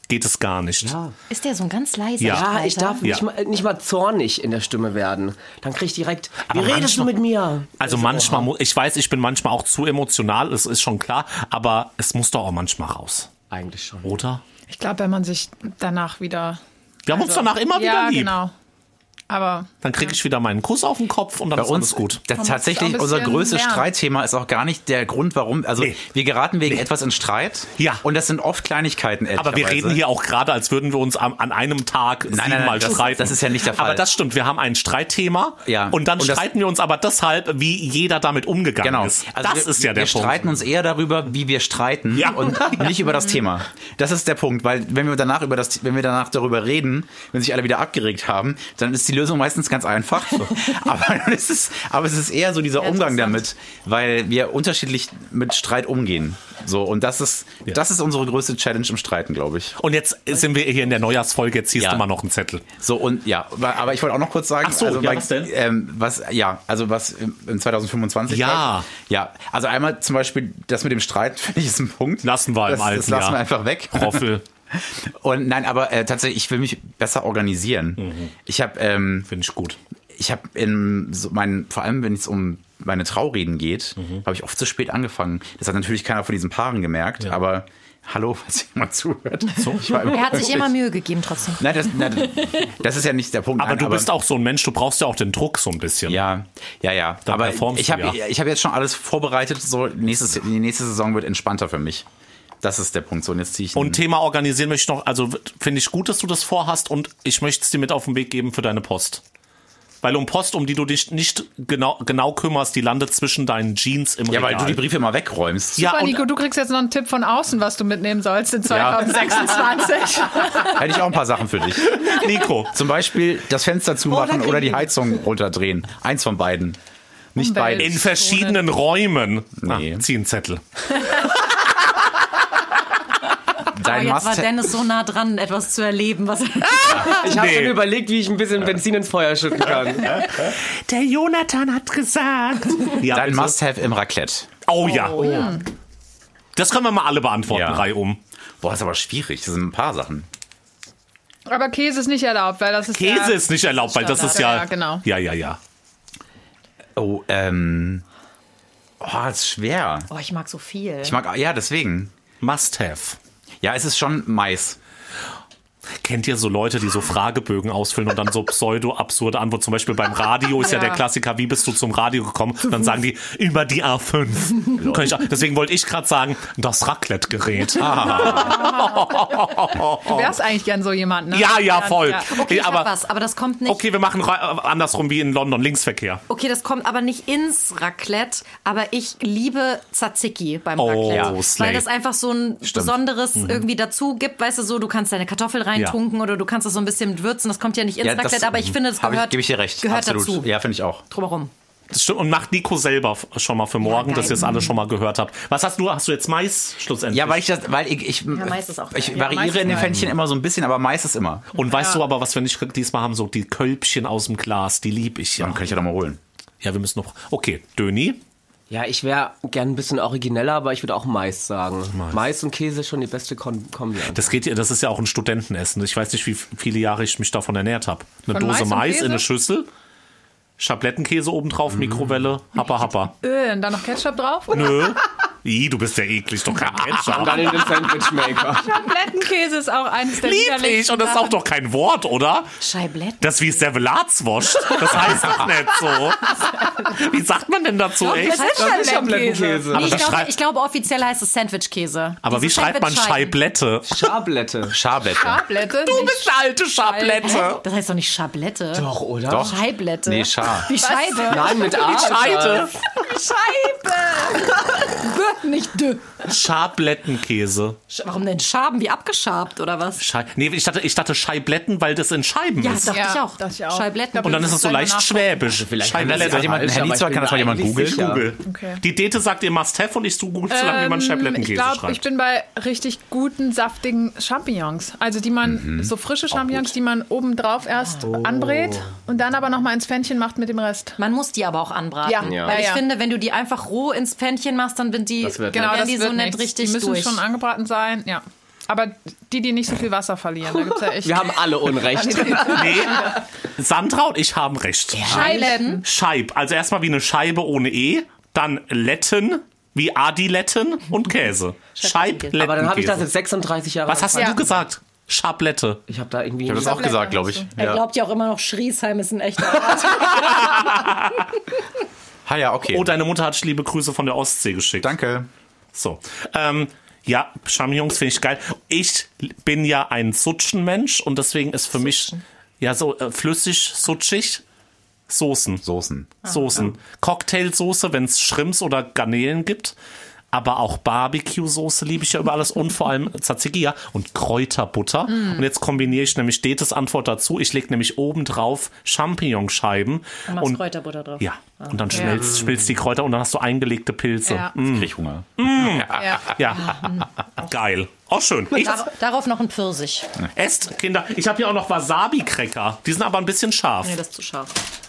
geht es gar nicht. Ja. Ist der so ein ganz leiser Ja. Ja, Streiter? ich darf nicht, Ja. mal, nicht mal zornig in der Stimme werden. Dann krieg ich direkt, wie Aber redest du manchmal- mit mir? Also manchmal, mu- ich weiß, ich bin manchmal auch zu emotional, es ist schon klar, aber es muss doch auch manchmal raus, Eigentlich schon. oder? Ich glaube, wenn man sich danach wieder... Wir haben uns danach immer ja, wieder lieb. genau. Aber Dann kriege ich wieder meinen Kuss auf den Kopf und dann Bei ist uns, alles gut. das muss tatsächlich auch ein unser bisschen größtes lernen. Streitthema ist auch gar nicht der Grund, warum. Also Nee. wir geraten wegen etwas in Streit. Ja. Und das sind oft Kleinigkeiten. Aber wir reden hier auch gerade, als würden wir uns am, an einem Tag nein, siebenmal nein, das- streiten. das ist ja nicht der Fall. Aber das stimmt, wir haben ein Streitthema Ja. und dann Und das- streiten wir uns aber deshalb, wie jeder damit umgegangen Genau. ist. Also das wir, ist ja der wir Punkt. streiten uns eher darüber, wie wir streiten Ja. und nicht über das Thema. Das ist der Punkt, weil wenn wir danach über das, wenn wir danach darüber reden, wenn sich alle wieder abgeregt haben, dann ist die Lösung meistens ganz einfach. aber, es ist, aber es ist eher so dieser Umgang damit, weil wir unterschiedlich mit Streit umgehen. So, und das ist, das ist unsere größte Challenge im Streiten, glaube ich. Und jetzt sind wir hier in der Neujahrsfolge, jetzt ziehst Ja. du mal noch einen Zettel. So, und ja, aber aber ich wollte auch noch kurz sagen, Ach so, also, ja, weil, was denn? Ähm, was, ja, also was im, im zwanzig fünfundzwanzig Ja. war. Ja, also einmal zum Beispiel das mit dem Streit, finde ich, ist ein Punkt. Lassen wir im das, alten Das lassen Jahr. wir einfach weg. Roffel, Und nein, aber äh, tatsächlich, ich will mich besser organisieren. Ich habe ähm, finde ich gut. ich habe in so meinen, vor allem wenn es um meine Traureden geht, Mhm. habe ich oft zu spät angefangen. Das hat natürlich keiner von diesen Paaren gemerkt, aber hallo, falls jemand zuhört. So, ich war Er hat sich wirklich- immer Mühe gegeben trotzdem. Nein, das, nein, das ist ja nicht der Punkt. Aber nein, du bist auch so ein Mensch, du brauchst ja auch den Druck so ein bisschen. Ja, ja, ja. Dann Aber performst ich du, habe ja. ich hab jetzt schon alles vorbereitet. So nächstes, die nächste Saison wird entspannter für mich. Das ist der Punkt. So, und jetzt ziehe ich. Und einen- Thema organisieren möchte ich noch, also finde ich gut, dass du das vorhast und ich möchte es dir mit auf den Weg geben für deine Post. Weil um Post, um die du dich nicht genau, genau kümmerst, die landet zwischen deinen Jeans im ja, Regal. weil du die Briefe immer wegräumst. Ja, Super, und- Nico, du kriegst jetzt noch einen Tipp von außen, was du mitnehmen sollst in zwanzig sechsundzwanzig. Hätte ich auch ein paar Sachen für dich. Nico, Zum Beispiel das Fenster zumachen Oder oder die kriegen- Heizung runterdrehen. Eins von beiden. Nicht Umwelt. beides. in verschiedenen Räumen. Nee. Ah, zieh einen Zettel. Aber Dein jetzt war Must Dennis so nah dran, etwas zu erleben. Was Ich habe Nee. schon überlegt, wie ich ein bisschen Benzin ins Feuer schütten kann. Der Jonathan hat gesagt. Ja, Dein bitte. Must-Have im Raclette. Oh ja. Das können wir mal alle beantworten, Ja. reihum. Boah, ist aber schwierig. Das sind ein paar Sachen. Aber Käse ist nicht erlaubt, weil das ist Käse ja, ist nicht erlaubt, weil das ist ja... Ja, genau. Ja, ja, ja. Oh, ähm. Oh, das ist schwer. Oh, ich mag so viel. Ich mag, ja, deswegen. Must have. Ja, es ist schon Mais. Kennt ihr so Leute, die so Fragebögen ausfüllen und dann so pseudo-absurde Antworten? Zum Beispiel beim Radio ist ja. Ja. der Klassiker, wie bist du zum Radio gekommen? Und dann sagen die, über die A fünf. Kann ich, deswegen wollte ich gerade sagen, das Raclette-Gerät. Du wärst eigentlich gern so jemand, ne? Ja, ja, voll. Ja. Okay, ich aber, hab was, aber das kommt nicht. okay, wir machen ra- andersrum wie in London, Linksverkehr. Okay, das kommt aber nicht ins Raclette, aber ich liebe Tzatziki beim Oh, Raclette. ja. Slay. Weil das einfach so ein besonderes irgendwie dazu gibt, weißt du, so, du kannst deine Kartoffel reintunken oder du kannst das so ein bisschen mit würzen, das kommt ja nicht ins Ja, das- Raclette, aber ich finde, das Hab gehört, ich, gebe ich dir recht. gehört Absolut. dazu. Ja, finde ich auch. Drumherum. Das stimmt. Und macht Nico selber f- schon mal für morgen, geil. dass ihr es alle schon mal gehört habt. Was hast du? Hast du jetzt Mais schlussendlich? Ja, weil ich das, weil ich, ich, Mais ist auch ich geil. variiere Mais ist in den geil. Pfännchen immer so ein bisschen, aber Mais ist immer. Und weißt du aber, was wir nicht diesmal haben? So die Kölbchen aus dem Glas, die lieb ich ja. Dann kann ich ja doch mal holen. Ja, wir müssen noch. Okay, Döni. Ja, ich wäre gern ein bisschen origineller, aber ich würde auch Mais sagen. Mais, und Käse ist schon die beste Kom Kombi. Das geht ja, das ist ja auch ein Studentenessen. Ich weiß nicht, wie viele Jahre ich mich davon ernährt habe. Eine Von Dose Mais und Mais, Käse? in eine Schüssel, Schablettenkäse obendrauf, Mikrowelle, happa happa. Öl und dann noch Ketchup drauf? Nö. Ih, du bist ja eklig, doch kein Und Ketchup. dann in den Sandwichmaker. Schablettenkäse ist auch eines der Lieblich, widerlichsten und das ist auch Sachen. doch kein Wort, oder? Scheibletten. Das wie Servelatswurst. Das heißt doch nicht so. Wie sagt man denn dazu, echt? Das ist Schablettenkäse. Aber Nee, ich, das glaube, schrei- ich glaube, offiziell heißt es Sandwichkäse. Aber wie Diese schreibt man Sandwichscheiben. Scheiblette? Schablette. Schablette. Schablette. Du bist eine alte Schablette. Das heißt doch nicht Schablette. Doch, oder? Doch. Scheiblette. Nee, Schar. Wie Scheibe. Nein, mit A. Scheide. Scheibe. B, nicht D. Schablettenkäse. Sch- Warum denn Schaben? Wie abgeschabt oder was? Schei nee, ich dachte, ich dachte Scheibletten, weil das in Scheiben Ja, ist. dachte Ja, ich auch. dachte ich auch. Scheibletten. Ich Und dann Das ist es so ist leicht einfach schwäbisch. Vielleicht Scheibletten. Hat jemand ein falsch, Handy aber zwar, ich kann das mal bin jemand eigentlich googeln? sicher. Google. Okay. Die Dete sagt ihr Must-Have und ich du googelst so lange, wie man ich Scheiblettenkäse glaube, ich schreibt. bin bei richtig guten, saftigen Champignons. Also die man, so frische Champignons, die man oben drauf erst anbrät und dann aber nochmal ins Pfännchen macht mit dem Rest. Man muss die aber auch anbraten. Ja. Ja. Weil Ja, ich ja. finde, wenn du die einfach roh ins Pfännchen machst, dann sind die, Das wird Genau, werden das die wird so nicht nichts. richtig Die müssen durch. schon angebraten sein, ja. Aber die, die nicht so viel Wasser verlieren, da gibt's ja echt... Wir haben alle Unrecht. Nee, Sandra und ich haben recht. Scheiletten. Scheib, also erstmal wie eine Scheibe ohne E, dann Letten, wie Adiletten und Käse. Scheibletten. Aber dann habe ich das jetzt sechsunddreißig Jahre Was hast Ja. du gesagt? Schablette. Ich habe da irgendwie... Ich habe das auch gesagt, glaube ich. Er Ja. glaubt ja auch immer noch, Schriesheim ist ein echter Ort. Ah ja, okay. Oh, deine Mutter hat liebe Grüße von der Ostsee geschickt. Danke. So. Ähm, ja, Champignons finde ich geil. Ich bin ja ein Sutschenmensch und deswegen ist für mich ja so äh, flüssig, sutschig. Soßen. Soßen. Soßen. Cocktailsoße, wenn es Shrimps oder Garnelen gibt. Aber auch Barbecue-Soße liebe ich ja über alles und vor allem Tzatziki und Kräuterbutter. Mm. Und jetzt kombiniere ich nämlich Detes Antwort dazu. Ich lege nämlich oben drauf Champignonscheiben. Und machst Kräuterbutter drauf. Ja, und dann schmelzt, schmilzt die Kräuter und dann hast du eingelegte Pilze. Ja. Mm. Ich krieg Hunger. Ja. Ja, geil. Auch schön. Ich Dar darauf noch ein Pfirsich. esst, Kinder. Ich habe hier auch noch Wasabi-Cracker. Die sind aber ein bisschen scharf. Nee, das ist zu scharf.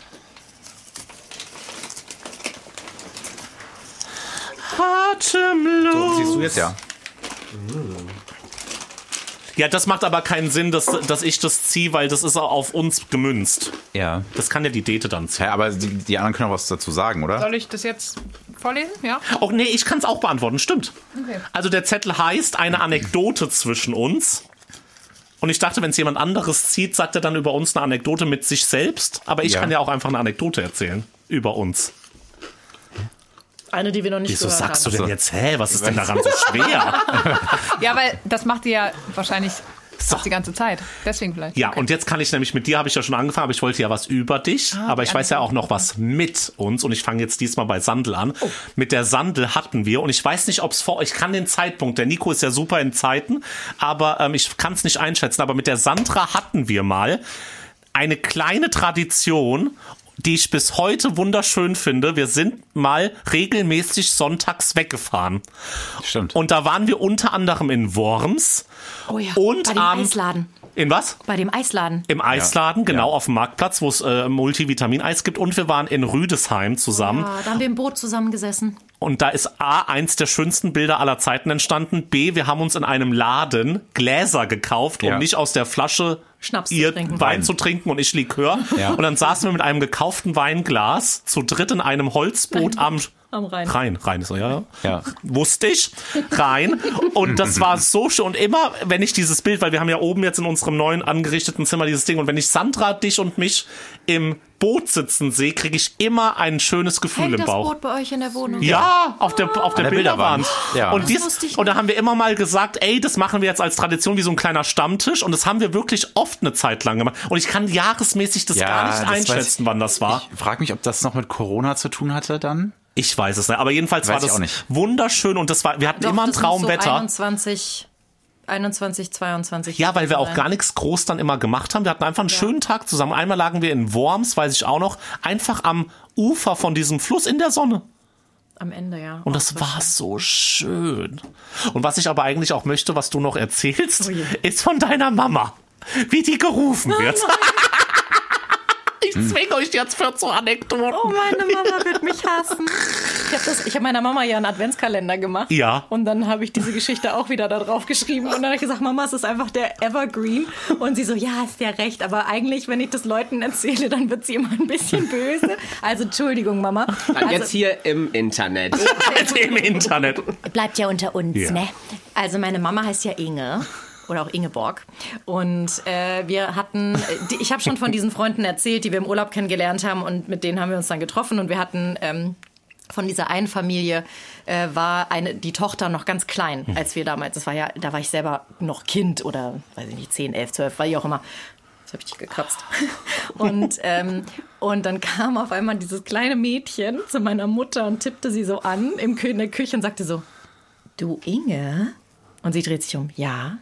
Atemlos. So, siehst du jetzt ja. Ja, das macht aber keinen Sinn, dass, dass ich das ziehe, weil das ist auch auf uns gemünzt. Ja. Das kann ja die Dete dann ziehen. Hä, aber die, die anderen können auch was dazu sagen, oder? Soll ich das jetzt vorlesen? Ja. Oh nee, ich kann es auch beantworten, stimmt. Okay. Also der Zettel heißt eine Anekdote zwischen uns. Und ich dachte, wenn es jemand anderes zieht, sagt er dann über uns eine Anekdote mit sich selbst. Aber ich Ja. kann ja auch einfach eine Anekdote erzählen über uns. Eine, die wir noch nicht Wieso gehört sagst du haben. denn jetzt, hä, was ist denn daran so schwer? Ja, weil das macht ihr ja wahrscheinlich So. auch die ganze Zeit. Deswegen vielleicht. Ja, und jetzt kann ich nämlich, mit dir habe ich ja schon angefangen, aber ich wollte ja was über dich, aber ich die weiß ja andere auch noch was mit uns und ich fange jetzt diesmal bei Sandel an. Mit der Sandel hatten wir und ich weiß nicht, ob es vor, ich kann den Zeitpunkt, der Nico ist ja super in Zeiten, aber ähm, ich kann es nicht einschätzen, aber mit der Sandra hatten wir mal eine kleine Tradition, die ich bis heute wunderschön finde. Wir sind mal regelmäßig sonntags weggefahren. Stimmt. Und da waren wir unter anderem in Worms. Oh ja, und bei dem am- Eisladen. In was? Bei dem Eisladen. Im Eisladen, genau, Ja. auf dem Marktplatz, wo es äh, Multivitamin-Eis gibt. Und wir waren in Rüdesheim zusammen. Ah, da haben wir im Boot zusammengesessen. Und da ist A, eins der schönsten Bilder aller Zeiten entstanden. B, wir haben uns in einem Laden Gläser gekauft, um Ja. nicht aus der Flasche Schnaps zu ihr trinken. Wein Wein. zu trinken und ich Likör. Ja. Und dann saßen wir mit einem gekauften Weinglas zu dritt in einem Holzboot am Am Rhein. Rhein, Rhein ist so, ja, Ja. wusste ich, rein. Und das war so schön. Und immer, wenn ich dieses Bild, weil wir haben ja oben jetzt in unserem neuen angerichteten Zimmer dieses Ding, und wenn ich Sandra, dich und mich im Boot sitzen sehe, kriege ich immer ein schönes Gefühl Hängt im das Bauch. Boot bei euch in der Wohnung? Ja, auf der, auf der, der Bilderwand. Bilderwand. Ja. Und, Das dies, wusste ich und da haben wir immer mal gesagt, ey, das machen wir jetzt als Tradition wie so ein kleiner Stammtisch. Und das haben wir wirklich oft eine Zeit lang gemacht. Und ich kann jahresmäßig das Ja, gar das nicht weiß einschätzen, ich. wann das war. Ich frage mich, ob das noch mit Corona zu tun hatte dann. Ich weiß es nicht. Aber jedenfalls Weiß war ich das auch nicht. wunderschön. Und das war, wir hatten Doch, immer ein das muss Traumwetter. So einundzwanzig, einundzwanzig, zweiundzwanzig. Ja, weil wir auch sein. gar nichts groß dann immer gemacht haben. Wir hatten einfach einen schönen Tag zusammen. Einmal lagen wir in Worms, weiß ich auch noch, einfach am Ufer von diesem Fluss in der Sonne. Am Ende, ja. Und das war so schön. Und was ich aber eigentlich auch möchte, was du noch erzählst, Oh je. ist von deiner Mama. Wie die gerufen wird. Ich zwinge euch jetzt für so Anekdoten. Oh, meine Mama wird mich hassen. Ich habe hab meiner Mama ja einen Adventskalender gemacht. Ja. Und dann habe ich diese Geschichte auch wieder da drauf geschrieben. Und dann habe ich gesagt, Mama, es ist einfach der Evergreen. Und sie so, ja, hast ja recht. Aber eigentlich, wenn ich das Leuten erzähle, dann wird sie immer ein bisschen böse. Also, Entschuldigung, Mama. Dann Also, jetzt hier im Internet. Im Internet. bleibt ja unter uns, Ja. ne? Also meine Mama heißt ja Inge. Oder auch Ingeborg. Und äh, wir hatten, äh, die, ich habe schon von diesen Freunden erzählt, die wir im Urlaub kennengelernt haben und mit denen haben wir uns dann getroffen und wir hatten ähm, von dieser einen Familie äh, war eine die Tochter noch ganz klein, als wir damals, das war ja, da war ich selber noch Kind oder weiß ich nicht, zehn, elf, zwölf, war ich auch immer. Jetzt habe ich dich gekratzt. Und, ähm, und dann kam auf einmal dieses kleine Mädchen zu meiner Mutter und tippte sie so an im Kü- in der Küche und sagte so, du Inge? Und sie dreht sich um, ja.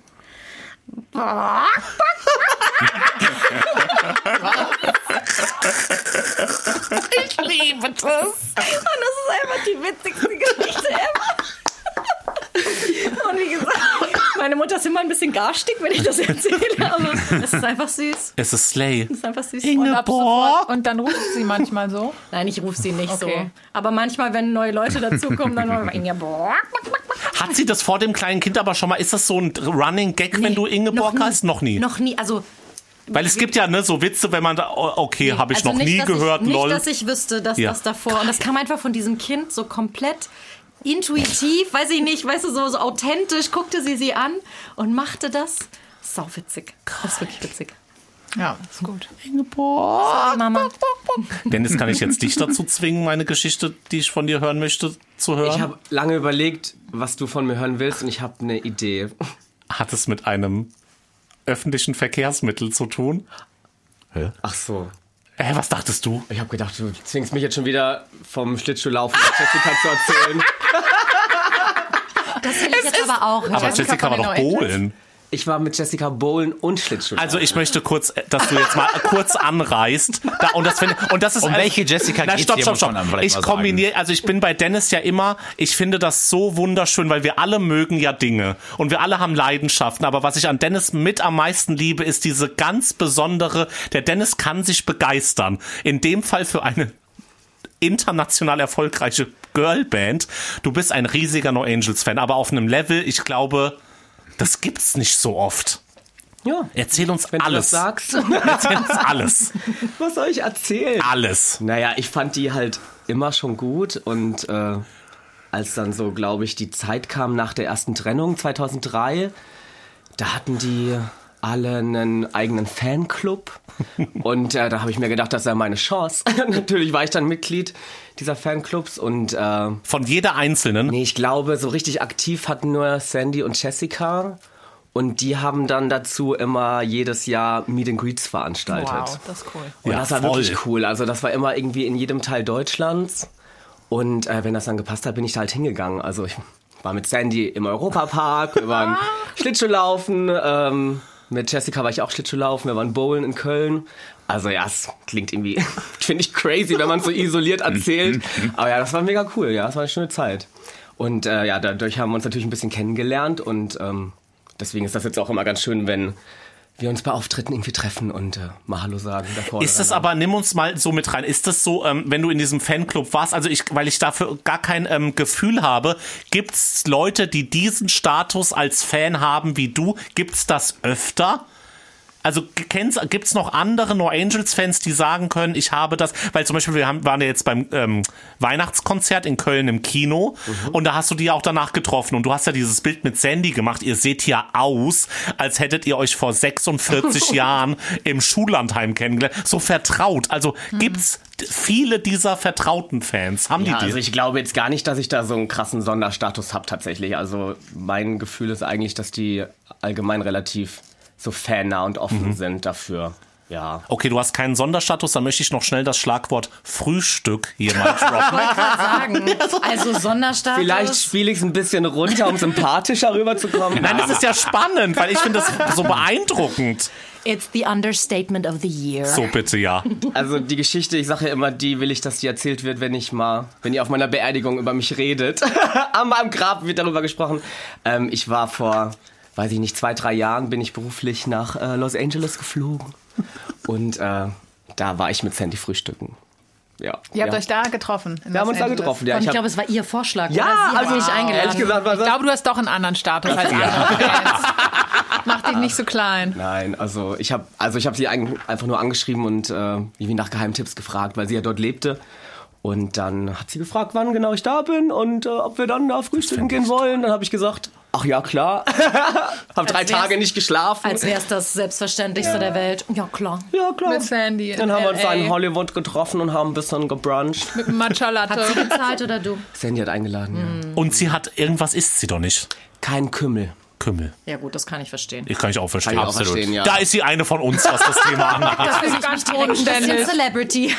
Ich liebe das. Und das ist einfach die witzigste Geschichte ever. Und wie gesagt, meine Mutter ist immer ein bisschen garstig, wenn ich das erzähle, aber es ist einfach süß. Es ist Slay. Es ist einfach süß. Und, ab sofort, und dann ruft sie manchmal so. Nein, ich rufe sie nicht Okay. so. Aber manchmal, wenn neue Leute dazukommen, dann mal Ingeborg. Hat sie das vor dem kleinen Kind aber schon mal, ist das so ein Running Gag, wenn du Ingeborg heißt? Noch nie. Noch nie, also... Weil es gibt ja ne, so Witze, wenn man da, okay, Nee, habe ich also noch nicht, nie dass gehört, ich, lol. Nicht, dass ich wüsste, dass Ja. das davor... Und das kam einfach von diesem Kind so komplett intuitiv, weiß ich nicht, weißt du, so, so authentisch, guckte sie sie an und machte das. Sau witzig. Das ist wirklich witzig. Ja, ist gut. Sorry, Mama. Dennis, kann ich jetzt dich dazu zwingen, meine Geschichte, die ich von dir hören möchte, zu hören? Ich habe lange überlegt, was du von mir hören willst und ich habe eine Idee. Hat es mit einem öffentlichen Verkehrsmittel zu tun? Ach so. Hä, was dachtest du? Ich habe gedacht, du zwingst mich jetzt schon wieder vom Schlittschuhlaufen mit Jessica zu erzählen. Das will ich jetzt aber auch hören. Aber Jessica Jessica war von doch den No bowlen. Ich war mit Jessica bowlen und Schlittschuhlaufen. Also ich möchte kurz, dass du jetzt mal kurz anreißt. Da, und, das find, und das ist Um welche Jessica Na, geht's stopp, hier, stopp, muss stopp. man vielleicht Ich mal sagen. kombiniere, also ich bin bei Dennis ja immer, ich finde das so wunderschön, weil wir alle mögen ja Dinge und wir alle haben Leidenschaften. Aber was ich an Dennis mit am meisten liebe, ist diese ganz besondere, der Dennis kann sich begeistern. In dem Fall für eine international erfolgreiche Girlband. Du bist ein riesiger No Angels Fan, aber auf einem Level, ich glaube, das gibt's nicht so oft. ja, Erzähl uns wenn alles. du das sagst. Erzähl uns alles. Was soll ich erzählen? Alles. Naja, ich fand die halt immer schon gut und äh, als dann so, glaube ich, die Zeit kam nach der ersten Trennung zweitausenddrei, da hatten die alle einen eigenen Fanclub und äh, da habe ich mir gedacht, das wäre meine Chance. Natürlich war ich dann Mitglied dieser Fanclubs und äh, Von jeder einzelnen. nee, ich glaube, so richtig aktiv hatten nur Sandy und Jessica und die haben dann dazu immer jedes Jahr Meet and Greets veranstaltet. Wow, das ist cool. Und Ja, das war voll. wirklich cool. Also das war immer irgendwie in jedem Teil Deutschlands. Und äh, wenn das dann gepasst hat, bin ich da halt hingegangen. Also ich war mit Sandy im Europapark, wir waren Schlittschuhlaufen, ähm, mit Jessica war ich auch Schlittschuhlaufen, wir waren bowlen in Köln. Also ja, es klingt irgendwie, finde ich crazy, wenn man es so isoliert erzählt. Aber ja, das war mega cool, ja, das war eine schöne Zeit. Und äh, ja, dadurch haben wir uns natürlich ein bisschen kennengelernt und ähm, deswegen ist das jetzt auch immer ganz schön, wenn wir uns bei Auftritten irgendwie treffen und äh, mal Hallo sagen. Davor Ist das aber, nimm uns mal so mit rein, ist das so, ähm, wenn du in diesem Fanclub warst, also ich, weil ich dafür gar kein ähm, Gefühl habe, gibt's Leute, die diesen Status als Fan haben wie du, gibt's das öfter? Also kennst, gibt's noch andere No Angels Fans, die sagen können, ich habe das, weil zum Beispiel wir haben, waren ja jetzt beim ähm, Weihnachtskonzert in Köln im Kino mhm. und da hast du die auch danach getroffen und du hast ja dieses Bild mit Sandy gemacht. Ihr seht ja aus, als hättet ihr euch vor sechsundvierzig Jahren im Schullandheim kennengelernt. So vertraut. Also mhm. gibt's viele dieser vertrauten Fans? Haben ja, die die? also ich glaube jetzt gar nicht, dass ich da so einen krassen Sonderstatus habe tatsächlich. Also mein Gefühl ist eigentlich, dass die allgemein relativ so fannah und offen mhm. sind dafür. Ja. Okay, du hast keinen Sonderstatus, dann möchte ich noch schnell das Schlagwort Frühstück hier mal droppen. Ich wollte gerade sagen, also Sonderstatus. Vielleicht spiele ich es ein bisschen runter, um sympathischer rüberzukommen. Nein, das ist ja spannend, weil ich finde das so beeindruckend. It's the understatement of the year. So bitte, ja. Also die Geschichte, ich sage ja immer, die will ich, dass die erzählt wird, wenn ich mal, wenn ihr auf meiner Beerdigung über mich redet. An meinem Grab wird darüber gesprochen. Ähm, ich war vor, weiß ich nicht, zwei, drei Jahren bin ich beruflich nach äh, Los Angeles geflogen. Und äh, da war ich mit Sandy frühstücken. Ja. Ihr habt ja. euch da getroffen? in Wir haben Los uns da Angeles? getroffen, ja. Und ich hab- glaube, es war ihr Vorschlag. Ja, oder? Sie also hat mich ehrlich eingeladen. gesagt war Ich das... glaube, du hast doch einen anderen Status als andere Fans. Mach dich nicht so klein. Nein, also ich habe also ich habe sie eigentlich einfach nur angeschrieben und äh, irgendwie nach Geheimtipps gefragt, weil sie ja dort lebte. Und dann hat sie gefragt, wann genau ich da bin und äh, ob wir dann da frühstücken gehen wollen. Dann habe ich gesagt, ach ja, klar. Hab drei wär's- Tage nicht geschlafen. Als wäre es das Selbstverständlichste der Welt. Ja, klar. ja, klar. Mit Sandy. Dann haben wir uns da in L A. Hollywood getroffen und haben ein bisschen gebruncht. Mit Matcha Latte. Hat sie bezahlt oder du? Sandy hat eingeladen, ja. Und sie hat, irgendwas isst sie doch nicht. Kein Kümmel. Kümmel. Ja gut, das kann ich verstehen. Ich kann ich auch verstehen. Kann ich auch verstehen, ja. Da ist sie eine von uns, was das Thema angeht. Das finde ich ganz toll, Dennis. Celebrity.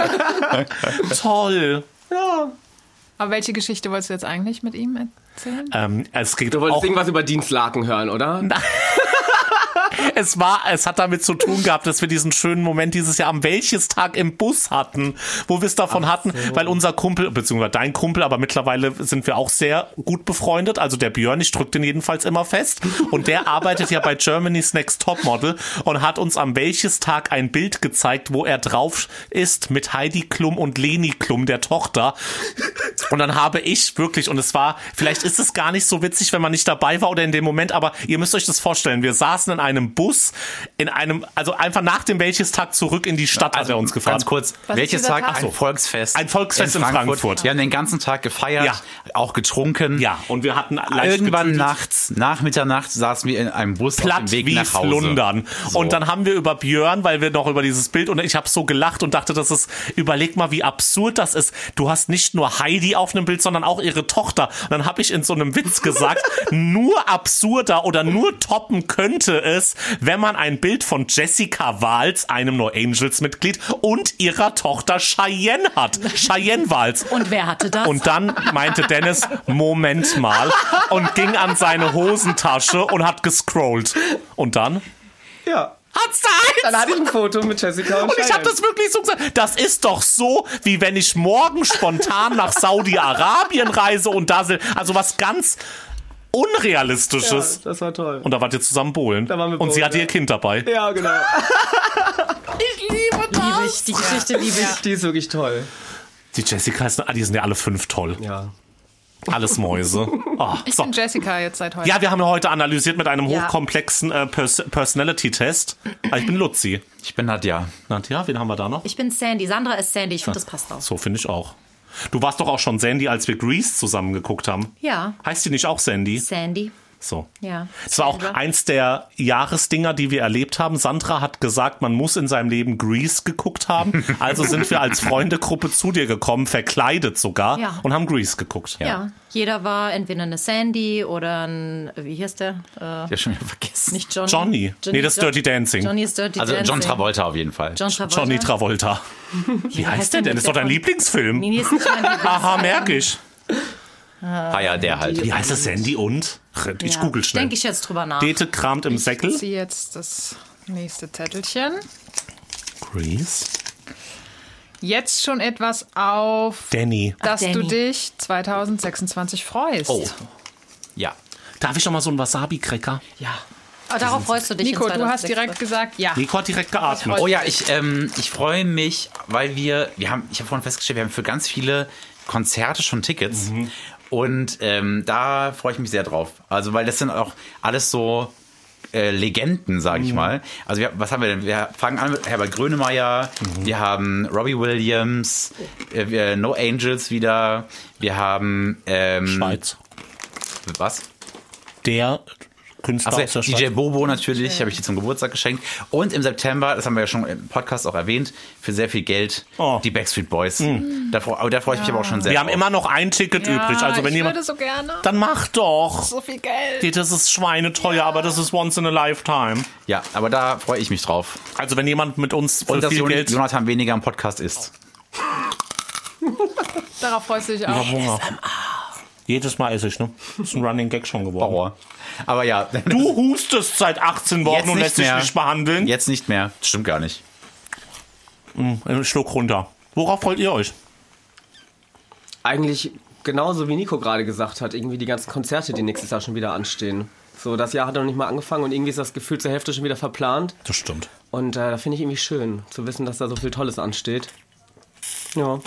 Toll. Aber welche Geschichte wolltest du jetzt eigentlich mit ihm erzählen? Ähm, es geht Du wolltest auch, irgendwas über Dienstlaken hören, oder? es war, es hat damit zu tun gehabt, dass wir diesen schönen Moment dieses Jahr am Welches-Tag im Bus hatten, wo wir es davon Ach hatten, so. weil unser Kumpel, beziehungsweise dein Kumpel, aber mittlerweile sind wir auch sehr gut befreundet, also der Björn, ich drück den jedenfalls immer fest, und der arbeitet ja bei Germany's Next Topmodel und hat uns am Welches-Tag ein Bild gezeigt, wo er drauf ist mit Heidi Klum und Leni Klum, der Tochter. Und dann habe ich wirklich, und es war, vielleicht ist es gar nicht so witzig, wenn man nicht dabei war oder in dem Moment, aber ihr müsst euch das vorstellen, wir saßen in einem Bus, in einem, also einfach nach dem Welches-Tag zurück in die Stadt, also, hat er uns gefahren. Ganz kurz, Was welches Tag? Tag? Ein Volksfest. Ein Volksfest in, in Frankfurt. Frankfurt. Wir haben den ganzen Tag gefeiert, ja. auch getrunken. Ja, und wir hatten leicht Irgendwann getütet. nachts, nach Mitternacht, saßen wir in einem Bus Platt auf dem Weg wie nach Hause. Flundern. So. Und dann haben wir über Björn, weil wir noch über dieses Bild, und ich habe so gelacht und dachte, das ist, überleg mal, wie absurd das ist. Du hast nicht nur Heidi auf einem Bild, sondern auch ihre Tochter. Und dann habe ich in so einem Witz gesagt, nur absurder oder nur toppen könnte es, wenn man ein Bild von Jessica Wals, einem No Angels Mitglied, und ihrer Tochter Cheyenne hat. Cheyenne Wals. Und wer hatte das? Und dann meinte Dennis, Moment mal, und ging an seine Hosentasche und hat gescrollt. Und dann? Ja. Hat's da eins? Dann hatte ich ein Foto mit Jessica und Und ich habe das wirklich so gesagt. Das ist doch so, wie wenn ich morgen spontan nach Saudi-Arabien reise und da sind, also was ganz Unrealistisches. Ja, das war toll. Und da wart ihr zusammen bowlen. Da waren wir und sie bowlen, hatte ja. ihr Kind dabei. Ja, genau. Ich liebe das. Liebe ich, die Geschichte liebe ich. Die ist wirklich toll. Die Jessica ist, ah, die sind ja alle fünf toll. Ja. Alles Mäuse. Oh, Ich so. bin Jessica jetzt seit heute. Ja, wir haben ja heute analysiert mit einem Ja. hochkomplexen äh, Pers- Personality-Test. Ah, ich bin Luzi. Ich bin Nadja. Nadja, wen haben wir da noch? Ich bin Sandy. Sandra ist Sandy. Ich finde, das passt auch. So finde ich auch. Du warst doch auch schon Sandy, als wir Grease zusammen geguckt haben. Ja. Heißt die nicht auch Sandy? Sandy. So. Ja. Es war auch Sandra. eins der Jahresdinger, die wir erlebt haben. Sandra hat gesagt, man muss in seinem Leben Grease geguckt haben. Also sind wir als Freundegruppe zu dir gekommen, verkleidet sogar, Ja. und haben Grease geguckt. Ja. Jeder war entweder eine Sandy oder ein, wie hieß der? Äh, Ich hab schon wieder vergessen. nicht Johnny. Johnny. Nee, das ist Dirty Dancing. Johnny ist Dirty Also Dancing. John Travolta auf jeden Fall. John Travolta. Johnny Travolta. Wie heißt der denn? Das ist doch dein von- Lieblingsfilm. Nee, nee, ist nicht mein Lieblings- Aha, merke ich. Ah ja, der halt. Wie heißt das? Sandy und? Ich Ja. google schnell. Denke ich jetzt drüber nach. Dete kramt im Ich Säckel. ziehe jetzt das nächste Zettelchen. Grease. Jetzt schon etwas auf, Danny. dass Danny. du dich zwanzig sechsundzwanzig freust. Oh. Ja. Darf ich noch mal so einen Wasabi-Cracker? Ja. Aber darauf freust du dich Nico, in du hast zweitausendsechs. direkt gesagt, ja. Nico hat direkt geatmet. Oh ja, ich, ähm, ich freue mich, weil wir, wir haben, ich habe vorhin festgestellt, wir haben für ganz viele Konzerte schon Tickets. Mhm. Und ähm, da freue ich mich sehr drauf. Also, weil das sind auch alles so äh, Legenden, sage ich mal. Also, wir, was haben wir denn? Wir fangen an mit Herbert Grönemeyer, wir haben Robbie Williams, äh, wir, No Angels wieder, wir haben ähm, Schweiz. Was? Der Künstler Achso, aus der D Schweiz. J Bobo natürlich, habe ich dir zum Geburtstag geschenkt. Und im September, das haben wir ja schon im Podcast auch erwähnt, für sehr viel Geld Oh. die Backstreet Boys. Da, freu- aber da freue ich mich aber auch schon sehr Wir haben drauf. immer noch ein Ticket Ja, übrig. Also wenn ich jemand. würde so gerne. Dann mach doch. So viel Geld. Geht, das ist schweineteuer, aber das ist once in a lifetime. Ja, aber da freue ich mich drauf. Also wenn jemand mit uns für Und dass viel Jon- Geld. Jonathan weniger im Podcast ist. Darauf freust du dich Ich auch. hab Hunger. Jedes Mal esse ich, ne? Das ist ein Running Gag schon geworden. Horror. Aber ja, Du hustest seit achtzehn Wochen Jetzt und nicht lässt dich mehr. nicht behandeln. jetzt nicht mehr. Stimmt gar nicht. Einen Schluck runter. Worauf freut ihr euch? Eigentlich genauso wie Nico gerade gesagt hat, irgendwie die ganzen Konzerte, die nächstes Jahr schon wieder anstehen. So, das Jahr hat noch nicht mal angefangen und irgendwie ist das Gefühl zur Hälfte schon wieder verplant. Das stimmt. Und äh, da finde ich irgendwie schön, zu wissen, dass da so viel Tolles ansteht. Ja.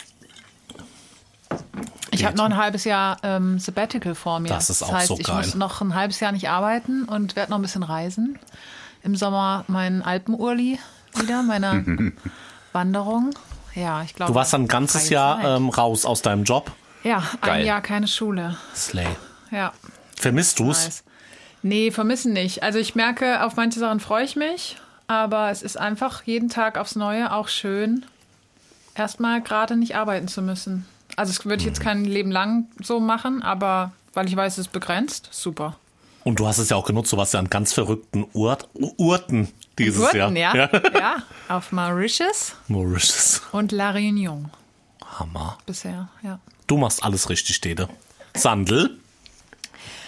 Ich habe noch ein halbes Jahr ähm, Sabbatical vor mir. Das ist auch das heißt, so ich geil. muss noch ein halbes Jahr nicht arbeiten und werde noch ein bisschen reisen. Im Sommer meinen Alpenurli wieder, meine Wanderung. Ja, ich glaube. Du warst dann ein ganzes freie Jahr Zeit. ähm, raus aus deinem Job. Ja, Geil. ein Jahr keine Schule. Slay. Ja. Vermisst du's? Nice. Nee, vermissen nicht. Also ich merke, auf manche Sachen freue ich mich, aber es ist einfach jeden Tag aufs Neue auch schön, erstmal gerade nicht arbeiten zu müssen. Also das würde ich jetzt kein Leben lang so machen, aber weil ich weiß, es ist begrenzt, super. Und du hast es ja auch genutzt, du warst ja an ganz verrückten Urt, Urten dieses Wurden, Jahr. ja. ja. Auf Mauritius Mauritius. und La Réunion Hammer. bisher, ja. Du machst alles richtig, Dede. Sandel?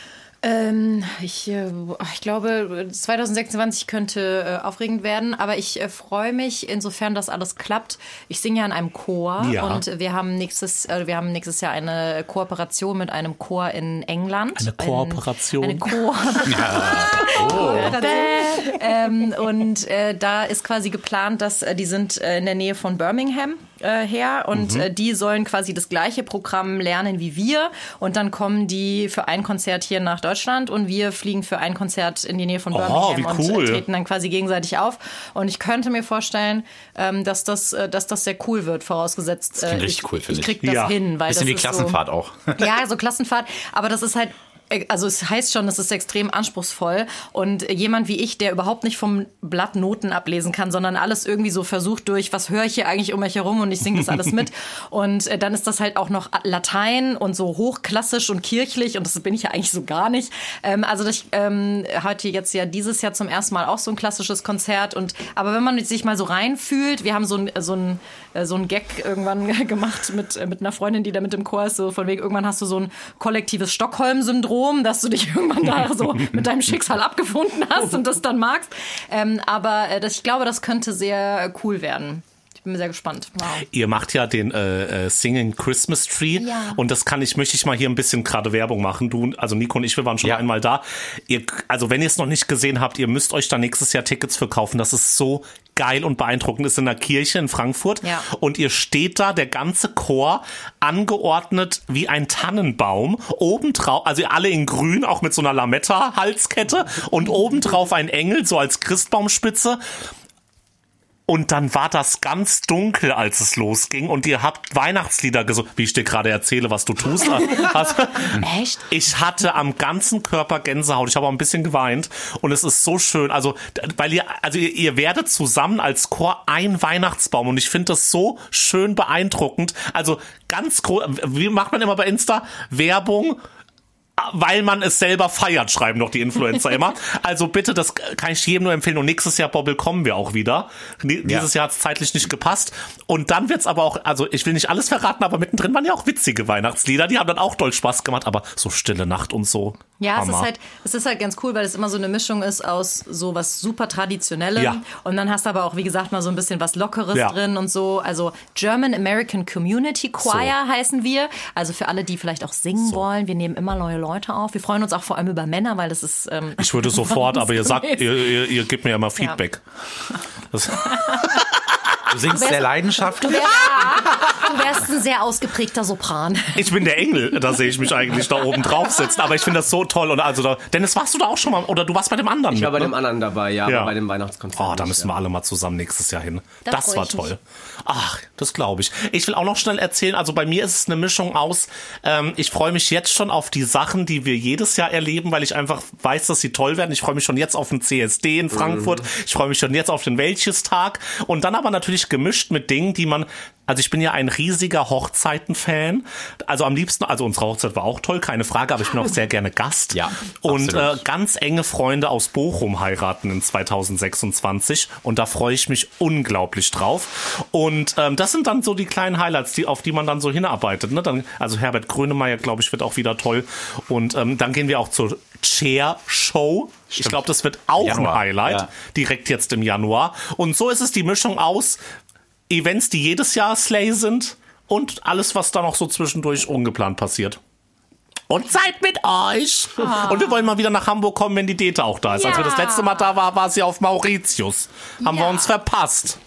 Ähm, ich, äh, ich glaube, zwanzig sechsundzwanzig könnte äh, aufregend werden, aber ich äh, freue mich, insofern das alles klappt. Ich singe ja in einem Chor Ja. und wir haben nächstes, äh, wir haben nächstes Jahr eine Kooperation mit einem Chor in England. Eine Kooperation? Ein, eine Kooperation. ähm, und äh, da ist quasi geplant, dass äh, die sind äh, in der Nähe von Birmingham äh, her und Mhm. äh, die sollen quasi das gleiche Programm lernen wie wir und dann kommen die für ein Konzert hier nach Deutschland und wir fliegen für ein Konzert in die Nähe von Oh, Birmingham wie und cool. äh, treten dann quasi gegenseitig auf. Und ich könnte mir vorstellen, ähm, dass das, äh, dass das sehr cool wird, vorausgesetzt. klingt äh, richtig ich, cool, finde ich ich. krieg das Ja. hin, weil Bisschen das wie ist Klassenfahrt so, auch. Ja, so Klassenfahrt. Aber das ist halt, also es heißt schon, es ist extrem anspruchsvoll und jemand wie ich, der überhaupt nicht vom Blatt Noten ablesen kann, sondern alles irgendwie so versucht durch, was höre ich hier eigentlich um mich herum und ich singe das alles mit und äh, dann ist das halt auch noch Latein und so hochklassisch und kirchlich und das bin ich ja eigentlich so gar nicht. Ähm, also ich ähm, hatte jetzt ja dieses Jahr zum ersten Mal auch so ein klassisches Konzert und aber wenn man sich mal so reinfühlt, wir haben so ein, so ein, so ein Gag irgendwann gemacht mit, mit einer Freundin, die da mit im Chor ist, so von wegen, irgendwann hast du so ein kollektives Stockholm-Syndrom, dass du dich irgendwann da so mit deinem Schicksal abgefunden hast und das dann magst. Ähm, aber äh, das, ich glaube, das könnte sehr cool werden. Ich bin sehr gespannt. Wow. Ihr macht ja den äh, äh, Singing Christmas Tree Ja. und das kann ich, möchte ich mal hier ein bisschen gerade Werbung machen. Du, also Nico und ich, wir waren schon Ja. einmal da. Ihr, also wenn ihr es noch nicht gesehen habt, ihr müsst euch da nächstes Jahr Tickets für kaufen. Das ist so geil und beeindruckend. Das ist in der Kirche in Frankfurt Ja. und ihr steht da, der ganze Chor, angeordnet wie ein Tannenbaum. Obendrauf, also alle in grün, auch mit so einer Lametta-Halskette und obendrauf ein Engel, so als Christbaumspitze. Und dann war das ganz dunkel, als es losging. Und ihr habt Weihnachtslieder gesungen, wie ich dir gerade erzähle, was du tust. Also, Echt? ich hatte am ganzen Körper Gänsehaut. Ich habe auch ein bisschen geweint. Und es ist so schön. Also, weil ihr, also ihr, ihr werdet zusammen als Chor ein Weihnachtsbaum. Und ich finde das so schön beeindruckend. Also ganz groß, wie macht man immer bei Insta? Werbung, weil man es selber feiert, schreiben doch die Influencer immer. Also bitte, das kann ich jedem nur empfehlen. Und nächstes Jahr, Bobbel, kommen wir auch wieder. Dieses Jahr hat es zeitlich nicht gepasst. Und dann wird's aber auch, also ich will nicht alles verraten, aber mittendrin waren ja auch witzige Weihnachtslieder. Die haben dann auch doll Spaß gemacht, aber so Stille Nacht und so. Ja, es Hammer. ist halt, es ist halt ganz cool, weil es immer so eine Mischung ist aus so was super Traditionellem Ja. und dann hast du aber auch, wie gesagt, mal so ein bisschen was Lockeres Ja. drin und so. Also German American Community Choir heißen wir. Also für alle, die vielleicht auch singen wollen, wir nehmen immer neue Leute auf. Wir freuen uns auch vor allem über Männer, weil das ist... Ähm, Ich würde sofort, aber ihr sagt, ihr, ihr, ihr gebt mir ja mal Feedback. Das, Du singst sehr leidenschaftlich. Du wärst ein sehr ausgeprägter Sopran. ich bin der Engel, da sehe ich mich eigentlich da oben drauf sitzen. Aber ich finde das so toll. Und also da, Dennis, warst du da auch schon mal? Oder du warst bei dem anderen Ich war mit, bei ne? dem anderen dabei, ja, Ja. aber bei dem Weihnachtskonzert. Oh, da nicht, müssen ja. wir alle mal zusammen nächstes Jahr hin. Da Das freu war ich toll. mich. Ach, das glaube ich. Ich will auch noch schnell erzählen, also bei mir ist es eine Mischung aus, ähm, ich freue mich jetzt schon auf die Sachen, die wir jedes Jahr erleben, weil ich einfach weiß, dass sie toll werden. Ich freue mich schon jetzt auf den C S D in Frankfurt. Mhm. Ich freue mich schon jetzt auf den Wäldchestag. Und dann aber natürlich gemischt mit Dingen, die man... Also ich bin ja ein riesiger Hochzeiten-Fan. Also am liebsten, also unsere Hochzeit war auch toll, keine Frage, aber ich bin auch sehr gerne Gast. Ja, und äh, absolut. ganz enge Freunde aus Bochum heiraten in zwanzig sechsundzwanzig und da freue ich mich unglaublich drauf. Und ähm, das sind dann so die kleinen Highlights, die, auf die man dann so hinarbeitet. Ne? Dann, also Herbert Grönemeyer, glaube ich, wird auch wieder toll. Und ähm, dann gehen wir auch zur Chair-Show. Ich glaube, das wird auch Januar, ein Highlight, ja. direkt jetzt im Januar. Und so ist es die Mischung aus Events, die jedes Jahr Slay sind und alles, was da noch so zwischendurch ungeplant passiert. Und seid mit euch! Ah. Und wir wollen mal wieder nach Hamburg kommen, wenn die Dete auch da ist. Als wir das letzte Mal da waren, war sie auf Mauritius. Haben wir Ja. uns verpasst.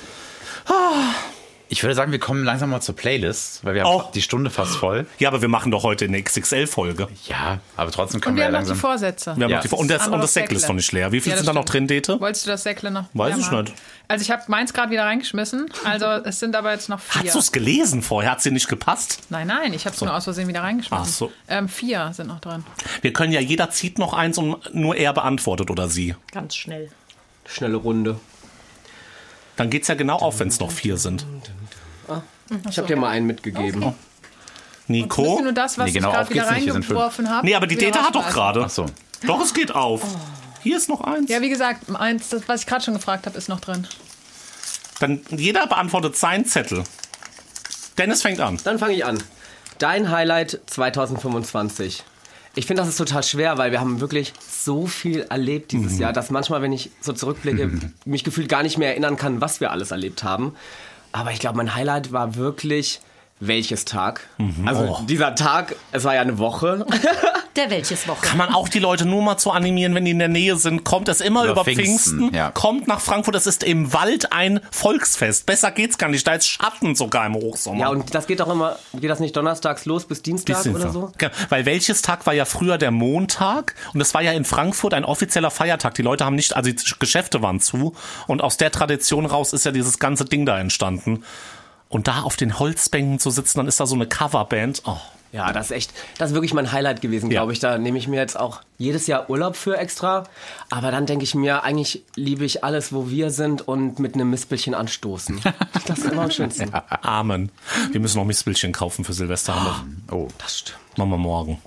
Ich würde sagen, wir kommen langsam mal zur Playlist, weil wir haben Oh. die Stunde fast voll. Ja, aber wir machen doch heute eine X X L-Folge. Ja, aber trotzdem Und können wir wir haben ja noch die langsam... Vorsätze. Wir haben Ja. noch die, und das, und Anderes das Säckle ist Säckle. noch nicht leer. Wie viel Ja, das sind da noch stimmt. drin, Dete? Wolltest du das Säckle noch Weiß leer ich machen? nicht. Also ich habe meins gerade wieder reingeschmissen. Also es sind aber jetzt noch vier. Hast du es gelesen vorher? Hat sie nicht gepasst? Nein, nein, ich habe es nur aus Versehen wieder reingeschmissen. Ach so. Ähm, vier sind noch drin. Wir können ja, jeder zieht noch eins und nur er beantwortet oder sie. Ganz schnell. Schnelle Runde. Dann geht's ja genau auf, wenn es noch vier sind. Ich habe dir mal einen mitgegeben. Ein Nico? bisschen nur das, was Nee, genau, ich gerade auf wieder geht's nicht, hier sind fünf. reingeworfen habe. Nee, aber die Dete hat doch gerade. Ach so. Doch, es geht auf. Hier ist noch eins. Ja, wie gesagt, eins, das, was ich gerade schon gefragt habe, ist noch drin. Dann jeder beantwortet seinen Zettel. Dennis fängt an. Dann fange ich an. Dein Highlight zwanzig fünfundzwanzig. Ich finde, das ist total schwer, weil wir haben wirklich so viel erlebt dieses mhm. Jahr, dass manchmal, wenn ich so zurückblicke, mhm. mich gefühlt gar nicht mehr erinnern kann, was wir alles erlebt haben. Aber ich glaube, mein Highlight war wirklich welches Tag. Mhm. Also oh. dieser Tag, es war ja eine Woche. Der welches Woche. Kann man auch die Leute nur mal zu animieren, wenn die in der Nähe sind. Kommt es immer über, über Pfingsten. Pfingsten ja. Kommt nach Frankfurt. Das ist im Wald ein Volksfest. Besser geht's gar nicht. Da ist Schatten sogar im Hochsommer. Ja, und das geht auch immer, geht das nicht donnerstags los bis Dienstag bis oder so? Ja, weil welches Tag war ja früher der Montag. Und das war ja in Frankfurt ein offizieller Feiertag. Die Leute haben nicht, also die Geschäfte waren zu. Und aus der Tradition raus ist ja dieses ganze Ding da entstanden. Und da auf den Holzbänken zu sitzen, dann ist da so eine Coverband. Oh. Ja, das ist echt, das ist wirklich mein Highlight gewesen, glaube ja. ich. Da nehme ich mir jetzt auch jedes Jahr Urlaub für extra. Aber dann denke ich mir, eigentlich liebe ich alles, wo wir sind und mit einem Mispelchen anstoßen. Das ist immer am schönsten. Ja. Amen. Wir müssen noch Mispelchen kaufen für Silvester. Oh, oh, das stimmt. Machen wir morgen.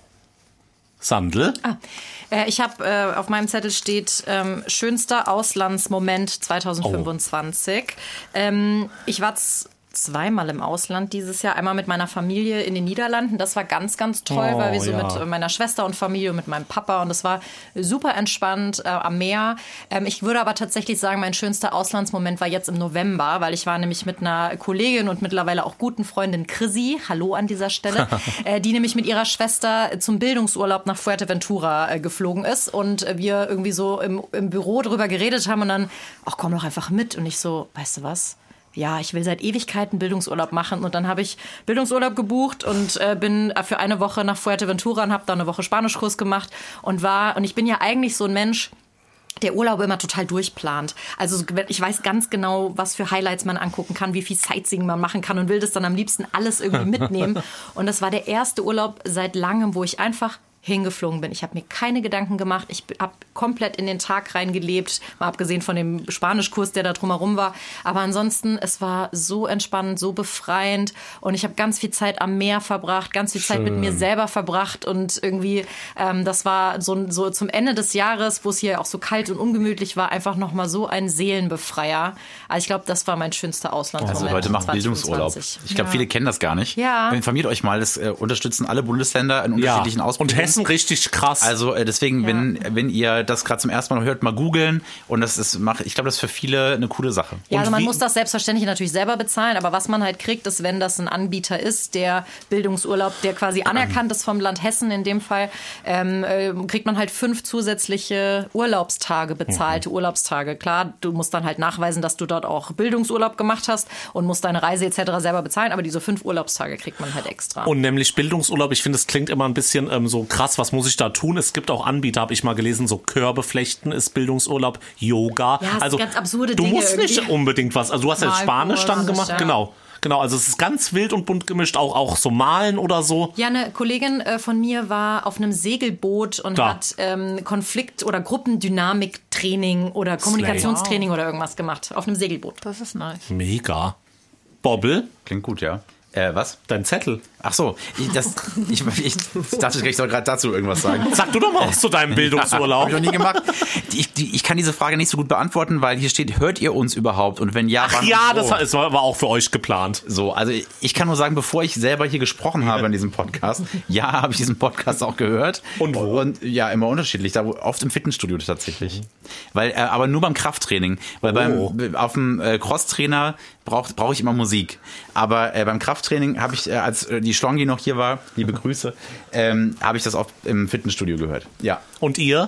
Sandel? Ah. Ich habe, äh, auf meinem Zettel steht, ähm, schönster Auslandsmoment zwanzig fünfundzwanzig. Oh. Ähm, ich war zweimal im Ausland dieses Jahr. Einmal mit meiner Familie in den Niederlanden. Das war ganz, ganz toll, oh, weil wir so ja. mit meiner Schwester und Familie und mit meinem Papa und das war super entspannt äh, am Meer. Ähm, ich würde aber tatsächlich sagen, mein schönster Auslandsmoment war jetzt im November, weil ich war nämlich mit einer Kollegin und mittlerweile auch guten Freundin Chrissy, hallo an dieser Stelle, äh, die nämlich mit ihrer Schwester zum Bildungsurlaub nach Fuerteventura äh, geflogen ist und äh, wir irgendwie so im, im Büro drüber geredet haben und dann, ach komm doch einfach mit. Und ich so, weißt du was? Ja, ich will seit Ewigkeiten Bildungsurlaub machen und dann habe ich Bildungsurlaub gebucht und äh, bin für eine Woche nach Fuerteventura und habe da eine Woche Spanischkurs gemacht und war, und ich bin ja eigentlich so ein Mensch, der Urlaub immer total durchplant. Also ich weiß ganz genau, was für Highlights man angucken kann, wie viel Sightseeing man machen kann und will das dann am liebsten alles irgendwie mitnehmen. Und das war der erste Urlaub seit langem, wo ich einfach hingeflogen bin. Ich habe mir keine Gedanken gemacht. Ich habe komplett in den Tag reingelebt, mal abgesehen von dem Spanischkurs, der da drumherum war. Aber ansonsten, es war so entspannend, so befreiend und ich habe ganz viel Zeit am Meer verbracht, ganz viel Schön. Zeit mit mir selber verbracht und irgendwie, ähm, das war so, so zum Ende des Jahres, wo es hier auch so kalt und ungemütlich war, einfach nochmal so ein Seelenbefreier. Also ich glaube, das war mein schönster Auslandsmoment. Also Leute machen Bildungsurlaub. Ich glaube, ja. viele kennen das gar nicht. Ja. Informiert euch mal, das äh, unterstützen alle Bundesländer in unterschiedlichen ja. Ausprägungen. Richtig krass. Also äh, deswegen, ja. wenn wenn ihr das gerade zum ersten Mal hört, mal googeln und das ist, mach, ich glaube, das ist für viele eine coole Sache. Ja, also und man wie, muss das selbstverständlich natürlich selber bezahlen, aber was man halt kriegt, ist, wenn das ein Anbieter ist, der Bildungsurlaub, der quasi anerkannt ist vom Land Hessen in dem Fall, ähm, äh, kriegt man halt fünf zusätzliche Urlaubstage, bezahlte mhm. Urlaubstage. Klar, du musst dann halt nachweisen, dass du dort auch Bildungsurlaub gemacht hast und musst deine Reise et cetera selber bezahlen, aber diese fünf Urlaubstage kriegt man halt extra. Und nämlich Bildungsurlaub, ich finde, es klingt immer ein bisschen ähm, so krass, was muss ich da tun? Es gibt auch Anbieter, habe ich mal gelesen, so Körbe flechten ist Bildungsurlaub, Yoga. Ja, das also ganz absurde du Dinge musst irgendwie. nicht unbedingt was. Also du hast ja Spanisch dann gemacht, ja. genau. Genau, also es ist ganz wild und bunt gemischt, auch, auch so Malen oder so. Ja, eine Kollegin äh, von mir war auf einem Segelboot und da. hat ähm, Konflikt- oder Gruppendynamik-Training oder Kommunikationstraining wow. oder irgendwas gemacht. Auf einem Segelboot. Das ist nice. Mega. Bobbel? Klingt gut, ja. Äh, was? Dein Zettel. Ach so, ich, das, ich, ich dachte, ich soll gerade dazu irgendwas sagen. Sag du doch mal was zu deinem Bildungsurlaub. Ja, hab ich noch nie gemacht. Ich, die, ich kann diese Frage nicht so gut beantworten, weil hier steht, hört ihr uns überhaupt? Und wenn ja, Ach ja, das war, das war auch für euch geplant. So, also ich kann nur sagen, bevor ich selber hier gesprochen habe in diesem Podcast, ja, habe ich diesen Podcast auch gehört. Und wo? Und ja, immer unterschiedlich, da oft im Fitnessstudio tatsächlich. Weil, äh, aber nur beim Krafttraining. Weil oh. beim auf dem äh, Crosstrainer brauche brauch ich immer Musik. Aber äh, beim Krafttraining habe ich, äh, als äh, die Schlongi noch hier war, liebe Grüße, ähm, habe ich das oft im Fitnessstudio gehört. Ja. Und ihr?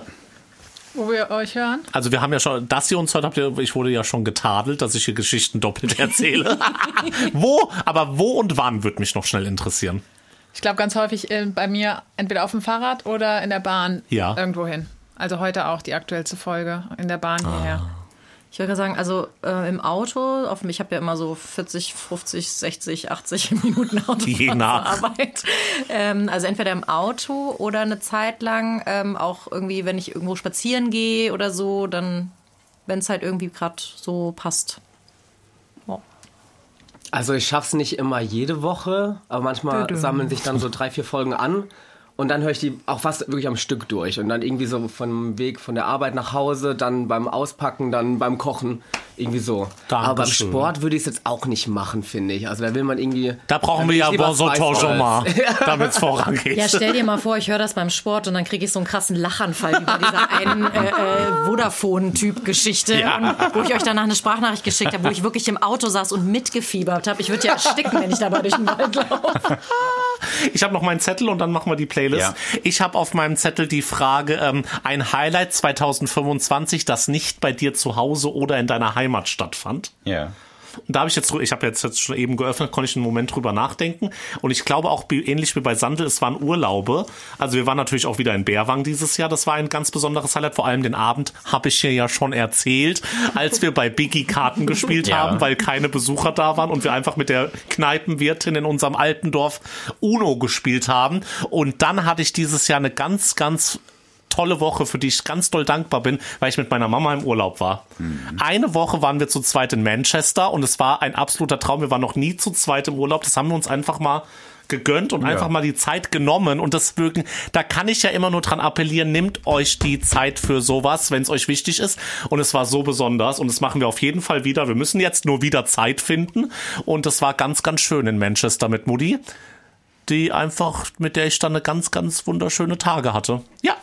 Wo wir euch hören? Also wir haben ja schon, dass ihr uns hört, habt ihr, ich wurde ja schon getadelt, dass ich hier Geschichten doppelt erzähle. Wo? Aber wo und wann würde mich noch schnell interessieren. Ich glaube ganz häufig äh, bei mir entweder auf dem Fahrrad oder in der Bahn ja. irgendwo hin. Also heute auch die aktuellste Folge in der Bahn hierher. Ah. Ich würde sagen, also äh, im Auto, auf, ich habe ja immer so vierzig, fünfzig, sechzig, achtzig Minuten Autofahrt zur Arbeit. Ähm, also entweder im Auto oder eine Zeit lang ähm, auch irgendwie, wenn ich irgendwo spazieren gehe oder so, dann, wenn es halt irgendwie gerade so passt. Oh. Also ich schaff's nicht immer jede Woche, aber manchmal Dö-dö. sammeln sich dann so drei, vier Folgen an. Und dann höre ich die auch fast wirklich am Stück durch. Und dann irgendwie so vom Weg von der Arbeit nach Hause, dann beim Auspacken, dann beim Kochen. Irgendwie so. Dankeschön. Aber beim Sport würde ich es jetzt auch nicht machen, finde ich. Also da will man irgendwie... Da brauchen wir ja Bonsoir, damit es vorangeht. Ja, stell dir mal vor, ich höre das beim Sport und dann kriege ich so einen krassen Lachanfall über dieser einen äh, äh, Vodafone-Typ-Geschichte, Ja. wo ich euch danach eine Sprachnachricht geschickt habe, wo ich wirklich im Auto saß und mitgefiebert habe. Ich würde ja ersticken, wenn ich dabei durch den Wald laufe. Ich habe noch meinen Zettel und dann machen wir die Playlist. Ja. Ich habe auf meinem Zettel die Frage, ähm, ein Highlight zwanzig fünfundzwanzig, das nicht bei dir zu Hause oder in deiner Heimat stattfand. Ja. Und da habe ich jetzt, ich habe jetzt, jetzt schon eben geöffnet, konnte ich einen Moment drüber nachdenken. Und ich glaube auch, ähnlich wie bei Sandel, es waren Urlaube. Also wir waren natürlich auch wieder in Bärwang dieses Jahr. Das war ein ganz besonderes Highlight. Vor allem den Abend habe ich hier ja schon erzählt, als wir bei Biggie Karten gespielt Ja. haben, weil keine Besucher da waren und wir einfach mit der Kneipenwirtin in unserem alten Dorf Uno gespielt haben. Und dann hatte ich dieses Jahr eine ganz, ganz tolle Woche, für die ich ganz doll dankbar bin, weil ich mit meiner Mama im Urlaub war. Mhm. Eine Woche waren wir zu zweit in Manchester und es war ein absoluter Traum. Wir waren noch nie zu zweit im Urlaub. Das haben wir uns einfach mal gegönnt und Ja. einfach mal die Zeit genommen. Und das wirklich, da kann ich ja immer nur dran appellieren, nehmt euch die Zeit für sowas, wenn es euch wichtig ist. Und es war so besonders und das machen wir auf jeden Fall wieder. Wir müssen jetzt nur wieder Zeit finden. Und das war ganz, ganz schön in Manchester mit Mutti, die einfach, mit der ich dann eine ganz, ganz wunderschöne Tage hatte. Ja.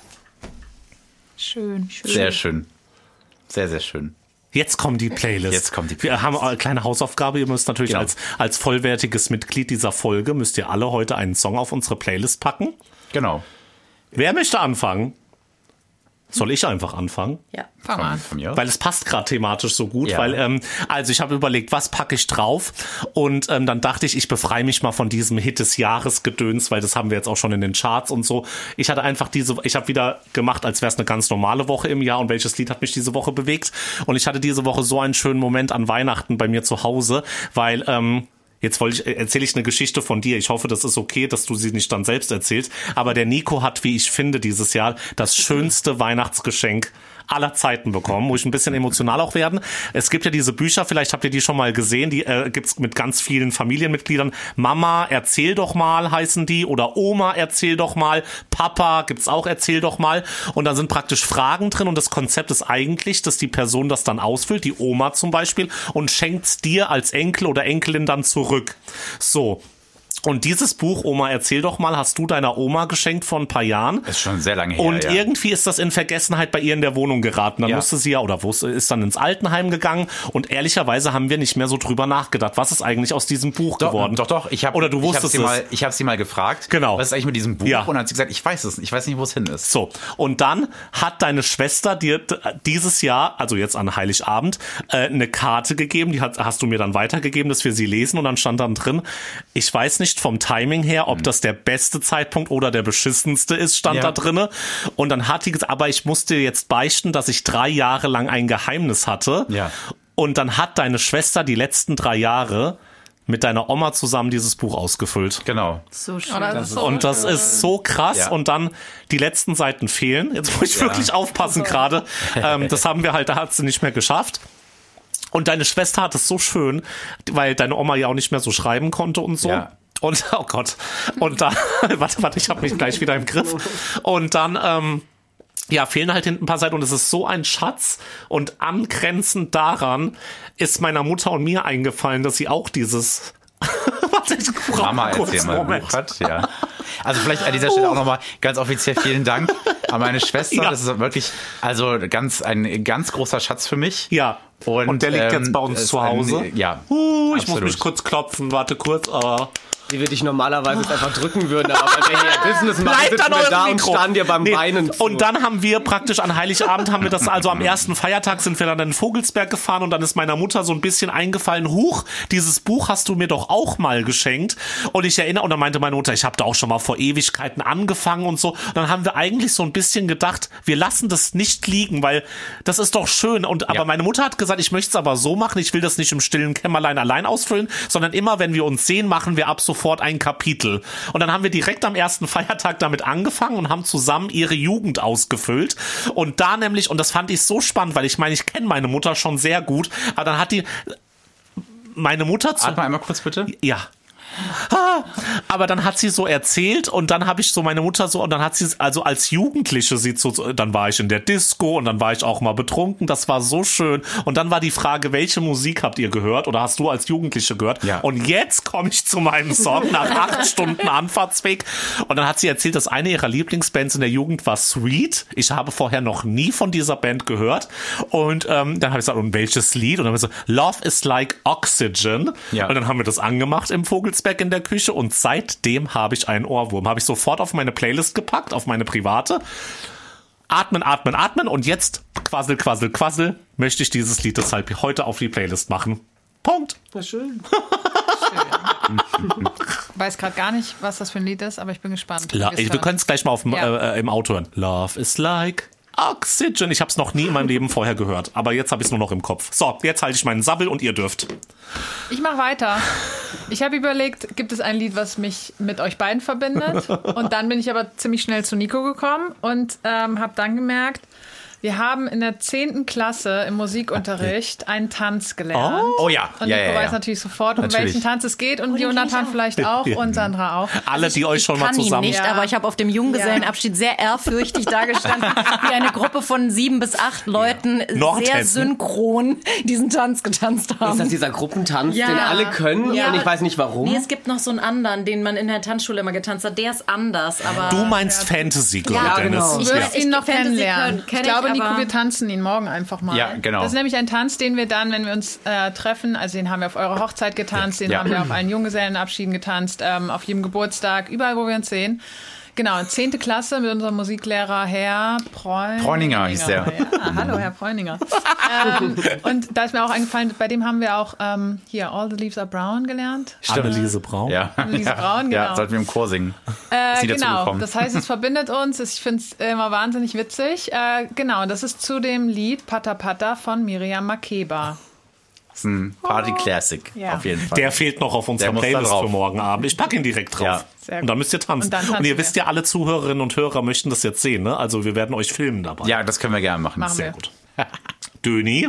Schön, schön. Sehr schön. Sehr, sehr schön. Jetzt kommt die Playlist. Jetzt kommt die Wir haben eine kleine Hausaufgabe. Ihr müsst natürlich Genau. als, als vollwertiges Mitglied dieser Folge, müsst ihr alle heute einen Song auf unsere Playlist packen. Genau. Wer möchte anfangen? Soll ich einfach anfangen? Ja. Fang mal Von, an. von mir aus. Weil es passt gerade thematisch so gut, Ja. weil, ähm, also ich habe überlegt, was packe ich drauf und ähm, dann dachte ich, ich befreie mich mal von diesem Hit des Jahres Gedöns, weil das haben wir jetzt auch schon in den Charts und so. Ich hatte einfach diese, ich habe wieder gemacht, als wäre es eine ganz normale Woche im Jahr und welches Lied hat mich diese Woche bewegt und ich hatte diese Woche so einen schönen Moment an Weihnachten bei mir zu Hause, weil, ähm, Jetzt wollte ich, erzähle ich eine Geschichte von dir. Ich hoffe, das ist okay, dass du sie nicht dann selbst erzählst. Aber der Nico hat, wie ich finde, dieses Jahr das schönste Weihnachtsgeschenk aller Zeiten bekommen. Muss ich ein bisschen emotional auch werden. Es gibt ja diese Bücher, vielleicht habt ihr die schon mal gesehen, die äh, gibt's mit ganz vielen Familienmitgliedern. Mama, erzähl doch mal, heißen die. Oder Oma, erzähl doch mal. Papa, gibt's auch, erzähl doch mal. Und da sind praktisch Fragen drin und das Konzept ist eigentlich, dass die Person das dann ausfüllt, die Oma zum Beispiel, und schenkt's dir als Enkel oder Enkelin dann zurück. So. Und dieses Buch, Oma, erzähl doch mal, hast du deiner Oma geschenkt vor ein paar Jahren. Ist schon sehr lange her. Und ja. irgendwie ist das in Vergessenheit bei ihr in der Wohnung geraten. Dann Ja. musste sie ja, oder wo ist dann ins Altenheim gegangen. Und ehrlicherweise haben wir nicht mehr so drüber nachgedacht. Was ist eigentlich aus diesem Buch Doch, geworden? doch, doch. Ich hab, Oder du ich hab wusstest sie es. mal, ich habe sie mal gefragt. Genau. Was ist eigentlich mit diesem Buch? Ja. Und dann hat sie gesagt, ich weiß es nicht. Ich weiß nicht, wo es hin ist. So, und dann hat deine Schwester dir d- dieses Jahr, also jetzt an Heiligabend, äh, eine Karte gegeben, die hat, hast du mir dann weitergegeben, dass wir sie lesen und dann stand dann drin, ich weiß nicht vom Timing her, ob das der beste Zeitpunkt oder der beschissenste ist, stand Ja. da drinne. Und dann hat die gesagt, aber ich musste jetzt beichten, dass ich drei Jahre lang ein Geheimnis hatte. Ja. Und dann hat deine Schwester die letzten drei Jahre mit deiner Oma zusammen dieses Buch ausgefüllt. Genau. So schön. Oh, das ist so Und das ist so krass. Ja. Und dann die letzten Seiten fehlen. Jetzt muss ich Ja. wirklich aufpassen gerade. Ähm, das haben wir halt, da hat sie nicht mehr geschafft. Und deine Schwester hat es so schön, weil deine Oma ja auch nicht mehr so schreiben konnte und so. Ja. Und, oh Gott. Und dann, warte, warte, ich habe mich gleich wieder im Griff. Und dann, ähm, ja, fehlen halt hinten ein paar Seiten und es ist so ein Schatz. Und angrenzend daran ist meiner Mutter und mir eingefallen, dass sie auch dieses Warte, ich brauche Mama einen kurzen erzähl mal Moment. Buch hat, ja. Also vielleicht an dieser Stelle auch nochmal ganz offiziell vielen Dank an meine Schwester. Ja. Das ist wirklich, also ganz, ein ganz großer Schatz für mich. Ja. Und, Und der liegt ähm, jetzt bei uns ist zu Hause. Ein, ja. Uh, ich absolut. muss mich kurz klopfen, warte kurz. Uh. Die wir dich normalerweise jetzt einfach drücken würden, aber weil wir hier Business machen, Bleibt sitzen an wir eurem da und Mikro. starren dir beim Nee, Weinen zu. Und dann haben wir praktisch an Heiligabend haben wir das, also am ersten Feiertag sind wir dann in Vogelsberg gefahren und dann ist meiner Mutter so ein bisschen eingefallen, huch, dieses Buch hast du mir doch auch mal geschenkt. Und ich erinnere, und dann meinte meine Mutter, ich habe da auch schon mal vor Ewigkeiten angefangen und so. Und dann haben wir eigentlich so ein bisschen gedacht, wir lassen das nicht liegen, weil das ist doch schön. Und aber Ja. meine Mutter hat gesagt, ich möchte es aber so machen, ich will das nicht im stillen Kämmerlein allein ausfüllen, sondern immer, wenn wir uns sehen, machen wir ab sofort ein Kapitel. Und dann haben wir direkt am ersten Feiertag damit angefangen und haben zusammen ihre Jugend ausgefüllt. Und da nämlich, und das fand ich so spannend, weil ich meine, ich kenne meine Mutter schon sehr gut, aber dann hat die meine Mutter zu... Atme einmal kurz bitte. Ja. Aber dann hat sie so erzählt und dann habe ich so meine Mutter so und dann hat sie, also als Jugendliche sieht so, dann war ich in der Disco und dann war ich auch mal betrunken, das war so schön und dann war die Frage, welche Musik habt ihr gehört oder hast du als Jugendliche gehört? Ja. Und jetzt komme ich zu meinem Song nach acht Stunden Anfahrtsweg und dann hat sie erzählt, dass eine ihrer Lieblingsbands in der Jugend war Sweet. Ich habe vorher noch nie von dieser Band gehört und ähm, dann habe ich gesagt, und welches Lied? Und dann haben wir so, Love is like Oxygen. Ja. Und dann haben wir das angemacht im Vogelsberg in der Küche und seitdem habe ich einen Ohrwurm. Habe ich sofort auf meine Playlist gepackt, auf meine private. Atmen, atmen, atmen und jetzt quassel, quassel, quassel möchte ich dieses Lied deshalb heute auf die Playlist machen. Punkt. Na schön. Weiß gerade gar nicht, was das für ein Lied ist, aber ich bin gespannt. La- wir können es gleich mal auf dem, Ja. äh, im Auto hören. Love is like Oxygen. Ich habe es noch nie in meinem Leben vorher gehört, aber jetzt habe ich es nur noch im Kopf. So, jetzt halte ich meinen Sabbel und ihr dürft. Ich mache weiter. Ich habe überlegt, gibt es ein Lied, was mich mit euch beiden verbindet? Und dann bin ich aber ziemlich schnell zu Nico gekommen und ähm, habe dann gemerkt, wir haben in der zehnten Klasse im Musikunterricht einen Tanz gelernt. Oh ja, Und ja, Nico ja, ja. weiß natürlich sofort, um Natürlich. welchen Tanz es geht. Und den kenn Jonathan ich auch. vielleicht auch und Sandra auch. Alle, die euch schon Ich mal kann ihn zusammen... nicht, Ja. aber ich habe auf dem Junggesellenabschied sehr ehrfürchtig dagestanden, wie eine Gruppe von sieben bis acht Leuten sehr Nordhessen. synchron diesen Tanz getanzt haben. Ist das dieser Gruppentanz, Ja. den alle können Ja. und ich weiß nicht warum? Nee, es gibt noch so einen anderen, den man in der Tanzschule immer getanzt hat. Der ist anders, aber... Du meinst Fantasy Girl, Ja, Dennis. genau. Du Ich wirst ja. ihn noch Ich- Fantasy kennenlernen. kenn- kenn Ich glaube, ich, Nico, aber- wir tanzen ihn morgen einfach mal. Ja, genau. Das ist nämlich ein Tanz, den wir dann, wenn wir uns äh, treffen, also den haben wir auf eurer Hochzeit getanzt, den Ja. haben wir auf allen Junggesellenabschieden getanzt, ähm, auf jedem Geburtstag, überall, wo wir uns sehen. Genau, zehnte Klasse mit unserem Musiklehrer Herr Preuninger. Preuninger hieß der. Ja, hallo, Herr Preuninger. ähm, und da ist mir auch eingefallen, bei dem haben wir auch ähm, hier All the Leaves are Brown gelernt. Anneliese Braun. Ja. Anneliese Braun, Ja, genau. sollten wir im Chor singen. Äh, Ist sie genau, dazugekommen? das heißt, es verbindet uns. Ich finde es immer wahnsinnig witzig. Äh, genau, das ist zu dem Lied Pata Pata von Miriam Makeba. Das ist ein Party-Classic, Ja. auf jeden Fall. Der fehlt noch auf unserer Der muss da Playlist drauf. für morgen Abend. Ich packe ihn direkt drauf. Ja. Sehr gut. Und dann müsst ihr tanzen. Und dann Und, tanzen ihr wir. wisst ja, alle Zuhörerinnen und Hörer möchten das jetzt sehen, ne? Also wir werden euch filmen dabei. Ja, das können wir gerne machen. Machen Sehr wir. gut. Döni?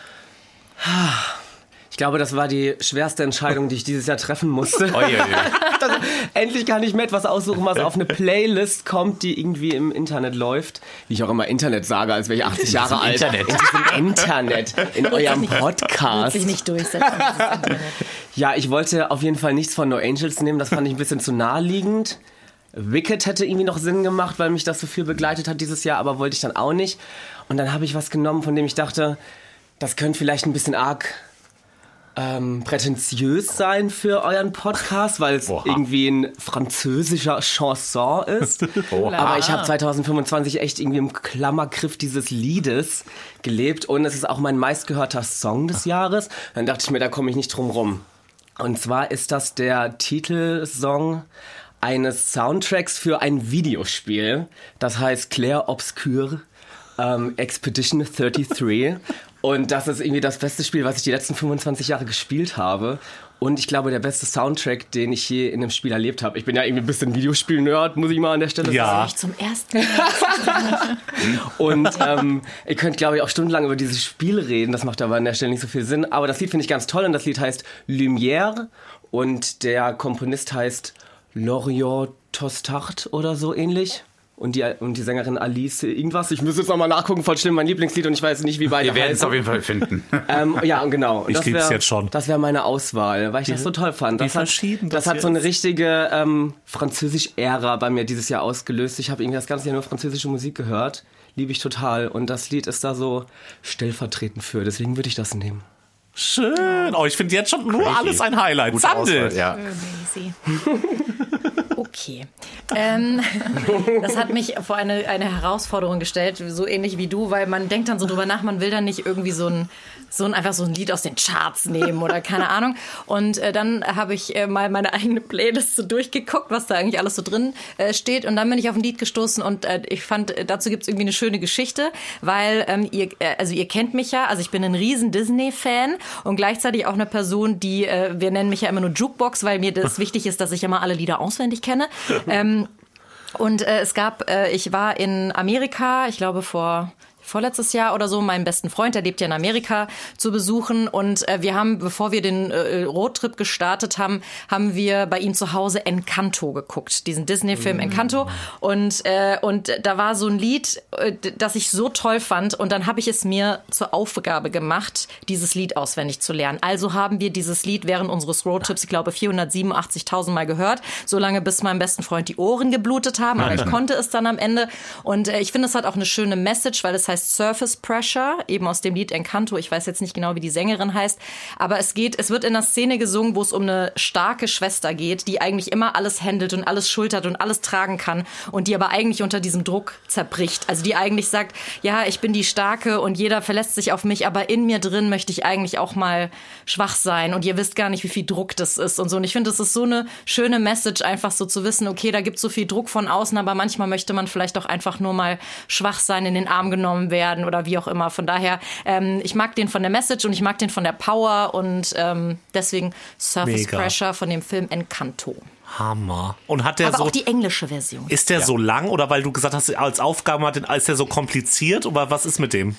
Ich glaube, das war die schwerste Entscheidung, die ich dieses Jahr treffen musste. Oi, oi, oi. Das, endlich kann ich mir etwas aussuchen, was auf eine Playlist kommt, die irgendwie im Internet läuft. Wie ich auch immer Internet sage, als wäre ich achtzig Jahre alt. Internet. In diesem Internet, in eurem Wird Podcast. sich nicht durchsetzen. dieses Internet. Ja, ich wollte auf jeden Fall nichts von No Angels nehmen, das fand ich ein bisschen zu naheliegend. Wicked hätte irgendwie noch Sinn gemacht, weil mich das so viel begleitet hat dieses Jahr, aber wollte ich dann auch nicht. Und dann habe ich was genommen, von dem ich dachte, das könnte vielleicht ein bisschen arg ähm, prätentiös sein für euren Podcast, weil es Oha. irgendwie ein französischer Chanson ist. Oh. Aber ich habe zwanzig fünfundzwanzig echt irgendwie im Klammergriff dieses Liedes gelebt und es ist auch mein meistgehörter Song des Jahres. Dann dachte ich mir, da komme ich nicht drum rum. Und zwar ist das der Titelsong eines Soundtracks für ein Videospiel. Das heißt Clair Obscure ähm, Expedition dreiunddreißig. Und das ist irgendwie das beste Spiel, was ich die letzten fünfundzwanzig Jahre gespielt habe. Und ich glaube, der beste Soundtrack, den ich je in einem Spiel erlebt habe. Ich bin ja irgendwie ein bisschen Videospiel-Nerd, muss ich mal an der Stelle Ja. sagen. Ich zum ersten Mal. Und ähm, ihr könnt, glaube ich, auch stundenlang über dieses Spiel reden. Das macht aber an der Stelle nicht so viel Sinn. Aber das Lied finde ich ganz toll und das Lied heißt Lumière und der Komponist heißt Loriot Tostart oder so ähnlich. Und die, und die Sängerin Alice irgendwas. Ich müsste jetzt nochmal nachgucken, voll schlimm, mein Lieblingslied und ich weiß nicht, wie beide Wir werden es heißen. auf jeden Fall finden. Ähm, ja, und genau. Und Ich das lieb's wär- jetzt schon. Das wäre meine Auswahl, weil ich das so toll fand. wie Das hat, verschieden das das hat so eine jetzt- richtige ähm, Französisch-Ära bei mir dieses Jahr ausgelöst. Ich habe irgendwie das ganze Jahr nur französische Musik gehört. Liebe ich total. Und das Lied ist da so stellvertretend für. Deswegen würde ich das nehmen. Schön. Oh, ich finde jetzt schon nur alles ein Highlight. Gute Sandel. Auswahl, ja. Easy. Okay. Ähm, das hat mich vor eine, eine Herausforderung gestellt, so ähnlich wie du, weil man denkt dann so drüber nach, man will dann nicht irgendwie so ein, so ein einfach so ein Lied aus den Charts nehmen oder keine Ahnung. Und äh, dann habe ich äh, mal meine eigene Playlist so durchgeguckt, was da eigentlich alles so drin äh, steht. Und dann bin ich auf ein Lied gestoßen und äh, ich fand, äh, dazu gibt es irgendwie eine schöne Geschichte, weil ähm, ihr, äh, also ihr kennt mich ja, also ich bin ein riesen Disney-Fan und gleichzeitig auch eine Person, die, äh, wir nennen mich ja immer nur Jukebox, weil mir das wichtig ist, dass ich immer alle Lieder auswendig kenne. Ähm, und äh, es gab, äh, ich war in Amerika, ich glaube vor vorletztes Jahr oder so meinen besten Freund, der lebt ja in Amerika, zu besuchen. Und äh, wir haben, bevor wir den äh, Roadtrip gestartet haben, haben wir bei ihm zu Hause Encanto geguckt, diesen Disney-Film Encanto. Und, äh, und da war so ein Lied, äh, das ich so toll fand. Und dann habe ich es mir zur Aufgabe gemacht, dieses Lied auswendig zu lernen. Also haben wir dieses Lied während unseres Roadtrips, ich glaube, vierhundertsiebenundachtzigtausend Mal gehört. So lange, bis meinem besten Freund die Ohren geblutet haben. Aber ich konnte es dann am Ende. Und äh, ich finde, es hat auch eine schöne Message, weil es heißt Surface Pressure, eben aus dem Lied Encanto. Ich weiß jetzt nicht genau, wie die Sängerin heißt, aber es geht, es wird in einer Szene gesungen, wo es um eine starke Schwester geht, die eigentlich immer alles handelt und alles schultert und alles tragen kann und die aber eigentlich unter diesem Druck zerbricht. Also die eigentlich sagt, ja, ich bin die Starke und jeder verlässt sich auf mich, aber in mir drin möchte ich eigentlich auch mal schwach sein und ihr wisst gar nicht, wie viel Druck das ist und so. Und ich finde, das ist so eine schöne Message, einfach so zu wissen, okay, da gibt es so viel Druck von außen, aber manchmal möchte man vielleicht auch einfach nur mal schwach sein, in den Arm genommen werden oder wie auch immer. Von daher, ähm, ich mag den von der Message und ich mag den von der Power und ähm, deswegen Surface Mega. Pressure von dem Film Encanto. Hammer. Und hat der Aber so, auch die englische Version. ist der Ja. so lang oder weil du gesagt hast, als Aufgabe hat, den- ist der so kompliziert oder was ist mit dem?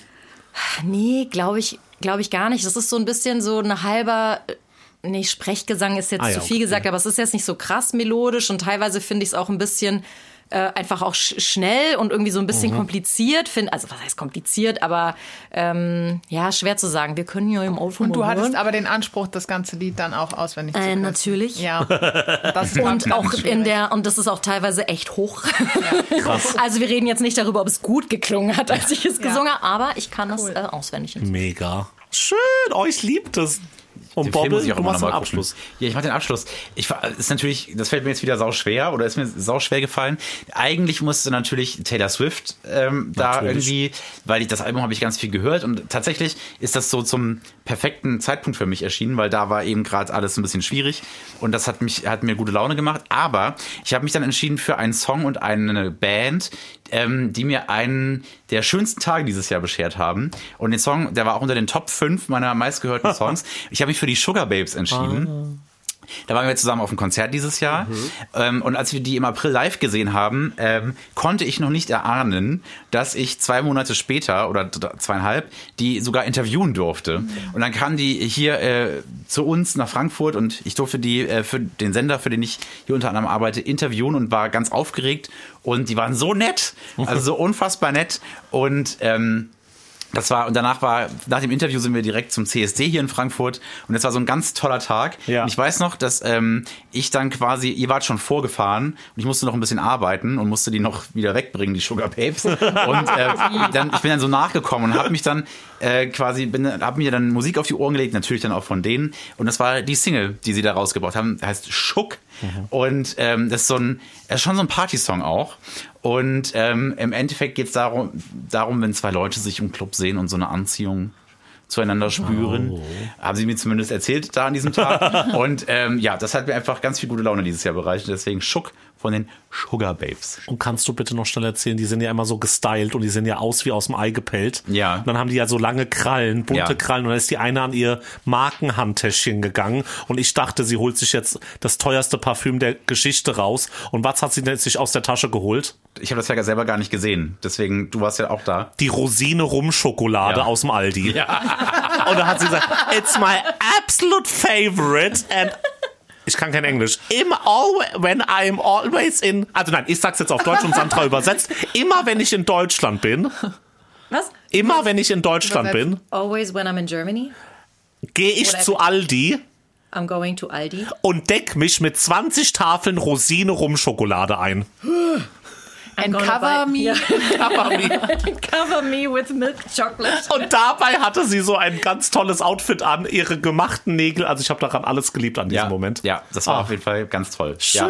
Nee, glaube ich, glaube ich gar nicht. Das ist so ein bisschen so ein halber, nee, Sprechgesang ist jetzt Ah ja, zu viel okay. gesagt, aber es ist jetzt nicht so krass melodisch und teilweise finde ich es auch ein bisschen äh, einfach auch sch- schnell und irgendwie so ein bisschen Mhm. kompliziert. Find, also was heißt kompliziert, aber ähm, ja, schwer zu sagen. Wir können ja im Auto Und du mal hattest hören. aber den Anspruch, das ganze Lied dann auch auswendig zu Äh, können. natürlich. Ja. Das war Und ganz auch schwierig. in der, und das ist auch teilweise echt hoch. Krass. Also wir reden jetzt nicht darüber, ob es gut geklungen hat, als ich es gesungen habe, aber ich kann es Cool. äh, auswendig. Mega. Schön, euch liebt es. Und Den Film Bobbel, muss ich auch du immer machst noch den mal Abschluss. gucken. Ja, ich mach den Abschluss. Ich war, ist natürlich, das fällt mir jetzt wieder sau schwer oder ist mir sau schwer gefallen. Eigentlich musste natürlich Taylor Swift ähm, da Natürlich. irgendwie, weil ich das Album habe ich ganz viel gehört und tatsächlich ist das so zum perfekten Zeitpunkt für mich erschienen, weil da war eben gerade alles ein bisschen schwierig und das hat mich hat mir gute Laune gemacht. Aber ich habe mich dann entschieden für einen Song und eine Band, ähm, die mir einen der schönsten Tage dieses Jahr beschert haben. Und den Song, der war auch unter den Top fünf meiner meistgehörten Songs. Ich habe mich für die Sugar Babes entschieden. Da waren wir zusammen auf dem Konzert dieses Jahr. Ähm, und als wir die im April live gesehen haben, ähm, konnte ich noch nicht erahnen, dass ich zwei Monate später oder d- zweieinhalb die sogar interviewen durfte. Und dann kamen die hier äh, zu uns nach Frankfurt und ich durfte die äh, für den Sender, für den ich hier unter anderem arbeite, interviewen und war ganz aufgeregt. Und die waren so nett, also so unfassbar nett. Und ähm, das war, und danach war, nach dem Interview sind wir direkt zum C S D hier in Frankfurt und das war so ein ganz toller Tag. Ja. Und ich weiß noch, dass ähm, ich dann quasi, ihr wart schon vorgefahren und ich musste noch ein bisschen arbeiten und musste die noch wieder wegbringen, die Sugar Babes. Und äh, dann, ich bin dann so nachgekommen und habe mich dann äh, quasi, bin, hab mir dann Musik auf die Ohren gelegt, natürlich dann auch von denen. Und das war die Single, die sie da rausgebracht haben, heißt Schuck. Mhm. Und ähm, das ist so ein, das ist schon so ein Partysong auch. Und ähm, im Endeffekt geht es darum, darum, wenn zwei Leute sich im Club sehen und so eine Anziehung zueinander spüren. Oh. Haben sie mir zumindest erzählt da an diesem Tag. Und ähm, ja, das hat mir einfach ganz viel gute Laune dieses Jahr bereitet. Deswegen Schuck von den Sugar Babes. Und kannst du bitte noch schnell erzählen, die sind ja immer so gestylt und die sehen ja aus wie aus dem Ei gepellt. Ja. Und dann haben die ja so lange Krallen, bunte Ja. Krallen und dann ist die eine an ihr Markenhandtäschchen gegangen und ich dachte, sie holt sich jetzt das teuerste Parfüm der Geschichte raus. Und was hat sie denn sich aus der Tasche geholt? Ich habe das ja selber gar nicht gesehen. Deswegen, du warst ja auch da. Die Rosine-Rum-Schokolade Ja. aus dem Aldi. Ja. Und da hat sie gesagt, it's my absolute favorite and ich kann kein Englisch. Immer always, when I'm always in, also nein, ich sag's jetzt auf Deutsch und Sandra übersetzt. Immer wenn ich in Deutschland bin, Was? immer wenn ich in Deutschland Übersetzt. bin, Always when I'm in Germany, gehe ich Oder- zu Aldi I'm going to Aldi. und deck mich mit zwanzig Tafeln Rosine-Rum-Schokolade ein. And gonna cover buy- me. Ja. Aber wie- Cover me with milk chocolate. Und dabei hatte sie so ein ganz tolles Outfit an, ihre gemachten Nägel. Also ich habe daran alles geliebt an diesem Ja, Moment. ja, das war Ah. auf jeden Fall ganz toll. Ja.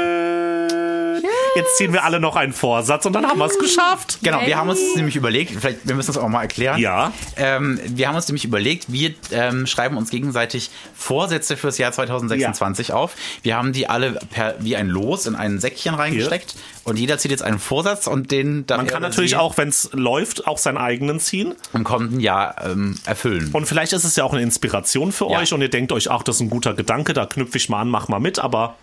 Schön. Jetzt ziehen wir alle noch einen Vorsatz und dann haben wir es geschafft. Genau, wir haben uns nämlich überlegt, vielleicht, wir müssen das auch mal erklären. Ja. Ähm, wir haben uns nämlich überlegt, wir ähm, schreiben uns gegenseitig Vorsätze fürs Jahr zwanzig sechsundzwanzig auf. Wir haben die alle per, wie ein Los in ein Säckchen reingesteckt und jeder zieht jetzt einen Vorsatz und den darf Man er kann oder natürlich sie auch, wenn es läuft, auch seinen eigenen ziehen. im kommenden Jahr ähm, erfüllen. Und vielleicht ist es ja auch eine Inspiration für Ja. euch und ihr denkt euch, ach, das ist ein guter Gedanke, da knüpfe ich mal an, mach mal mit, aber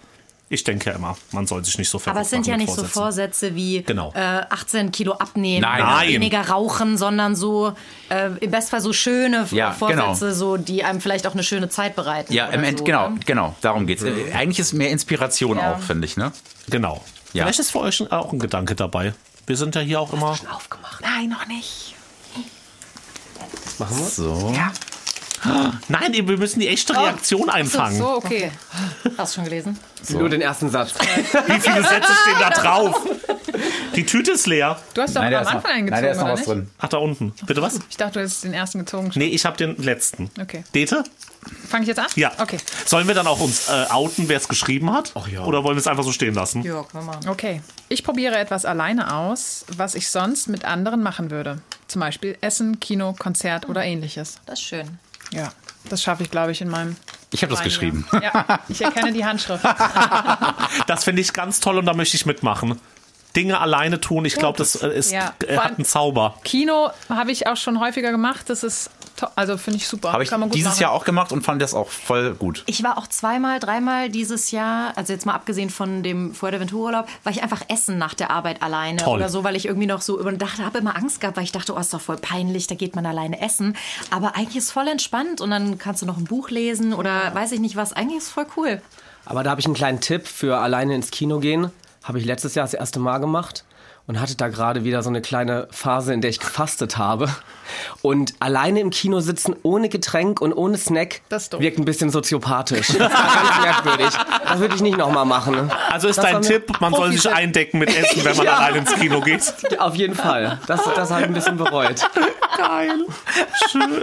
Ich denke ja immer, man soll sich nicht so verrückt Aber es sind machen ja mit nicht so Vorsätzen. Vorsätze wie Genau. äh, achtzehn Kilo abnehmen, Nein. oder Nein. weniger rauchen, sondern so äh, im Bestfall so schöne Ja, Vorsätze, genau. so, die einem vielleicht auch eine schöne Zeit bereiten. Ja, im oder End, so, genau, ne? genau, darum geht's. Äh, Eigentlich ist mehr Inspiration Ja. auch, finde ich, ne? Genau. Ja. Vielleicht ist für euch auch ein Gedanke dabei. Wir sind ja hier auch immer... Aufgemacht. Nein, noch nicht. Machen wir? So. Ja. Nein, wir müssen die echte Reaktion einfangen. So, okay. Hast du schon gelesen? Nur den ersten Satz. Wie viele Sätze stehen da drauf? Die Tüte ist leer. Du hast doch Nein, da am ist noch, Anfang eingezogen, nein, da ist noch oder was nicht? drin. Ach, da unten. Bitte was? Ich dachte, du hättest den ersten gezogen. Nee, ich habe den letzten. Okay. Dete? Fange ich jetzt an? Ja. Okay. Sollen wir dann auch uns äh, outen, wer es geschrieben hat? Ach ja. Oder wollen wir es einfach so stehen lassen? Ja, können wir machen. Okay. Ich probiere etwas alleine aus, was ich sonst mit anderen machen würde. Zum Beispiel Essen, Kino, Konzert oder ähnliches. Das ist schön. Ja. Das schaffe ich, glaube ich, in meinem. Ich habe das Kleinen geschrieben. Jahr. Ja, ich erkenne die Handschrift. Das finde ich ganz toll und da möchte ich mitmachen. Dinge alleine tun, ich glaube, das äh, ist, Ja. äh, hat einen Zauber. Kino habe ich auch schon häufiger gemacht. Das ist to- also finde ich super. Habe ich Kann man gut dieses machen. Jahr auch gemacht und fand das auch voll gut. Ich war auch zweimal, dreimal dieses Jahr, also jetzt mal abgesehen von dem Fuerteventura-Urlaub, war ich einfach essen nach der Arbeit alleine Toll. oder so, weil ich irgendwie noch so überdacht habe, immer Angst gehabt, weil ich dachte, oh, ist doch voll peinlich, da geht man alleine essen. Aber eigentlich ist es voll entspannt und dann kannst du noch ein Buch lesen oder weiß ich nicht was. Eigentlich ist es voll cool. Aber da habe ich einen kleinen Tipp für alleine ins Kino gehen. Habe ich letztes Jahr das erste Mal gemacht. Und hatte da gerade wieder so eine kleine Phase, in der ich gefastet habe. Und alleine im Kino sitzen, ohne Getränk und ohne Snack, Das ist doof. wirkt ein bisschen soziopathisch. Das war ganz merkwürdig. Das würde ich nicht nochmal machen. Also ist Das dein war mir Tipp, man soll sich Profi- eindecken mit Essen, wenn man allein ins Kino geht. Auf jeden Fall. Das, das habe ich ein bisschen bereut. Geil. Schön.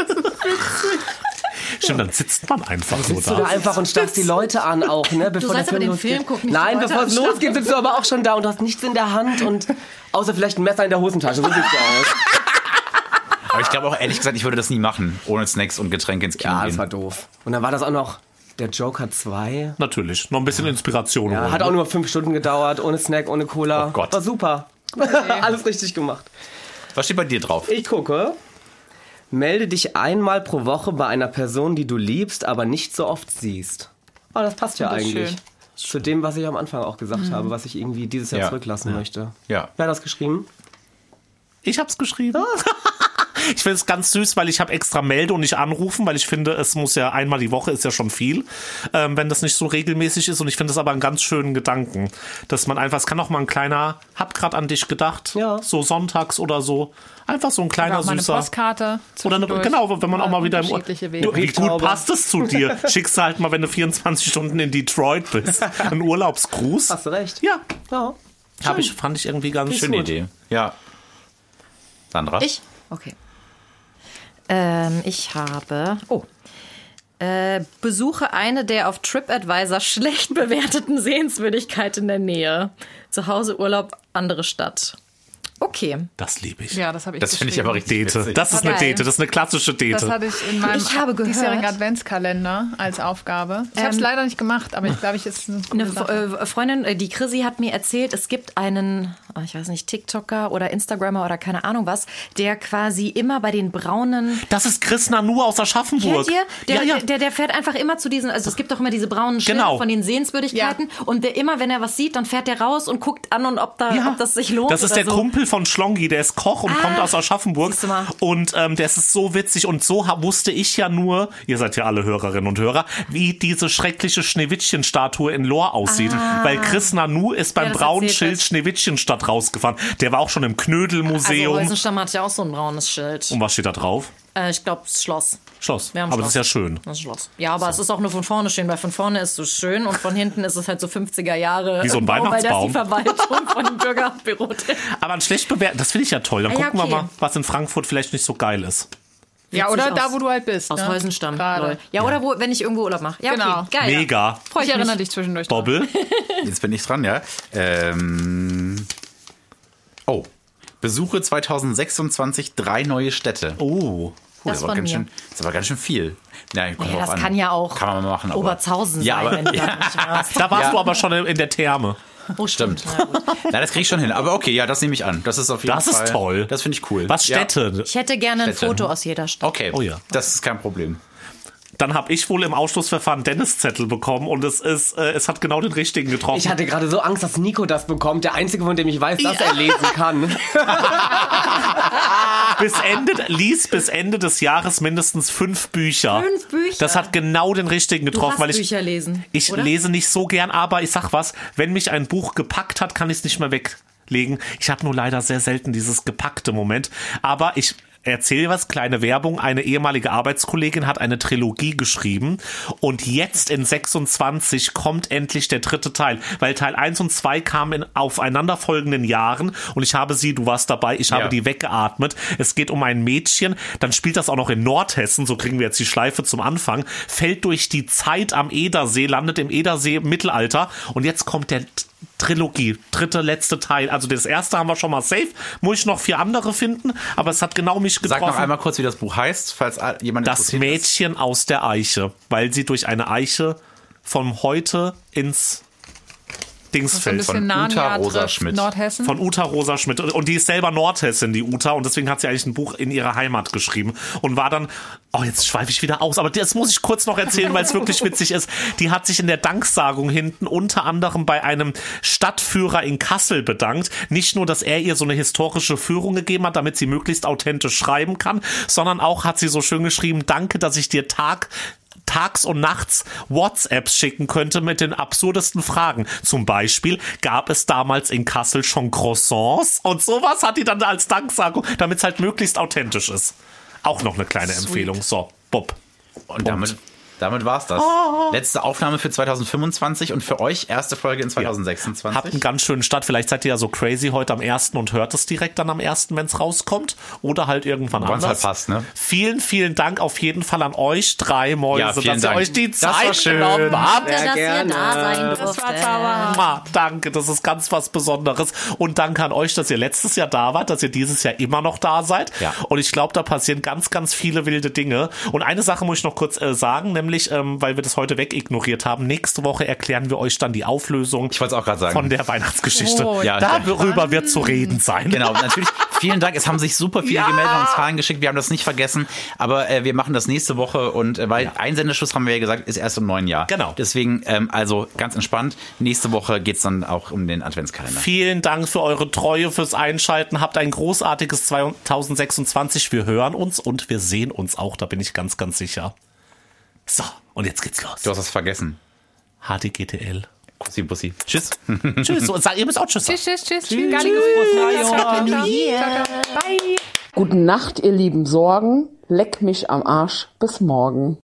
Stimmt, dann sitzt man einfach so Sitzt du da da. einfach und starrst die Leute an auch, ne? Bevor sollst der aber den losgeht. Film gucken, nicht Nein, die Leute bevor es anstarren. losgeht, sitzt du aber auch schon da und hast nichts in der Hand und außer vielleicht ein Messer in der Hosentasche. So sieht's aus. Aber ich glaube auch, ehrlich gesagt, ich würde das nie machen, ohne Snacks und Getränke ins Kino Ja, das gehen. war doof. Und dann war das auch noch der Joker zwei. Natürlich, noch ein bisschen Inspiration Ja, holen. hat auch nur fünf Stunden gedauert, ohne Snack, ohne Cola. Oh Gott. War super. Alles richtig gemacht. Was steht bei dir drauf? Ich gucke. Melde dich einmal pro Woche bei einer Person, die du liebst, aber nicht so oft siehst. Oh, das passt ja Das ist eigentlich. schön. Zu dem, was ich am Anfang auch gesagt habe, was ich irgendwie dieses Jahr Ja. zurücklassen möchte. Ja. Wer hat das geschrieben? Ich hab's geschrieben. Ich finde es ganz süß, weil ich habe extra melde und nicht anrufen, weil ich finde, es muss ja einmal die Woche, ist ja schon viel, ähm, wenn das nicht so regelmäßig ist. Und ich finde es aber einen ganz schönen Gedanken, dass man einfach, es kann auch mal ein kleiner, hab grad an dich gedacht, Ja. so sonntags oder so, einfach so ein kleiner Auch mal eine süßer. Postkarte. Oder eine, zwischendurch. genau, wenn man auch mal wieder im Ur- Unterschiedliche Wege. Du, Wie gut Brieftaube. passt es zu dir? Schickst du halt mal, wenn du vierundzwanzig Stunden in Detroit bist, einen Urlaubsgruß. Hast du recht. Ja, Ja. hab ich, fand ich irgendwie ganz Schöne gut. Idee. Ja. Sandra? Ich? Okay. Ähm, ich habe. Oh. Äh, besuche eine der auf TripAdvisor schlecht bewerteten Sehenswürdigkeiten in der Nähe. Zu Hause Urlaub, andere Stadt. Okay. Das liebe ich. Ja, das habe ich Das finde ich geschrieben. aber richtig Dete. witzig. Das ist eine Geil. Dete, das ist eine klassische Dete. Das hatte ich in meinem Ich habe gehört- diesjährigen Adventskalender als Aufgabe. Ich habe es Ähm, leider nicht gemacht, aber ich glaube, ich ist eine Eine gute Sache. äh, Freundin, äh, die Chrissy, hat mir erzählt, es gibt einen, oh, ich weiß nicht, TikToker oder Instagrammer oder keine Ahnung was, der quasi immer bei den braunen. Das ist Chris Nanu aus Aschaffenburg. Kennt ihr? Der, ja, ja. Der, der fährt einfach immer zu diesen, also es gibt doch immer diese braunen Schilder Genau. von den Sehenswürdigkeiten und der immer, wenn er was sieht, dann fährt der raus und guckt an und ob, da, Ja. ob das sich lohnt. Das ist oder der so. Kumpel von Schlongi, der ist Koch und Ah, kommt aus Aschaffenburg. siehst du mal. Und ähm, der ist so witzig. Und so ha- wusste ich ja nur, ihr seid ja alle Hörerinnen und Hörer, wie diese schreckliche Schneewittchen-Statue in Lohr aussieht. Weil Chris Nanu ist beim Ah. das braunen erzählt Schild hat. Schneewittchenstadt rausgefahren. Der war auch schon im Also Knödelmuseum. Heusenstamm hat ja auch so ein braunes Schild. und was steht da drauf? Äh, ich glaube, Schloss. Schloss. Wir haben Aber Schloss. das ist ja schön. Das ist Schloss. Ja, aber es ist auch nur von vorne schön, weil von vorne ist es schön und von hinten ist es halt so fünfziger Jahre. Wie so ein Bau, weil das Weihnachtsbaum. die Verwaltung von dem Bürgerbüro drin. Aber ein schlecht bewerten, das finde ich ja toll. Dann Ah, ja, gucken wir okay. mal, was in Frankfurt vielleicht nicht so geil ist. Ja, oder Witzig da, aus- wo du halt bist. Aus ne? Heusenstamm. Gerade. Lol. Ja, oder wo, wenn ich irgendwo Urlaub mache. Ja, okay. Genau. Geil. Mega. Freu Ich ich erinnere mich. dich zwischendurch. dran. Bobbel? Jetzt bin ich dran, ja. Ähm, oh. Besuche zweitausendsechsundzwanzig drei neue Städte. Oh. Puh, Das ist aber von ganz mir. schön, ist aber ganz schön viel. Ja, kommt Ja, drauf das an. kann ja auch Kann man mal machen. Aber, Oberzhausen ja, sein, aber, wenn du ja, da nicht warst. Da warst Ja. du aber schon in der Therme. Oh, stimmt. stimmt. Ja, gut. Na, das kriege ich schon hin. Aber okay, ja, das nehme ich an. Das ist auf jeden Das ist Fall. toll. Das finde ich cool. Was Ja. Städte? Ich hätte gerne ein Städte. Foto aus jeder Stadt. Okay. Oh ja. Das ist kein Problem. Dann habe ich wohl im Ausschlussverfahren Dennis-Zettel bekommen und es ist, äh, es hat genau den richtigen getroffen. Ich hatte gerade so Angst, dass Nico das bekommt. Der Einzige, von dem ich weiß, dass ja. er lesen kann. bis Ende, lies bis Ende des Jahres mindestens fünf Bücher. Fünf Bücher? Das hat genau den richtigen getroffen. Du hast weil ich, Bücher lesen, Ich oder? lese nicht so gern, aber ich sag was, wenn mich ein Buch gepackt hat, kann ich es nicht mehr weglegen. Ich habe nur leider sehr selten dieses gepackte Moment. Aber ich erzähle was, kleine Werbung. Eine ehemalige Arbeitskollegin hat eine Trilogie geschrieben und jetzt in sechsundzwanzig kommt endlich der dritte Teil, weil Teil eins und zwei kamen in aufeinanderfolgenden Jahren und ich habe sie, du warst dabei, ich habe ja. die weggeatmet. Es geht um ein Mädchen, dann spielt das auch noch in Nordhessen, so kriegen wir jetzt die Schleife zum Anfang, fällt durch die Zeit am Edersee, landet im Edersee im Mittelalter und jetzt kommt der Trilogie, dritte, letzte Teil. Also das erste haben wir schon mal safe. Muss ich noch vier andere finden, aber es hat genau mich getroffen. Sag noch einmal kurz, wie das Buch heißt, falls jemand Das Mädchen ist. aus der Eiche, weil sie durch eine Eiche von heute ins Dings So ein fällt. bisschen Von Uta Narnia Rosa trifft Schmidt. Nordhessen. Von Uta Rosa Schmidt. Und die ist selber Nordhessin, die Uta. Und deswegen hat sie eigentlich ein Buch in ihrer Heimat geschrieben. Und war dann, oh, jetzt schweife ich wieder aus. Aber das muss ich kurz noch erzählen, weil es wirklich witzig ist. Die hat sich in der Danksagung hinten unter anderem bei einem Stadtführer in Kassel bedankt. Nicht nur, dass er ihr so eine historische Führung gegeben hat, damit sie möglichst authentisch schreiben kann, sondern auch hat sie so schön geschrieben, danke, dass ich dir Tag tags und nachts WhatsApps schicken könnte mit den absurdesten Fragen. Zum Beispiel, gab es damals in Kassel schon Croissants? Und sowas hat die dann als Danksagung, damit es halt möglichst authentisch ist. Auch noch eine kleine Sweet. Empfehlung. So, Bob. Und damit, damit war's das. Letzte Aufnahme für zwanzig fünfundzwanzig und für euch erste Folge in zwanzig sechsundzwanzig. Habt einen ganz schönen Start. Vielleicht seid ihr ja so crazy heute am ersten und hört es direkt dann am ersten, wenn es rauskommt. Oder halt irgendwann Wann's anders. halt passt, ne? Vielen, vielen Dank auf jeden Fall an euch drei Mäuse, Ja, vielen dass Dank. ihr euch die Das war Zeit schön. genommen habt. Danke, dass gerne. ihr da sein durftet. Das war zauberhaft. Ah, danke, das ist ganz was Besonderes. Und danke an euch, dass ihr letztes Jahr da wart, dass ihr dieses Jahr immer noch da seid. Ja. Und ich glaube, da passieren ganz, ganz viele wilde Dinge. Und eine Sache muss ich noch kurz äh, sagen, nämlich, ähm, weil wir das heute wegignoriert haben, nächste Woche erklären wir euch dann die Auflösung Ich wollte es auch gerade sagen. von der Weihnachtsgeschichte. Oh, ja, Darüber wird zu reden sein. Genau, natürlich. Vielen Dank. Es haben sich super viele Ja. gemeldet und Zahlen geschickt. Wir haben das nicht vergessen. Aber äh, wir machen das nächste Woche. Und äh, weil Einsendeschluss, haben wir ja gesagt, ist erst im neuen Jahr. Genau. Deswegen, ähm, also ganz entspannt. Nächste Woche geht's dann auch um den Adventskalender. Vielen Dank für eure Treue, fürs Einschalten. Habt ein großartiges zwanzig sechsundzwanzig. Wir hören uns und wir sehen uns auch. Da bin ich ganz, ganz sicher. So, und jetzt geht's los. Du hast was vergessen. H D G T L. Bussi, Bussi. Tschüss. Tschüss. Und sag, ihr müsst auch Tschüss sagen. Tschüss, tschüss, tschüss. tschüss. Tschüss. Ciao, ciao, ciao. Bye. Gute Nacht, ihr lieben Sorgen. Leck mich am Arsch. Bis morgen.